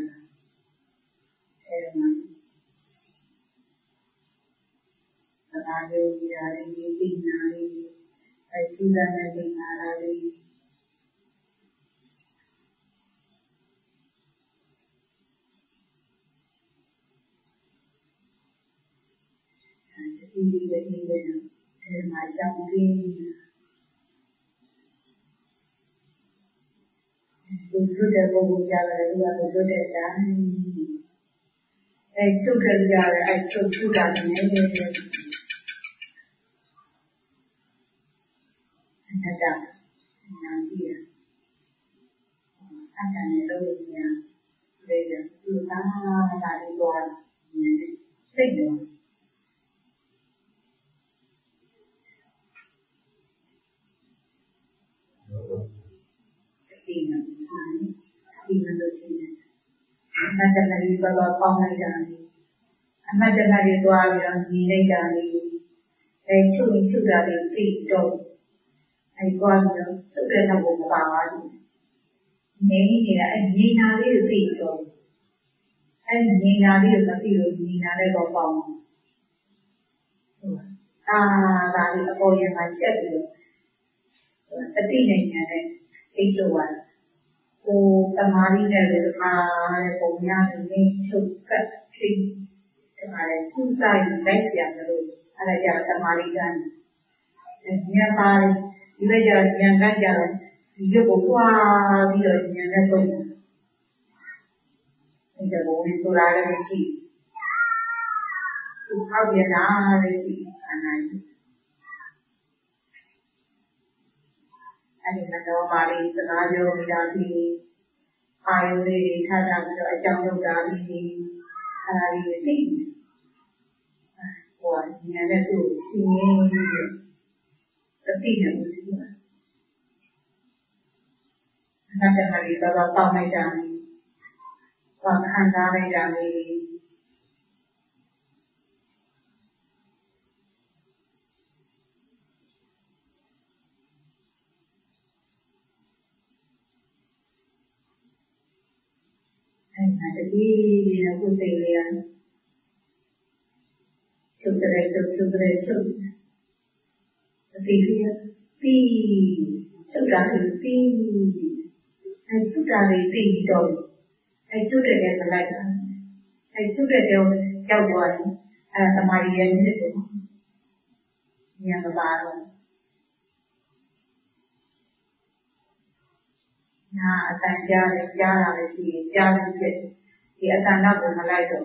em là điều gì là đi tìm là đi phải suy ra là đi là đi đi về mà trong khi tôi để vô gia là tôi để đá ai chú cần gia là ai chú đá thì nhớ về anh ta đá làm gì anh ta này đâu nhà về là tôi ta là đi đoàn thích rồi Imaginary Baba Pamayani, imaginary Dwaram Nidani, a chudari feet dog, a guardian, children of Bawani, Nina and Nina feet dog, ညီနာလေးကိုမသိလို့ညီနာလည်းတော့ပေါင်းဒါလေးအပေါ်ရင်မှာချက်ပြီးတော့တတိနဲ့ညာနဲ့အိတ်လို့ရတယ်ကိုတမားလေးနဲ့လည်းတခါတဲ့ပုံများနေချုပ်ကတ်ထိတခါလေစူးစိုက်လိုက်ပြန်လို့အဲ့ဒါကြတမားလေးကညံပါတယ်ဒီလိုကြညံကကြတော့ဒီရုပ်ကိုပွားပြီးတော့ညံနဲ့ပုံဒီတော့ဝင်ဆိုတာလည်းမရှိဘူးဟောက်ပြန်လာလည်းရှိအနိုင်အဲ့ဒီတော့ပါဠိစကားပြောမိတာဒီအာယုလေးထားတာပြီးတော့အကြောင်းလုပ်တာဒီအဲ့ဒါလေးသိဟိုညံနဲ့သူ့စီးနေပြီးတတိနဲ့ဦးစီးပါအဲ့ဒါကလေးတော့ပေါက်လိုက်တာဘာခံစားလိုက်တာလဲအဲ့ဒါတတိနဲ့ကိုယ်စိတ်လေးရချုပ်တဲ့ချုပ်တတိလေးပြီးချုပ်တာလေးပြီးအဲ့ချုပ်တာလေးပြီးတော့အဲ့ချုပ်တဲ့ကလိုက်တာအဲ့ချုပ်တဲ့ကြောက်သွားတယ်အဲ့သမားရဲ့မြစ်ကိုညံပါတော့နာအတန်ကြားတယ်ကြားတာလည်းရှိရင်ကြားလို့ဖြစ်ဒီအတန်တော့ကိုမလိုက်တော့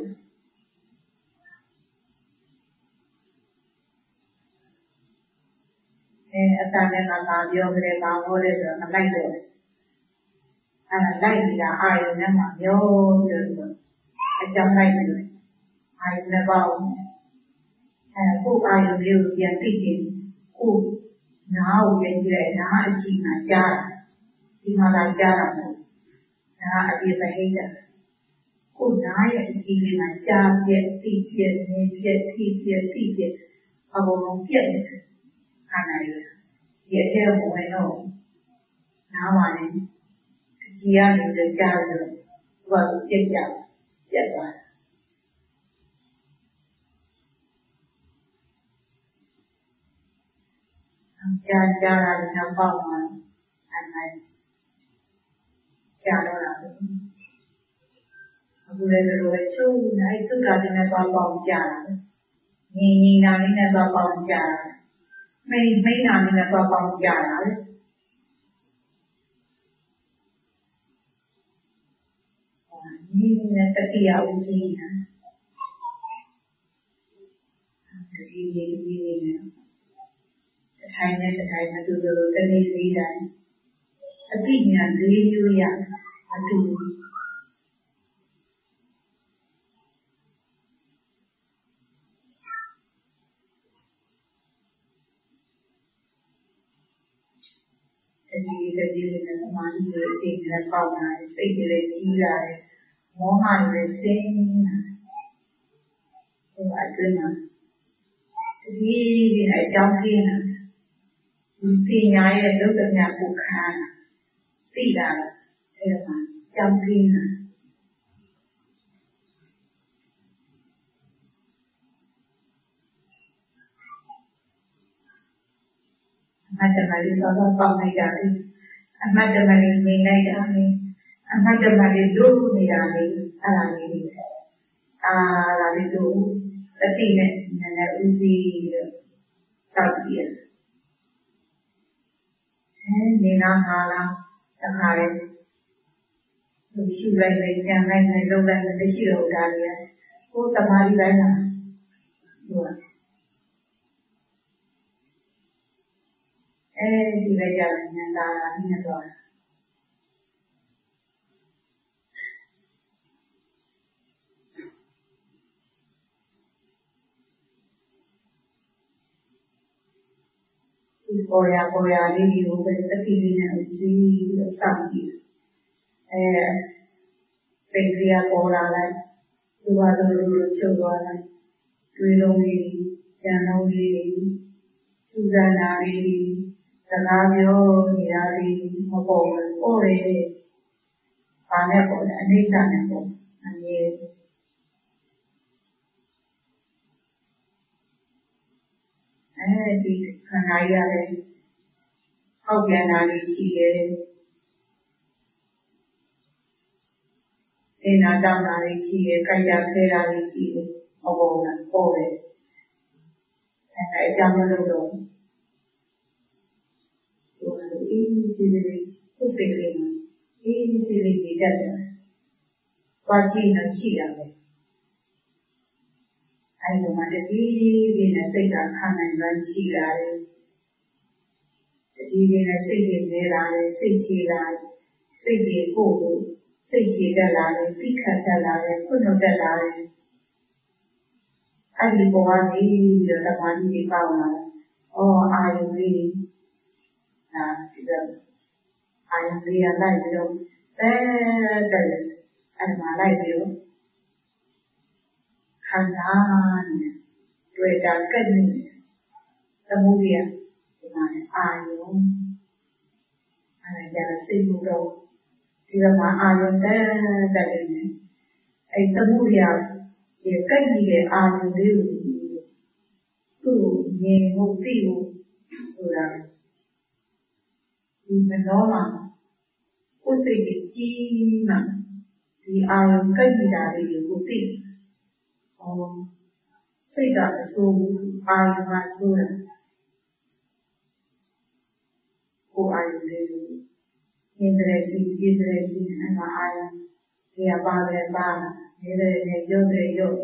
အတန်နဲ့ငါပြောကြတယ်ဘာလို့လဲဆိုတော့မလိုက်တော့လိုက်နေတာအာယုန်နဲ့မှပြောပြီးတော့အကြောင်းလိုက်နေတယ်အာယုန်နဲ့ပေါ့ကိုအာယုန်လေးကိုပြန်သိချင်ကိုနားကိုပြန်ကြည့်လိုက်နားအကြည့်မှာကြားဒီမှာလာကြားတာမဟုတ်နားအပြည့်ပဲဟိတာကိုနားရဲ့အကြည့်လေးမှာကြားပြက်သိပြက်နေပြက်သိပြက်သိပြက်အဘုံပြက်နေတယ်အားနိုင်တယ်ဒီအထက်ကိုဝင်တော့နားပါနေကြည်ရနေကြားလို့ဘာလို့ပြက်သွားကြားတာလည်းပေါ့မှာအဲ့ဒါကြားတော့တာအခုလည်းတော့ချုပ်နိုင်သုခတိနဲ့ပေါ့ကြားတာညီနာလေးနဲ့ပေါ့ကြားတာမိနာလေးနဲ့ပေါ့ကြားတာလေညီနဲ့တတိယဦးစီးတာဒီနဲ့ထိုင်တဲ့မတူလို့တနေ့လေးတိုင်းအတိညာလေးမျိုးရအတူတတိနဲ့သမာဓိကိုအချိန်နဲ့ပေါက်လာတယ်စိတ်ကလေးကြီးလာတယ်မောဟလည်းဆင်းလာဟိုအတွင်းမှာဒီအကြောင်းပြင်းပညာရဲ့ဒုက္ခမြတ်ကိုခံသိတာအဲ့ဒါကြောင့်ပြင်းတာအမတ်တမလေးတော့ပေါက်လိုက်တာလေအမတ်တမလေးနေလိုက်တာလေအမတ်တမလေးတို့နေတာလေအဲ့ဒါလေးဒါလေးတို့တတိနဲ့နည်းနည်းဦးစီးတော့တောက်ကြည့်နေနာမှာလားတခါလေရှုလိုက်လိုက်ကြံလိုက်လိုက်လုံးလိုက်မရှိတော့ဒါလေးကိုတမားလေးလိုက်တာဟုတ်ဒီလိုက်ကြညံတာညံတော့ပေါ်ရလေးကိုပဲတတိလေးနဲ့ဦးစီးပြီးတော့စောင့်ကြည့်ပိတ်ရပေါ်လာလိုက်ဒီပါတို့ချုပ်သွားလိုက်တွေးလုံးလေးကြံလုံးလေးစူဇန်နာလေးစကားပြောနေတာလေးမပေါ်ဘူးပေါ်တယ်။ဘာနဲ့ပေါ်လဲအနိစ္စနဲ့ပေါ်အမြဲဒီခန္ဓာကြီးရတယ်ဟောက်ပြန်တာလေးရှိတယ်အင်းနာတောင်းတာလေးရှိတယ်ကြိုက်တာခဲတာလေးရှိတယ်ဟောပေါ်လာပေါ်တယ်အကြောင်းလို့တော့အေးဒီလေးကိုယ်စိတ်လေးအေးဒီလေးနေတတ်တယ်ဘာကြည့်နေရှိတာလဲအဲဒီမှာတတိဒီနဲ့စိတ်ကခံနိုင်မှရှိတာလေတတိဒီနဲ့စိတ်တွေနေတာလေစိတ်ရှိတာစိတ်တွေကိုစိတ်ရှိတတ်လာတယ်သိခတ်တတ်လာတယ်ခွင့်လွှတ်တတ်လာတယ်အဲဒီဘဝနေပြီးတော့သမာဓိတွေပေါက်လာတယ်အာယုလေးဒီတော့အာယုလေးရလိုက်ပြီးတော့အဲဒီမှာလိုက်ပြီးတော့ခံစားနေတွေ့တာကပ်နေသမုဒိယဒီမှာအာယုကြတော့စိတ်မှုတော့ဒီမှာအာယုတက်နေအဲသမုဒိယဒီကပ်နေတဲ့အာယုလေးကိုသူ့မြင်ဖို့သိဖို့ဆိုတာဒီမနောမှာကိုယ်စိတ်ကြီးမှဒီအာယုကပ်နေတာလေးကိုသိစိတ်ကအဆိုးအာယုကဆိုးတယ်ကိုအာယုလေးကိုကျင်းတဲ့ကြည့်အမှအာယုဒီအပါတယ်ပါနေတဲ့နဲ့ရုပ်တဲ့ရုပ်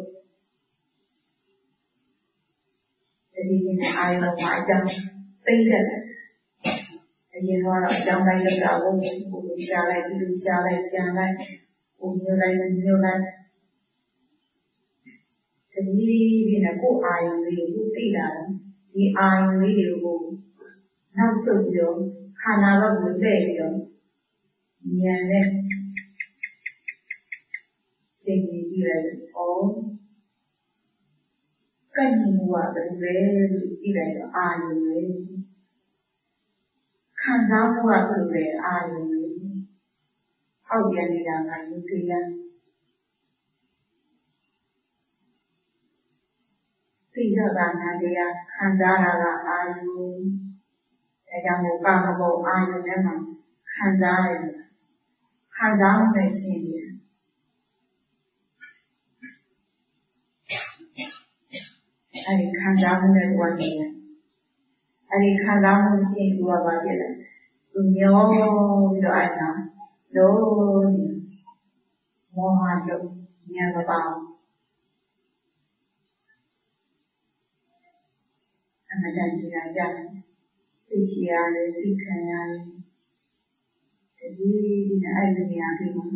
ဒီနေ့အာယုမှာအကြောင်းသိတယ်အရင်ကတော့အကြောင်းတိုင်းလောက်တာကိုလူရှားလိုက်ကြံလိုက်မျိုးလိုက်ဒီနဲ့ကိုအာယုလေးကိုသိလာတယ်ဒီအာယုလေးတွေကိုနောက်ဆုတ်ပြီးတော့ခန္ဓာဘက်ကိုလှည့်ပြီးတော့ဉာဏ်နဲ့စိတ်ကြီးကြည့်လိုက်ကံညီမှုကဘယ်လိုလဲလို့ကြည့်လိုက်တော့အာယုလေးခံစားမှုကဘယ်လိုလဲအာယုလေးဟောက်ပြန်နေတာကယုတ်တရားသိရတာနာတရားခံစားတာကအာယုအဲကြောင့်ကာမဘုံအာယုထဲမှာခံစားရတယ်ခံစားမှုနဲ့ရှင်းတယ်အဲဒီခံစားမှုနဲ့တွားနေတယ်အဲဒီခံစားမှုရှင်းသူကဘာဖြစ်လဲသူမျောပြီးတော့အဲ့ဒါလုံးမောဟလုံးဉာဏ်မပါအမှန်တန်ကြီးတာကြတယ်သိရှိရတယ်သိခံရတယ်ဒီနဲ့အဲ့ဒီနေရာပြီးမှ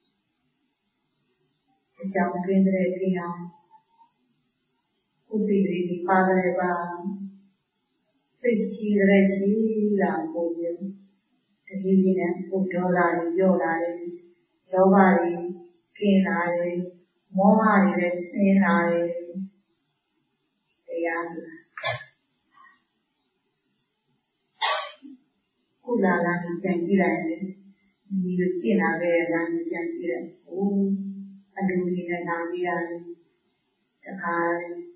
အကြောင်းပြင်းတဲ့ပြင်းအောင်ကိုယ်စီလေးပါတယ်ပါသိရှိရရှိလာပုံမျိုးဒီနဲ့ကိုယ်ဒေါသတွေရော့လာတယ်လောဘတွေကင်းလာတယ်မောဟတွေလည်းဆင်းလာတယ်တရားကုလာလာကိုပြန်ကြည့်လိုက်တယ်ဒီလိုကျင့်လာခဲ့တဲ့လမ်းကိုပြန်ကြည့်လိုက်အတူတူနဲ့နာပြီးရတယ်တခါ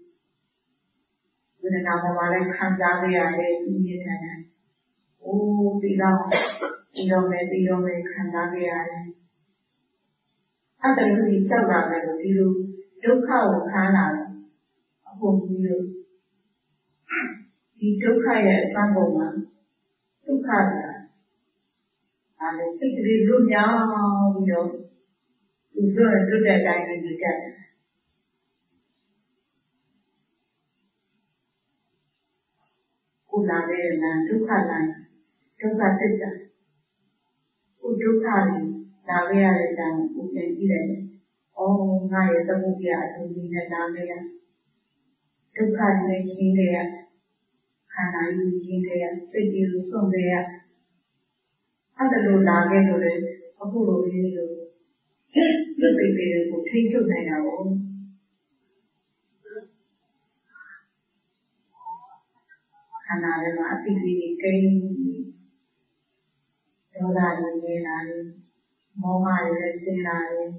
ဝိညာဉ်ပေါ်မှာလည်းခံစားခဲ့ရတယ်ဒီနေ့တည်းပြီးတော့မယ်ခံစားခဲ့ရတယ်အဲ့ဒါလို့ဒီဆောက်တာပဲဒီလိုဒုက္ခကိုခံလာတယ်အခုပြီးလို့ဒီဒုက္ခရဲ့အစွမ်းပုံမှာဒုက္ခကစိတ်ကလေးလွတ်မြောက်ပြီးတော့သူတို့လွတ်တဲ့အတိုင်းနေကြတယ်ကိုလာတဲ့နာဒုက္ခနာဒုက္ခသစ္စာကိုဒုက္ခတွေလာခဲ့ရတဲ့အတိုင်းကိုပြန်ကြည့်လိုက်ငါရဲ့သမုဒိယအတူတူနဲ့လာခဲ့ရဒုက္ခတွေရှင်းခဲ့ရခန္ဓာကြီးရှင်းခဲ့ရစိတ်ကြီးစွန့်ခဲ့ရအဲ့ဒါလိုလာခဲ့လို့လေအခုလိုလေးလို့စိတ်တွေကိုထိချုပ်နိုင်တာကိုခန္ဓာထဲမှာအသိလေးကိန်းဒေါသတွေနေတာလေမောဟတွေလည်းဆင်းလာတယ်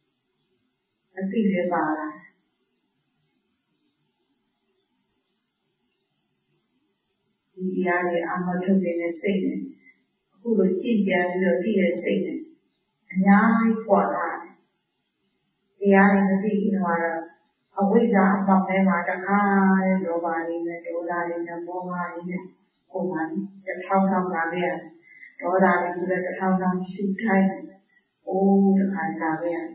အသိလည်းပါလာဒီတရားတွေအာမထုတ်နေတဲ့စိတ်နဲ့အခုလိုကြည်ကြံပြီးတော့သိတဲ့စိတ်နဲ့အများကြီးပွားလာတယ်တရားတွေမသိဘူးတော့အဝိဇ္ဇာအပေါင်းထဲမှာတခါတဲ့လောဘတွေနဲ့ဒေါသတွေနဲ့မောဟတွေနဲ့ပုံမှန်တစ်ထောင်ထောင်လာခဲ့ရတယ်ဒေါသတွေဆိုတဲ့တစ်ထောင်ထောင်ရှုထိုင်းအိုးတခါလာခဲ့ရတယ်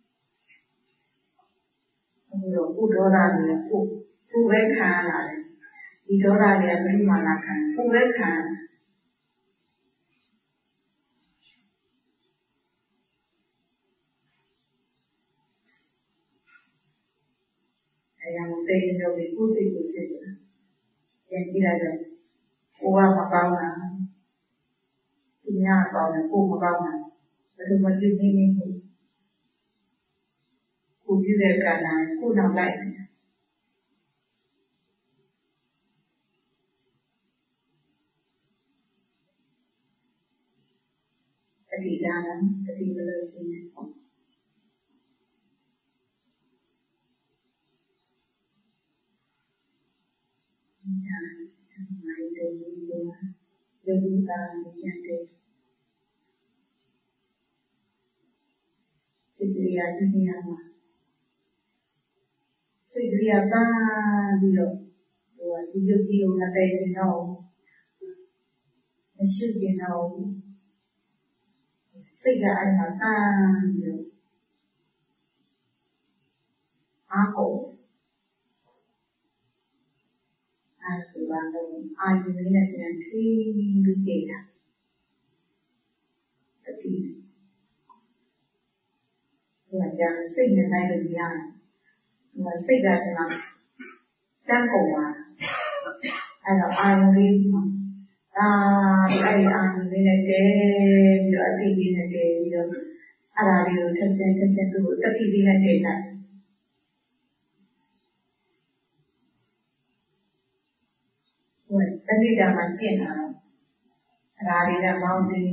အခုတော့ဥဒေါသတွေကိုပဲခံရလာတယ်ဒီဒေါသတွေကဘယ်မှလာခံကိုပဲခံအဲ့ဒါကိုသိနေတော့ဒီကိုယ်စိတ်ကိုစစ်စစ်ပြန်ကြည့်လိုက်တော့ကိုကမကောင်းတာသူများကောင်းတယ်ကိုမကောင်းတာဘယ်လိုမှပြုနေနေဘူးကိုပြုတဲ့ကံတိုင်းကိုနောက်လိုက်အတိဒါနအတိမလို့ရှိနေညာမိုင်းတဲ့ဒီလိုဇေဒီတာညတဲ့စိတ်ရည်ဒီနေရာမှာစိတ်ရည်ပါပြီးတော့ဒီယုတ်ဒီယုတ်နဲ့တဲ့နေတော့မရှိရင်တော့စိတ်ကအဲ့မှာတန်းပြီးတော့အားကိုအဲ့ဒီဘာလို့အာရုံနဲ့ပြန်ထိပြီးနေတာတတိဒီကကြာစိတ်နဲ့နိုင်လို့ရတယ်ဒီစိတ်ကတည်းကတန်းကုန်ပါအဲ့တော့အာရုံလေးအဲ့ဒီအာရုံလေးနဲ့တည်းပြီးတော့အတိလေးနဲ့တည်းပြီးတော့အဲ့ဒါလေးကိုတစ်ဆင့်သူ့ကိုတတိလေးနဲ့တည်းလိုက်တတိယမှာကျင့်တာအရာတွေကမောင်းပြီး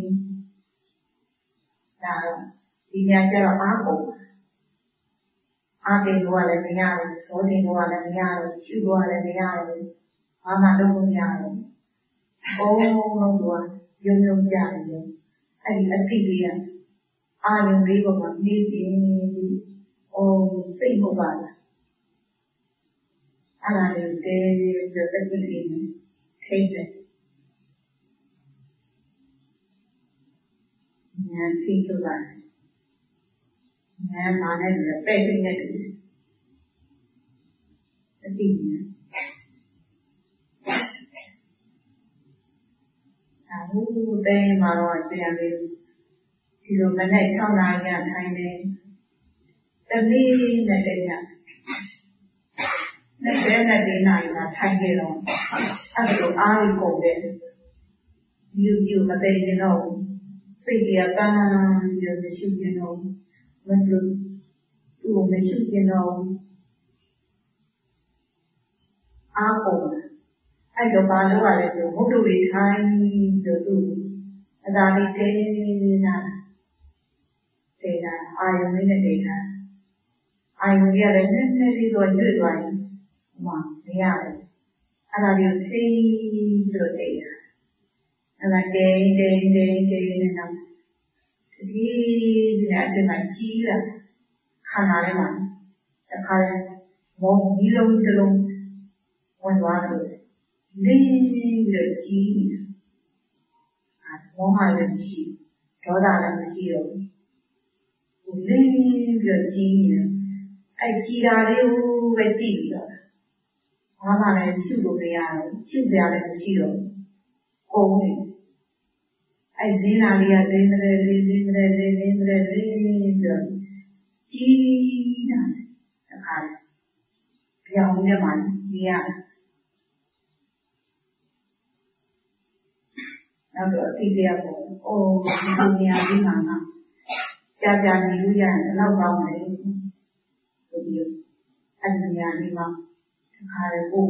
ဒါဒီညာကျတော့အားကုန်အားတင်လို့လည်းမရဘူးစောတင်လို့လည်းမရဘူးကျူလို့လည်းမရဘူးဘာမှလုပ်လို့မရဘူးအကုန်လုံးကယုံယုံကြတယ်အဲ့ဒီအတိလေးကအာယုံလေးပေါ်မှာနေပြီးစိတ်ဟုတ်ပါလားအဲ့ဒါလေးတဲပြီးတတိလေးထိတ်တယ်ဉာဏ်သိဆိုတာဉာဏ်မာနဲ့လည်းပဲ့ပြီးနေတယ်အတိနဲ့အခုတဲမှာတော့ဆရာလေးဒီလိုမနေ့6နာရီကထိုင်နေတတိနဲ့တည်းက24နာရီမှာထိုင်ခဲ့တော့အဲ့လိုအားကြီးကုန်တယ်ယူမသိရင်တော့စိတ်ကြီးကပန်းပြီးတော့မရှိရင်တော့မလို့သူ့မရှိရင်တော့အားကုန်အဲ့တော့ဘာလို့ ရလဲဆိုမုတ်တူတွေထိုင်ပြီးတော့သူ့အသာလေးတဲတာအာယုံလေးနဲ့နေတာအာယုံကြီးကလည်းနည်းနည်းလေးတော့ညွတ်သွားရင်မရဘူးအဲ့ဒါလေးသိပြီးတော့နေတာအဲ့ဒါတဲနေတော့ဒီနေ့အပြင်မှာကြီးလာခန္ဓာထဲမှာတစ်ခါမောကြီးလုံးတစ်လုံးဝင်သွားတယ်လေးပြီးတော့ကြီးမောဟလည်းမရှိဒေါသလည်းမရှိတော့ဘူးလေးပြီးတော့ကြီးနေအဲ့ကြီးတာလေးကိုပဲကြည့်ပြီးတော့ဘာမှလည်းရှုလို့မရဘူးရှုစရာလည်းမရှိတော့ဘူးကုန်နေအဲ့ဒီနာလေးကလေးပြီးတော့ကြီးတာတစ်ခါပြောင်းနေမှနေရနောက်တော့အတိတ်ကပေါ့ဒီနေရာဒီမှာကြာနေလို့ရတယ်တော့ကောင်းတယ်ဆိုပြီးအဲ့ဒီနေရာဒီမှာတစ်ခါလေပို့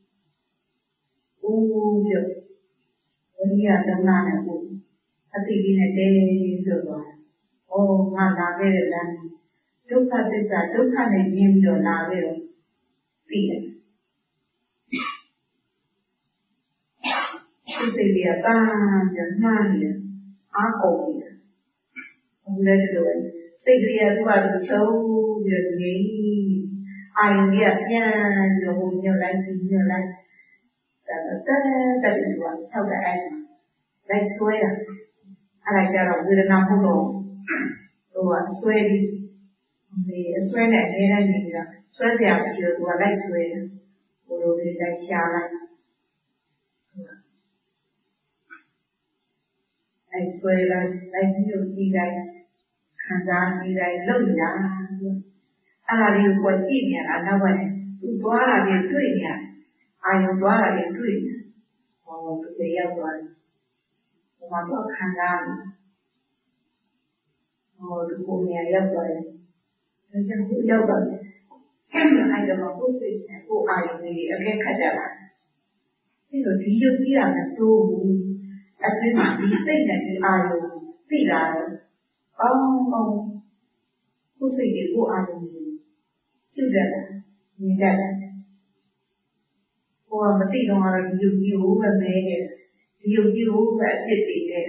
ပြဝိညာဉ်သမဏနဲ့ပို့အတိတ်နဲ့တည်းဆိုတော့ငါလာခဲ့တဲ့လမ်းဒုက္ခသစ္စာဒုက္ခနဲ့ရင်းပြီးတော့လာခဲ့တော့ပြီးတယ်စိတ်တွေကပန်းပြီးနှမ်းနေတယ်အားကုန်နေတယ်ဘုရားတို့စိတ်ကလေးကသူ့ဘာသူချုပ်ပြီးတော့နေအာယုံကြီးကပြန်ပြီးတော့ဟိုညွတ်လိုက်ပြီးညွတ်လိုက်တက်ပြီးတော့၆တဲ့အဲ့မှာလိုက်ဆွဲတာအဲ့ဒါကြတော့ဝေဒနာမှုတော့ဟိုကဆွဲပြီးဒီအဆွဲနဲ့အများနဲ့နေပြီးတော့ဆွဲစရာမရှိတော့သူကလိုက်ဆွဲတယ်ဟိုလိုလေးလိုက်ရှာလိုက်အဲ့ဆွဲလိုက်လိုက်ပြီးတော့ကြည့်လိုက်ခံစားကြည့်လိုက်လှုပ်လာအဲ့ဒါလေးကိုကြည့်နေတာနောက်ကနေသူသွားတာလေးတွေ့နေအာယုံသွားတာလေးတွေ့နေဟောသူတယောက်သွားတယ်ဟိုမှာတော့ခံစားနေဟောဒီပုံများရောက်သွားတယ်ဒါကြောင့်ကိုရောက်သွားတယ်အဲ့တော့ကိုယ်စိတ်နဲ့ကိုယ်အာရုံလေးအကဲခတ်ကြတာဒီလိုဒီရုပ်ကြီးတာမစိုးဘူးအတွင်းမှာဒီစိတ်နဲ့ဒီအာရုံသိလာတော့ကောင်းကောင်းကိုယ်စိတ်ကိုအာရုံလေးရှုတတ်တာမြင်တတ်တယ်ကိုယ်ကမသိတော့ဒီရုပ်ကြီးကိုပဲမဲတယ်ဒီရုပ်ကြီးကိုပဲအဖြစ်တည်တယ်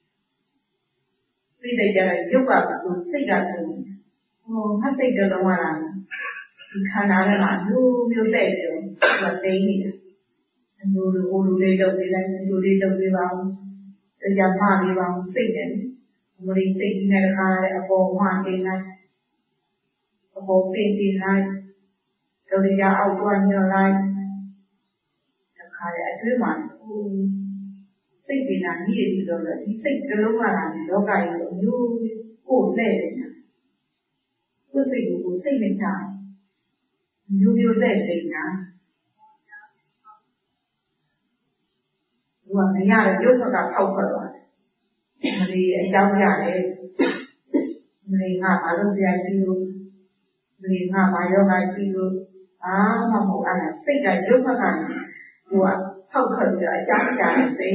သိတဲ့ကြတော့ရုပ်ကဆိုစိတ်ကဆိုဟိုငါစိတ်တလုံးလာဒီခန္ဓာထဲမှာမျိုးမျိုးတဲ့တယ်သူကသိနေတယ်အလိုလိုဟိုလိုလေးတော့ပြလိုက်ဒီလိုလေးတော့ပြပါဦးတရားမှလေးပါဦးစိတ်တယ်ဘုရားစိတ်နဲ့ခါရတဲ့အပေါ်မှတင်လိုက်အပေါ်ပြင်တင်လိုက်ဒုတိယအောက်ကွာညွှန်လိုက်တခါရအတွင်းမှာစိတ်ပင်နာညစ်ပြီးတော့ဒီစိတ်တလုံးလာတယ်လောကကြီးကိုမျိုးကိုနဲ့နေတာကိုယ်စိတ်ကိုစိတ်နဲ့ချမျိုးမျိုးနဲ့နေတာသူကမရတဲ့ရုပ်ဘက်ကဖောက်ထွက်သွားတယ်မလေးအကြောင်းရတယ်မလေးငါဘာလို့ဆရာရှိလို့မလေးငါဘာယောဂရှိလို့အားမဟုတ်အဲ့ဒါစိတ်ကရုပ်ဘက်ကသူကဖောက်ထွက်ပြီးတော့အကြောင်းရှာတယ်စိတ်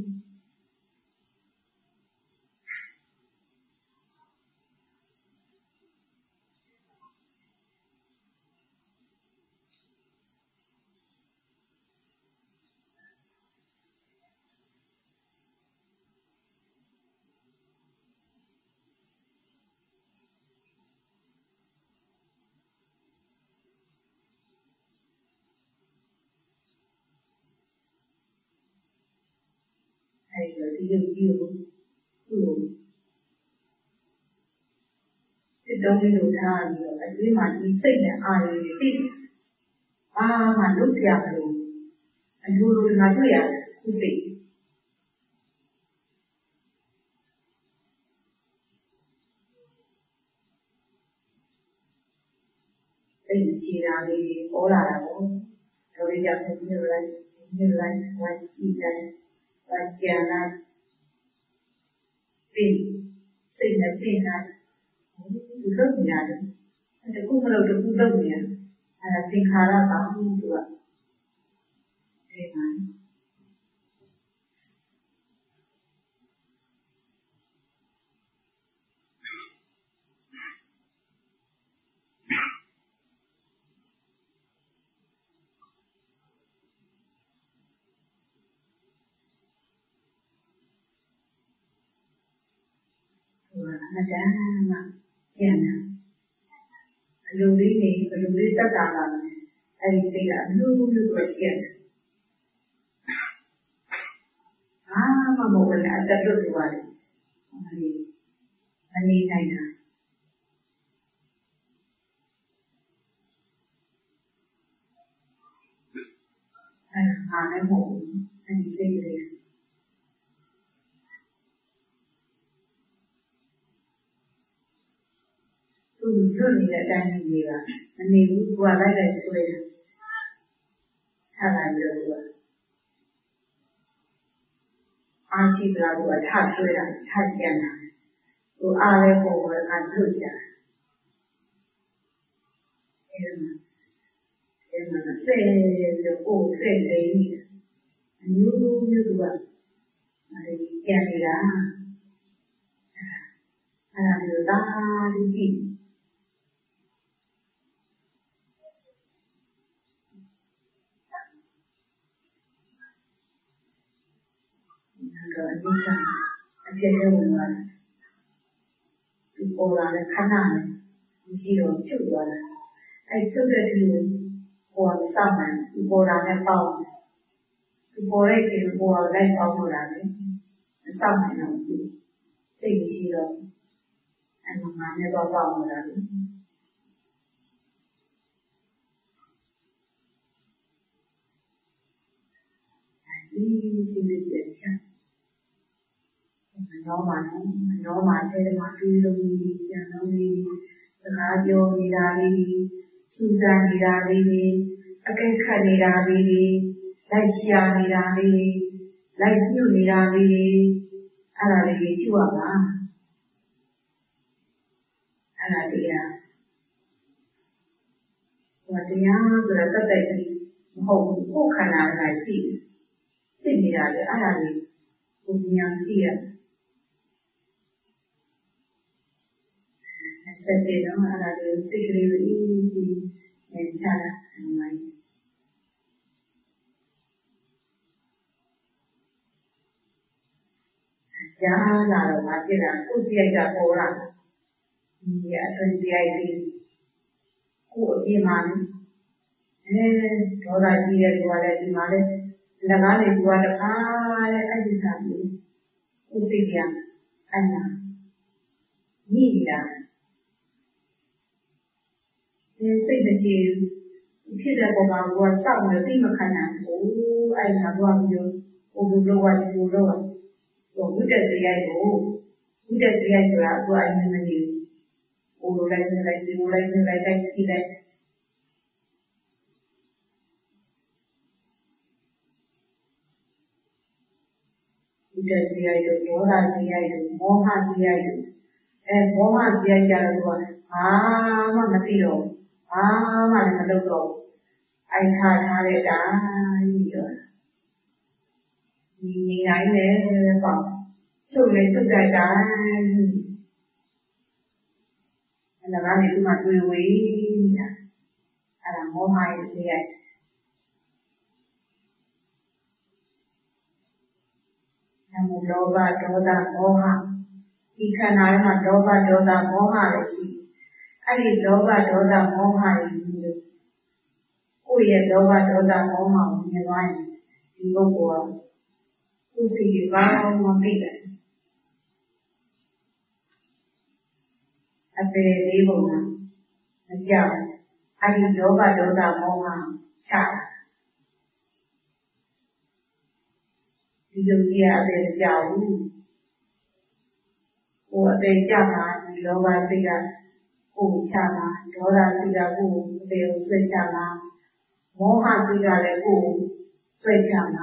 ဒီလိုကြီးကိုသူ့စစ်တုံးလေးလိုထားပြီးတော့အတွင်းမှာဒီစိတ်နဲ့အာရုံတွေသိဘာမှလုပ်စရာမလိုအလိုလိုငါတွေ့ရတယ်ခုစိတ်စိတ်ချီတာလေးပေါ်လာတာပေါ့ဒါလေးကြောင့်ညှို့လိုက်ဝါကြည့်တယ်ဝါကြံလိုက်ပြင်စိတ်နဲ့ပြင်လိုက်ဒီလိုနေရတယ်အဲ့ဒါကုမလို့တခုလုပ်နေရအဲ့ဒါသင်္ခါရပါဘူးသူကအဲ့ဒါအမှန်တမ်းမှကျန်တာအလိုလေးနေဘယ်လိုလေးတက်တာလာလဲအဲ့ဒီစိတ်ကအလိုလိုပဲကျန်တယ်အာမမဟုတ်လည်းအတတ်လို့ပြောရတယ်မနေနိုင်တာအဲ့ဒါငါလည်းမဟုတ်ဘူးအဲ့ဒီစိတ်ကလေးသူလွတ်နေတဲ့အတိုင်းနေတာမနေဘူးသူကလိုက်ဆွဲတယ်ထားလိုက်လို့သူကအားရှိသလားသူကထဆွဲတာထကြံတာသူအားလည်းပုံပေါ်ကလွတ်ကြအဲ့မှာဆဲလို့ကိုယ်ဆဲနေအမျိုးမျိုးသူကကြံနေတာအဲ့ဒါမျိုးသာလူကြည့်个你看，这些文化，就波兰的看哪呢？你是有救过来，救的是我上门，波兰的包，波来是波来包波兰的，上门有救，这个是了，慢慢的包波兰的。Ini biasa. Normal thế mà tuy đâu đi cha nó đi, radio đi ra đi, Susan đi ra đi, cái khai đi ra đi, lại xia đi ra đi, lại nhiều đi ra đi, là đi chùa mà, là đi à, và thì nhá rồi là tất cả thì hậu cũng khả năng là gì. Thế thì là để ai làm gì cùng nhau kia sẽ để nó là để tích lũy thì nên cha hàng ngày giá là mà cái là cô gì ai cả cô là nhà thân gì ai thì cô đi mà đó là gì gọi là gì mà đấy लगाने हुआ रखा है ऐसा भी उसे क्या अन्ना नीला ये सही बच्चे फिर वो बाबू सब में भी मखाना ओ ऐसा हुआ जो वो बुलोवा वो बुद्ध सिया जो है वो अन्य में नहीं वो लाइक सीधा Dia itu orang dia itu moha dia itu moha dia jalan dua mana mati lo mana malu lo ai thare dah itu ni ai le bang sudah dah là cái này mà tôi quý là moha itu dia một loba doda moha ikana ma loba doda moha le shi ai loba doda moha ni ko ye loba doda moha ni wa ni di bo ko ku si ki ba ma pi le ape le bo na ma ja ai loba doda moha cha điều kia về giàu của về cha mà đó là gì cả của cha mà đó là gì cả của về suy cha mà mô hạt gì cả là của suy cha mà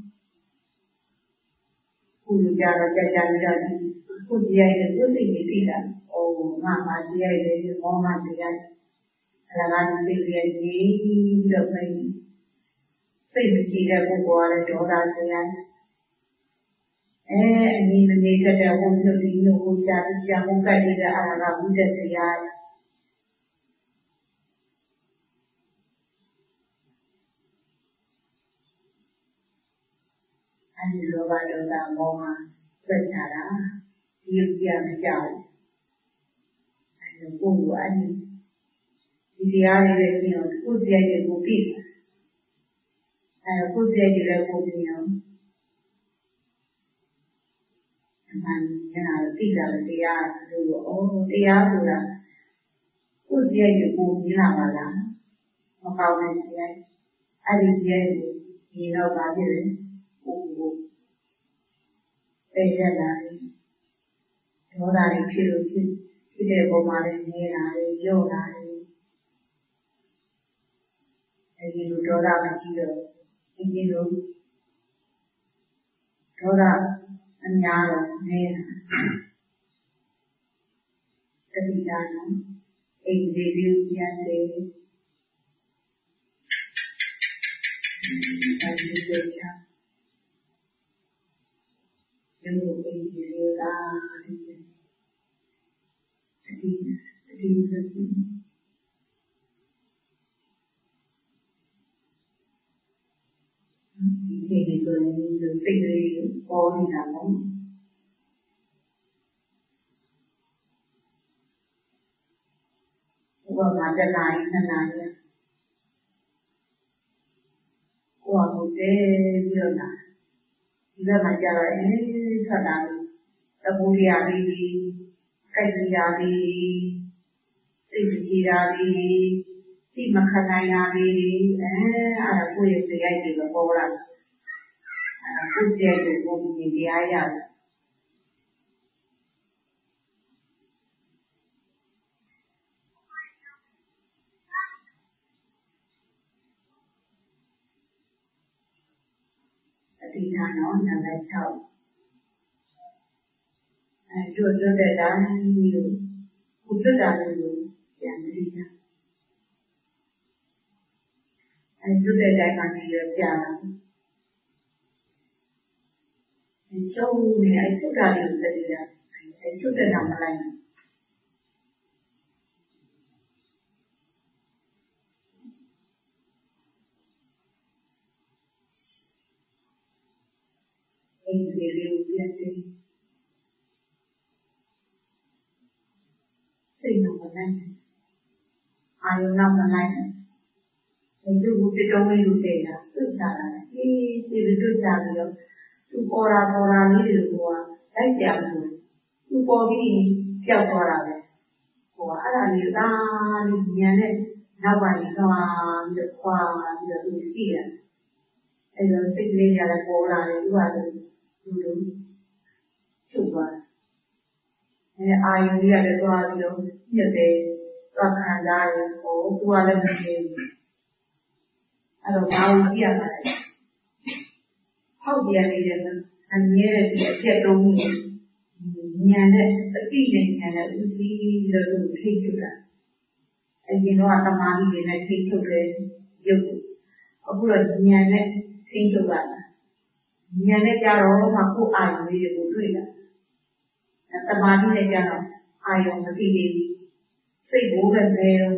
của cha là cha đi của gì ấy là của gì đi là ô mà gì ấy là mô hạt gì ấy là cái gì ấy được nàyสิ่งที่ได้ผู้ว่าได้ตัวเราเสียนี่มันนี่ก็จะหุ่นยนต์ที่หนูจะมุ่งไปที่จะอะไรก็มุ่งจะเสียอันนี้เราว่าเราตามองมาสวยชาละยืดยาวเจ้าอันนี้กูอันนี้ที่อะไรเลยที่เรากูเสียจะกูปิดกูเสียจะเลยกูปิดเนาะมันเนี่ยติดแล้วเดียดูโอ้เดียดูละกูเสียอยู่กูมีหลังมาละมาเข้าในเสียอะไรเสียอยู่มีเราบ้าเลยกูเป็นอะไรโดนอะไรผิดที่เด็กบอกมาเลยเนี่ยอะไรโยนอะไรไอ้ที่รู้โดนอะไรที่เราไอ้ที่รู้โดนอันยาเราเนี่ยตติยานะเองเดียวยันเลยอันนี้เด็กช่างยังอยู่เองเดียวตติก็สิดีချိန်တွေဆိုရင်ဒီစိတ်ကလေးပေါ်နေတာပေါ့ဘာမှတနိုင်နှစ်နိုင်ကိုယ်ဟုတ်တယ်ပြီးတော့လာဒီဘက်မှာကြာတော့ထွက်လာတပူရလေးကြိုက်ကြလေးစိတ်ကြည်ရလေးဒီမခံနိုင်ရလေးအဲ့ဒါကိုယ့်ရဲ့စိတ်ရိုက်တွေပေါ်လာကိုယ်စိတ်ကိုမြင်တရားရတယ်ဒီနာနော်နံပါတ်6တို့တဲ့တိုင်းလို့ဘုဒ္ဓတာလို့ပြန်ပြီးတာတို့တဲ့တိုင်းမှာပြီးတော့ကြာတာချုပ်နေချုပ်တာလို့တည်းတာချုပ်တဲ့နာမလိုက်ဒီလိုပြန်ပြီးစိတ်မနိုင်အာယုံမနိုင်ဒီလိုဘုတတော်လေးတွေတာသူ့ချတာဒီလိုချပြီးတော့သူပေါ်လာလေးတွေကလိုက်ကြလို့သူပေါ်ပြီးကြောက်သွားတာပဲဟိုအဲ့ဒါလေးသာလေးဉာဏ်နဲ့နောက်ပိုင်းသွားပြီးခွာပြီးတော့သူကြည့်ရတယ်အဲ့တော့စိတ်လေးရလည်းပေါ်လာတယ်သူကလူချုပ်သွားတယ်အာယုံကြီးရတယ်သွားပြီးတော့ညက်တယ်သွားခံစားတယ်ဟိုသူကလည်းမနေဘူးအဲ့တော့ဘာလို့ကြည့်ရမှာလဲဟောက်ပြန်နေတယ်အမြဲတည်းအပြတ်တုံးဉာဏ်နဲ့အတိနဲ့ဉာဏ်နဲ့ဦးစီးပြီးတော့သူထိချုပ်တာအရင်တော့သမာဓိတွေနဲ့ထိချုပ်တယ်ရုပ်အခုတော့ဉာဏ်နဲ့ထိချုပ်တာဉာဏ်နဲ့ကြတော့မှကိုယ်အာရုံလေးတွေကိုတွေ့တာသမာဓိနဲ့ကြတော့အာရုံမသိသေးဘူးစိတ်ဘိုးပဲပဲတော့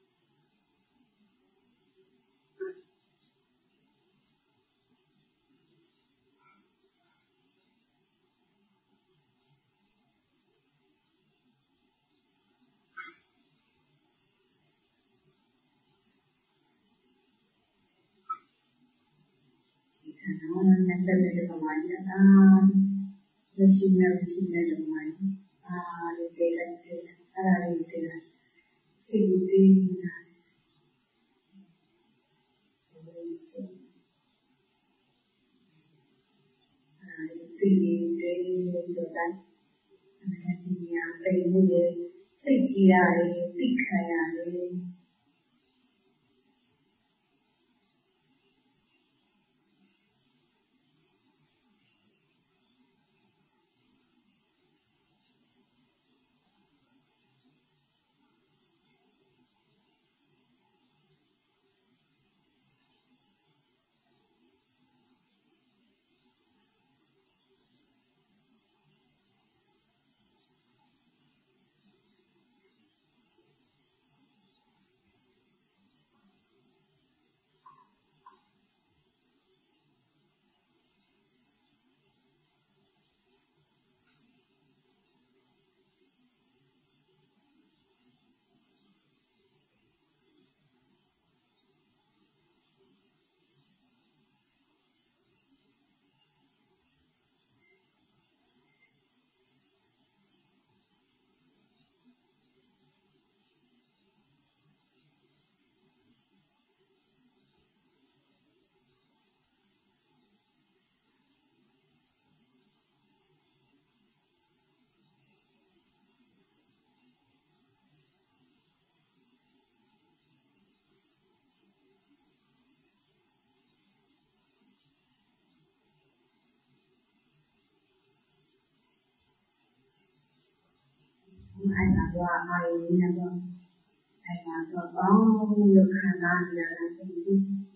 necesita tomar vecina de tomar de tela seguridad ai là qua ai nha con ai là có được khả năng là cái gì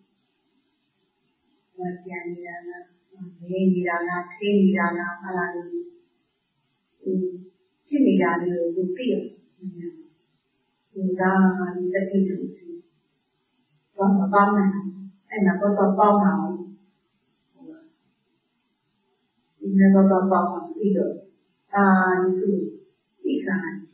và chuyện là thế đi ra là chứ đi ra được đủ tiền ra đi ra đi được có một con này hay là có bao nào never got back either. You can't.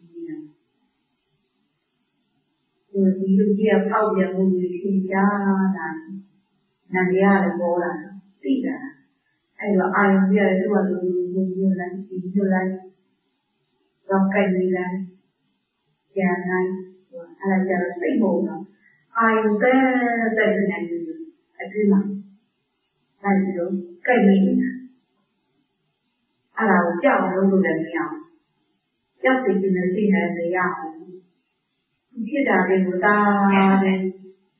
You get out there when you can shine and the other ball and see that. I am there to you like rock and like Jan and I just say more. I am there that agreement. I do, can I will tell you that now. Just as in the thing as they are. Khi đã đến của ta đến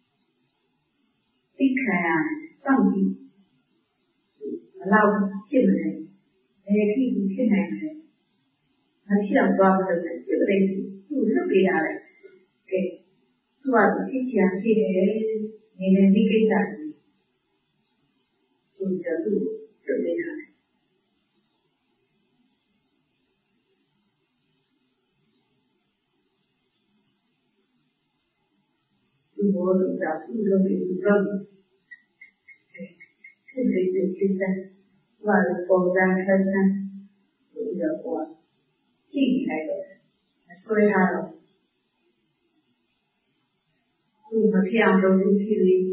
tích khả xong thì lao chiếc này thế khi này nó khi làm qua được chiếc này thì rất bị đá đấy cái qua khi chàng khi thế nên đi cái gì chúng ta đủ được bị đá đấy Bố được giáo sư đơn vị thủ râm xin lấy từ khi sang và được bầu ra khai sang sự giờ của chỉ này rồi xoay hà rồi dù mà khi ăn đâu cũng khi đi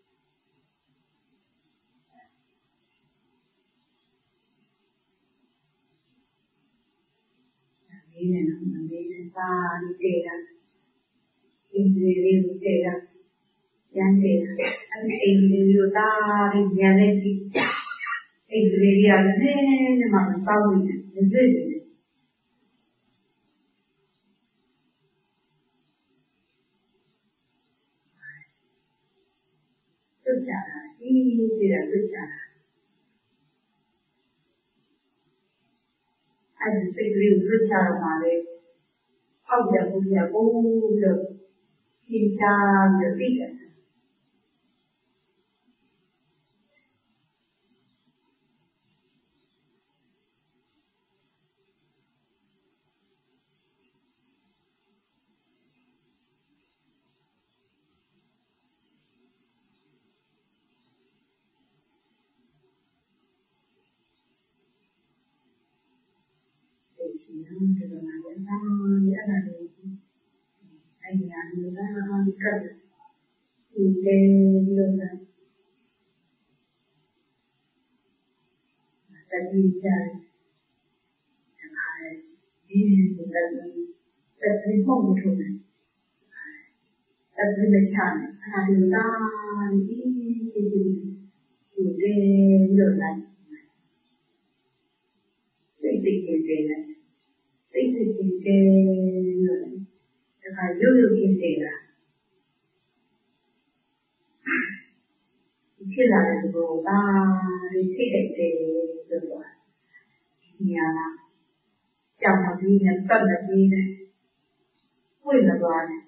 đi này nó đi này ta đi kề ra Indirect data, yan data, and indirect data, reality. Indirect reality, man, sound, is Good job, easy, good job. I just say, good job, Mary. How do you have all the Khi cha được biết để chỉ được là chúng ta nghĩa là anh là người ta cần thì cái điều là ta đi chơi đi ta đi không một chỗ này ta đi về chẳng người ta đi thì cái điều này cái này cái người phải lưu kiên trì là khi là người ta đi thích để được rồi nhà chồng là đi này con là đi này quên là rồi này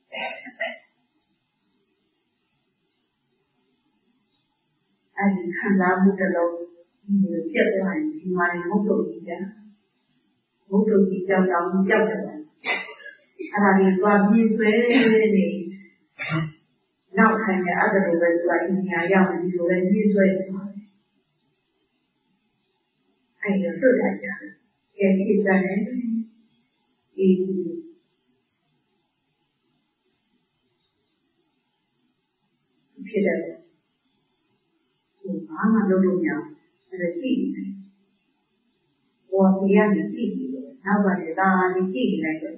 anh tham gia một cái lâu người chết rồi ngoài một độ gì đó một độ gì trong đó trong rồi Hari qua biên thuế thì nào thành cái ác đồ về loại nhà giàu thì đồ về biên thuế anh nhớ rất là chả cái khi ra đấy thì khi đấy thì mà đâu đâu nhau là chị này qua thì anh chị nào vào người ta đi chị này rồi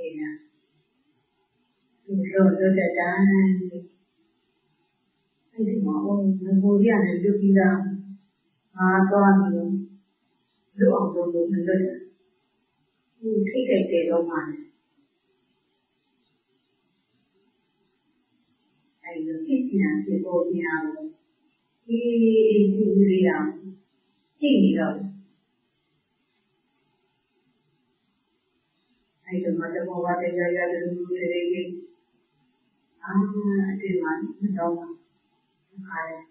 နေတာသူတို့လွတ်တဲ့တိုင်းအဲ့ဒီမှာဘုရားနဲ့လွတ်ပြီးတော့ငါသွားနေလို့လွတ်အောင်လုပ်လို့မလွတ်ဘူးထိတ်တဲ့တော့မှအဲ့လိုဖြစ်ချင်တဲ့ပေါ်ပြအောင်ဒီစီရီအောင်ကြည့်နေတော့အဲ့ဒီမှာတော့ဘာတရားရတဲ့လူတွေကြီးအတေးမှမတော့ခါရဲ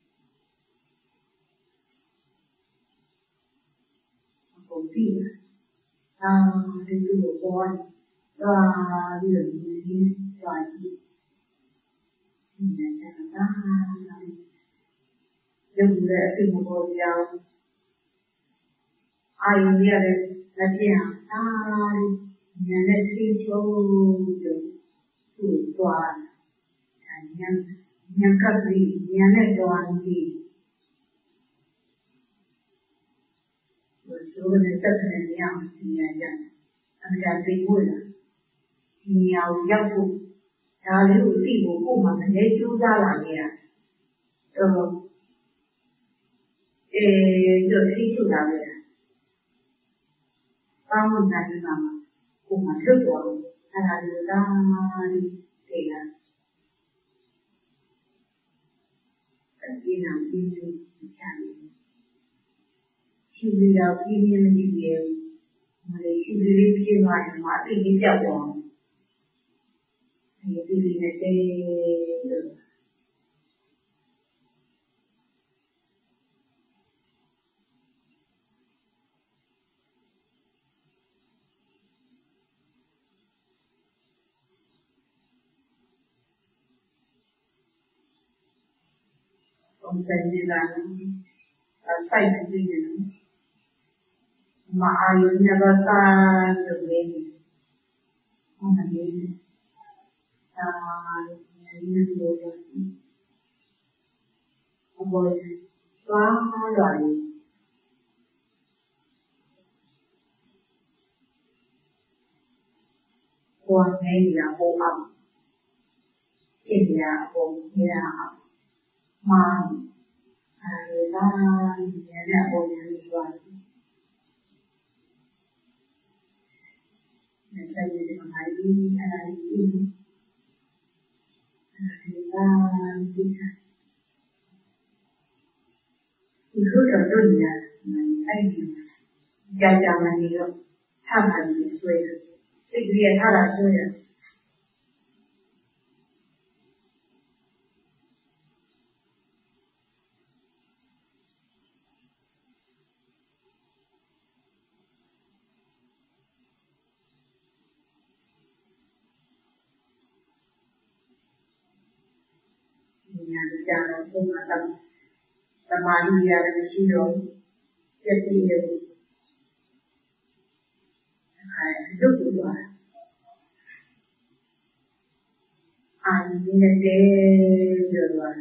ပုံပြီးဒီလိုပေါ်သွားပြီးတော့ဒီသွားကြည့်နေတာရုပ်လည်းအဖြစ်မပေါ်ကြအောင်အာယုံရတယ်လက်ပြအောင်ဉာဏ်နဲ့သိချုံလို့သူ့သွားဉာဏ်ကပ်ပြီးဉာဏ်နဲ့သွားပြီးဆိုတော့စက်တဲ့ဉာဏ်ဒီဉာဏ်အမှန်သိဖို့လားဒီဉာဏ်ကိုရောက်ဖို့ဒါလေးကိုသိဖို့ကိုယ်မှမလဲကြိုးစားလာနေတာတော့တို့သိချူလာတယ်ဘာမှမနိုင်ဘူးမှာကိုယ်မှလွတ်သွားလို့အဲ့ဒါလိုသာသိလာဒီနာပြီးချမ်းရှိရတော့ပြင်းပြင်းကြီးရဲ့မလေးရှိလေးပြေးသွားရင်မှအပြည့်ပြောက်သွားဒီဒီနဲ့တဲ့ပုံစံကြီးလာစိုက်ကြည့်နေတယ်မအာယုညကစားလို့လေဟုတ်တယ်ဒါလည်းဒီလိုပဲဘောသွားလာတယ်ကိုယ်နဲ့ရဖို့အောင်ရှင်းရဖို့နေရအောင်မာအဲဒါလည်းဘုရားကြီးသွားတယ်။ဆက်ပြီးတော့အားကြီးအဲ့ဒါကြီးအဲ့ဒါဒီကဒီလိုတော့တို့ရအဲ့ဒီကြာမှနေတော့ထားမှနေဆွဲတယ်စိတ်ကြီးထားတာဆွဲတယ်ကြာတော့ဘုရားသမာဓိရတယ်မရှိတော့ပြည့်စုံတယ်အဲလွတ်သွားအာရုံနဲ့တည်းလွတ်သွား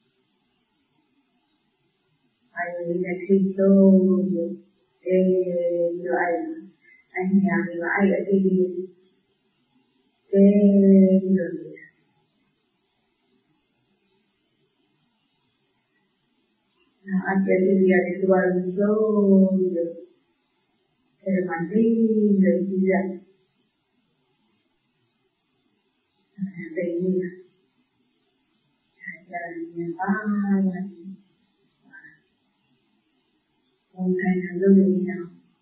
အာရုံနဲ့ထိချုံလို့လွတ်အညာကအဲ့အတိတ်လွတ်အကျဉ်းကြီးရတယ်သူကလုံးလို့အဲ့ဒါမှလေးလို့ကြည့်ရတယ်အဲ့ဒီအဲ့ဒါလည်းပါလာဘုံတိုင်းလုံးလို့ရ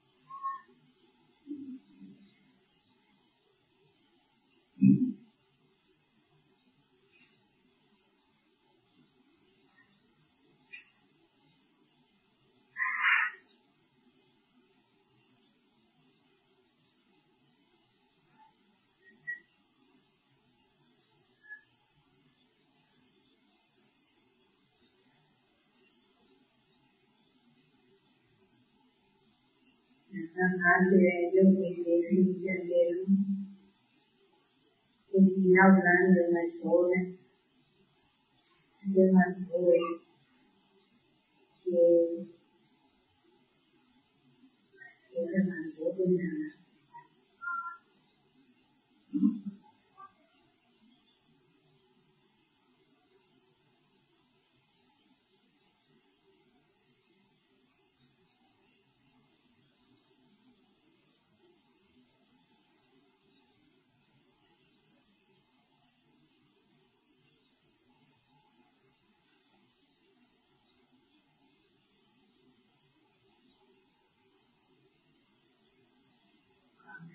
ငါတဲ့ရုပ်ရည်တွေပြန်တယ်ဒီနောက်လမ်းတွေမှာဆိုတယ်ဒီမှာဆိုတယ်ဒီမှာဆိုတယ်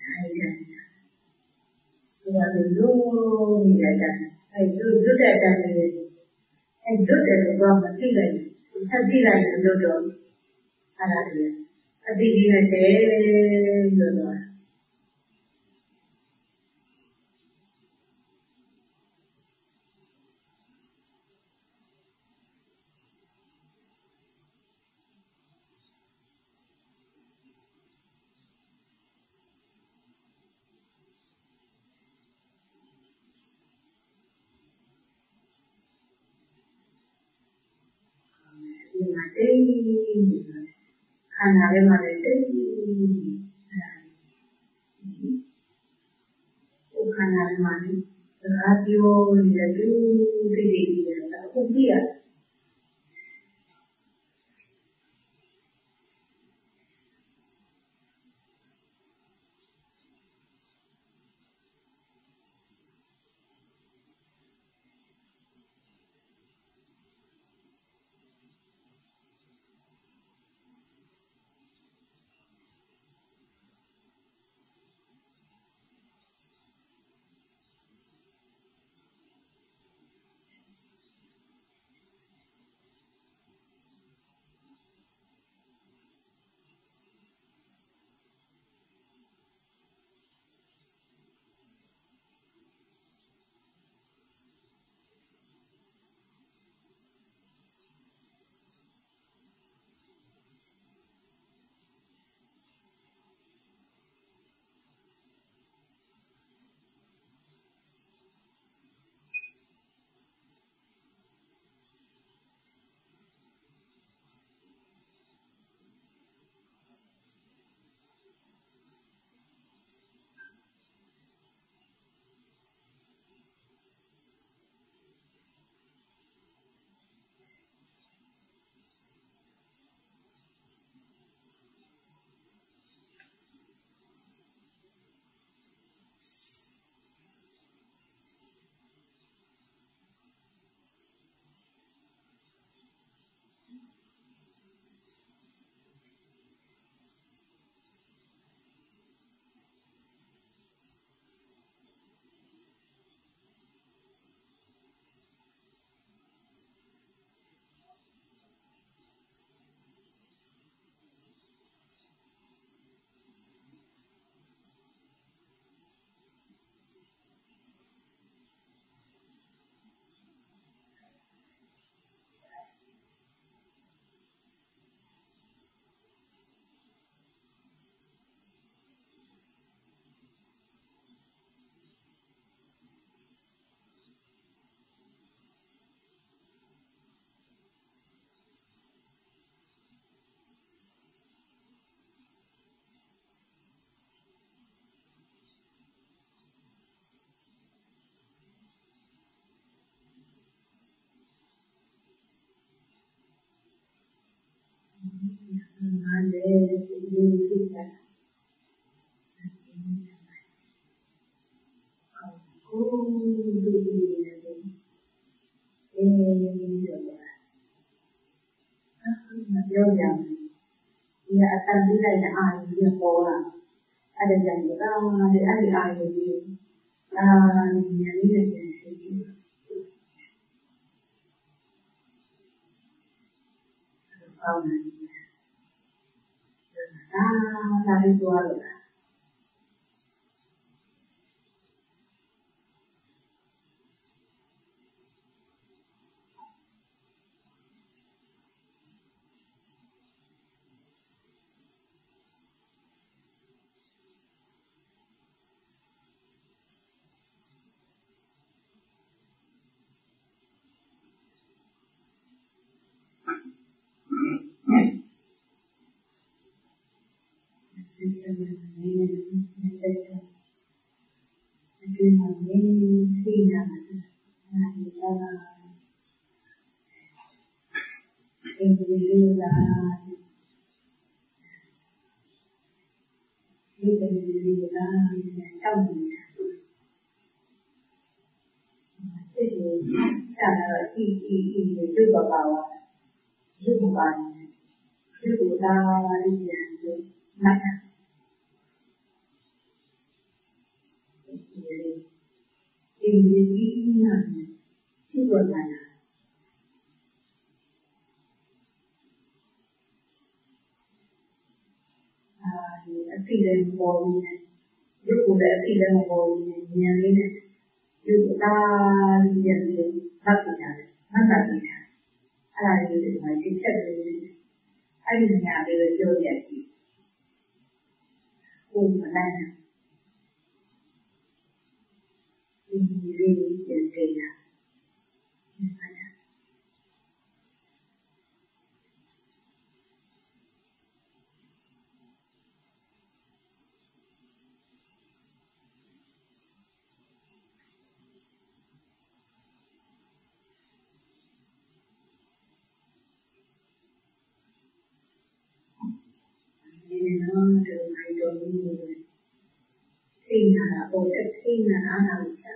hay là và luôn như vậy là hay rút ra thì hay rút ra được qua mà khi này thay khi này được rồi là thì đi là thế được rồi nhưng mà cái khả năng mà cái khả năng mà radio là cái gì là không biết lâu dần ya akan bila na ai dia pola ada yang ada ai dia yang ini yang ini kalau dari luar itu bawa itu bukan itu udah di mana Ini juga mana? Tidak membolehnya, juga tidak membolehnya ini juga yang lakukan, mana tidak? Ada yang macam ini, ada yang ada juga sih. Mana? Ini yang kaya, mana? Ini nama dari Indonesia. Tina, oleh Tina analisa.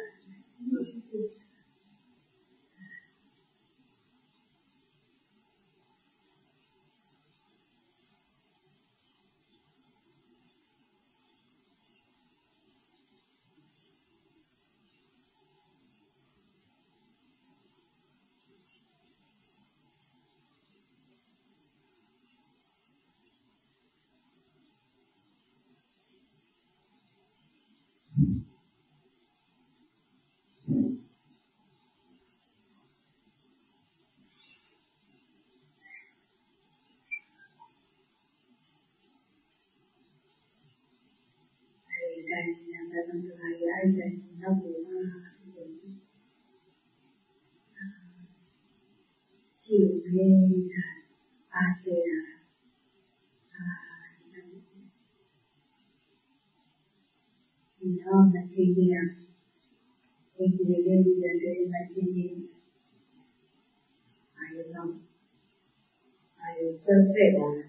Dan kehayaan dan nabung ciumnya akhirnya Sino macamnya ingredient dari macamnya ayo survei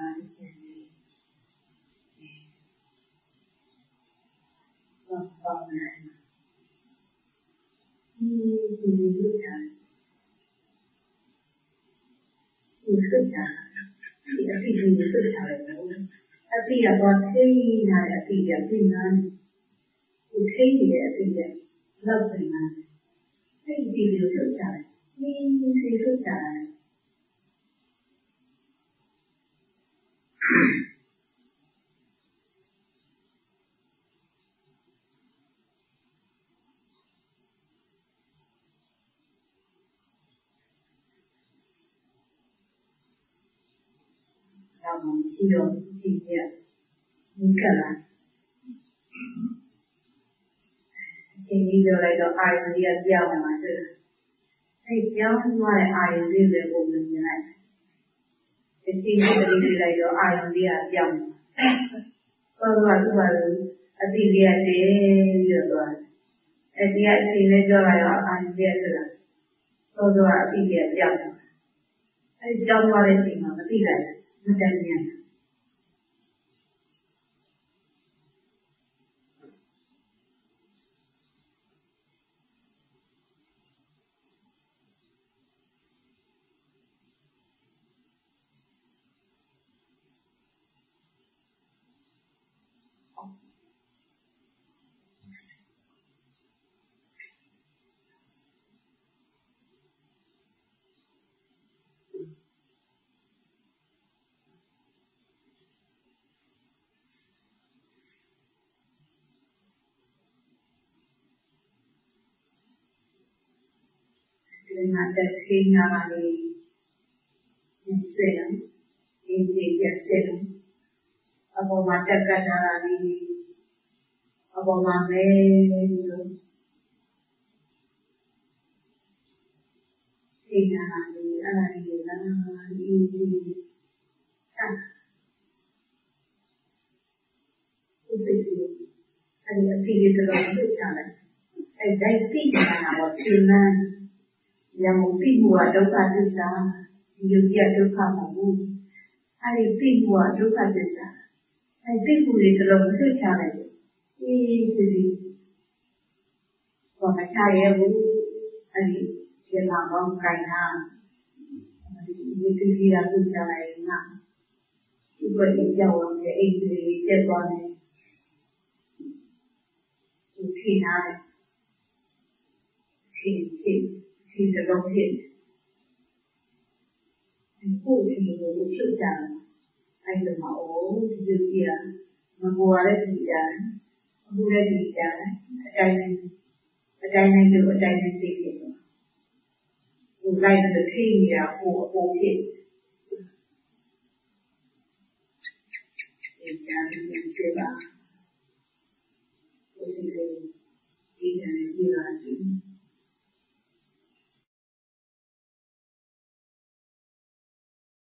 Tapi ya buat ini ada tiga pinang, utai dia tiga, lebih mana? Ini video tu cara, ini sih cara. Kamu siapa dia? Nikah lah. Sini dia lagi ada dia jauh mana? Jauh mana ada dia lebih banyak. Sini dia lagi ada dia jauh. Kalau baru ada dia baru. Dia sini dia lagi ada dia tu. Kalau ada dia jauh. Jauh mana sih mana tidak. Macamnya. Ada keinginan yang sedang ini sedang apa macam kata ini apa mana keinginan ini sah usianya ada tiga tahun itu jalan ada tiga tahun jalan yang mungkin buat doa dosa, juga doa mahu. Hari mungkin buat doa dosa, hari mungkin boleh dalam dosa lagi. Ini jadi, kalau saya bu, hari dia mahu kaya, itu dia dosa lagi nak. Juga dia jauh dia ingin dia boleh, mungkin ada. 去的东西，不停的出讲，哎什么哦，就是这样，我过来比讲，过来比讲，在那个在那些地方，我在那个天呀，我天。想一些吧，我是个一人一垃圾。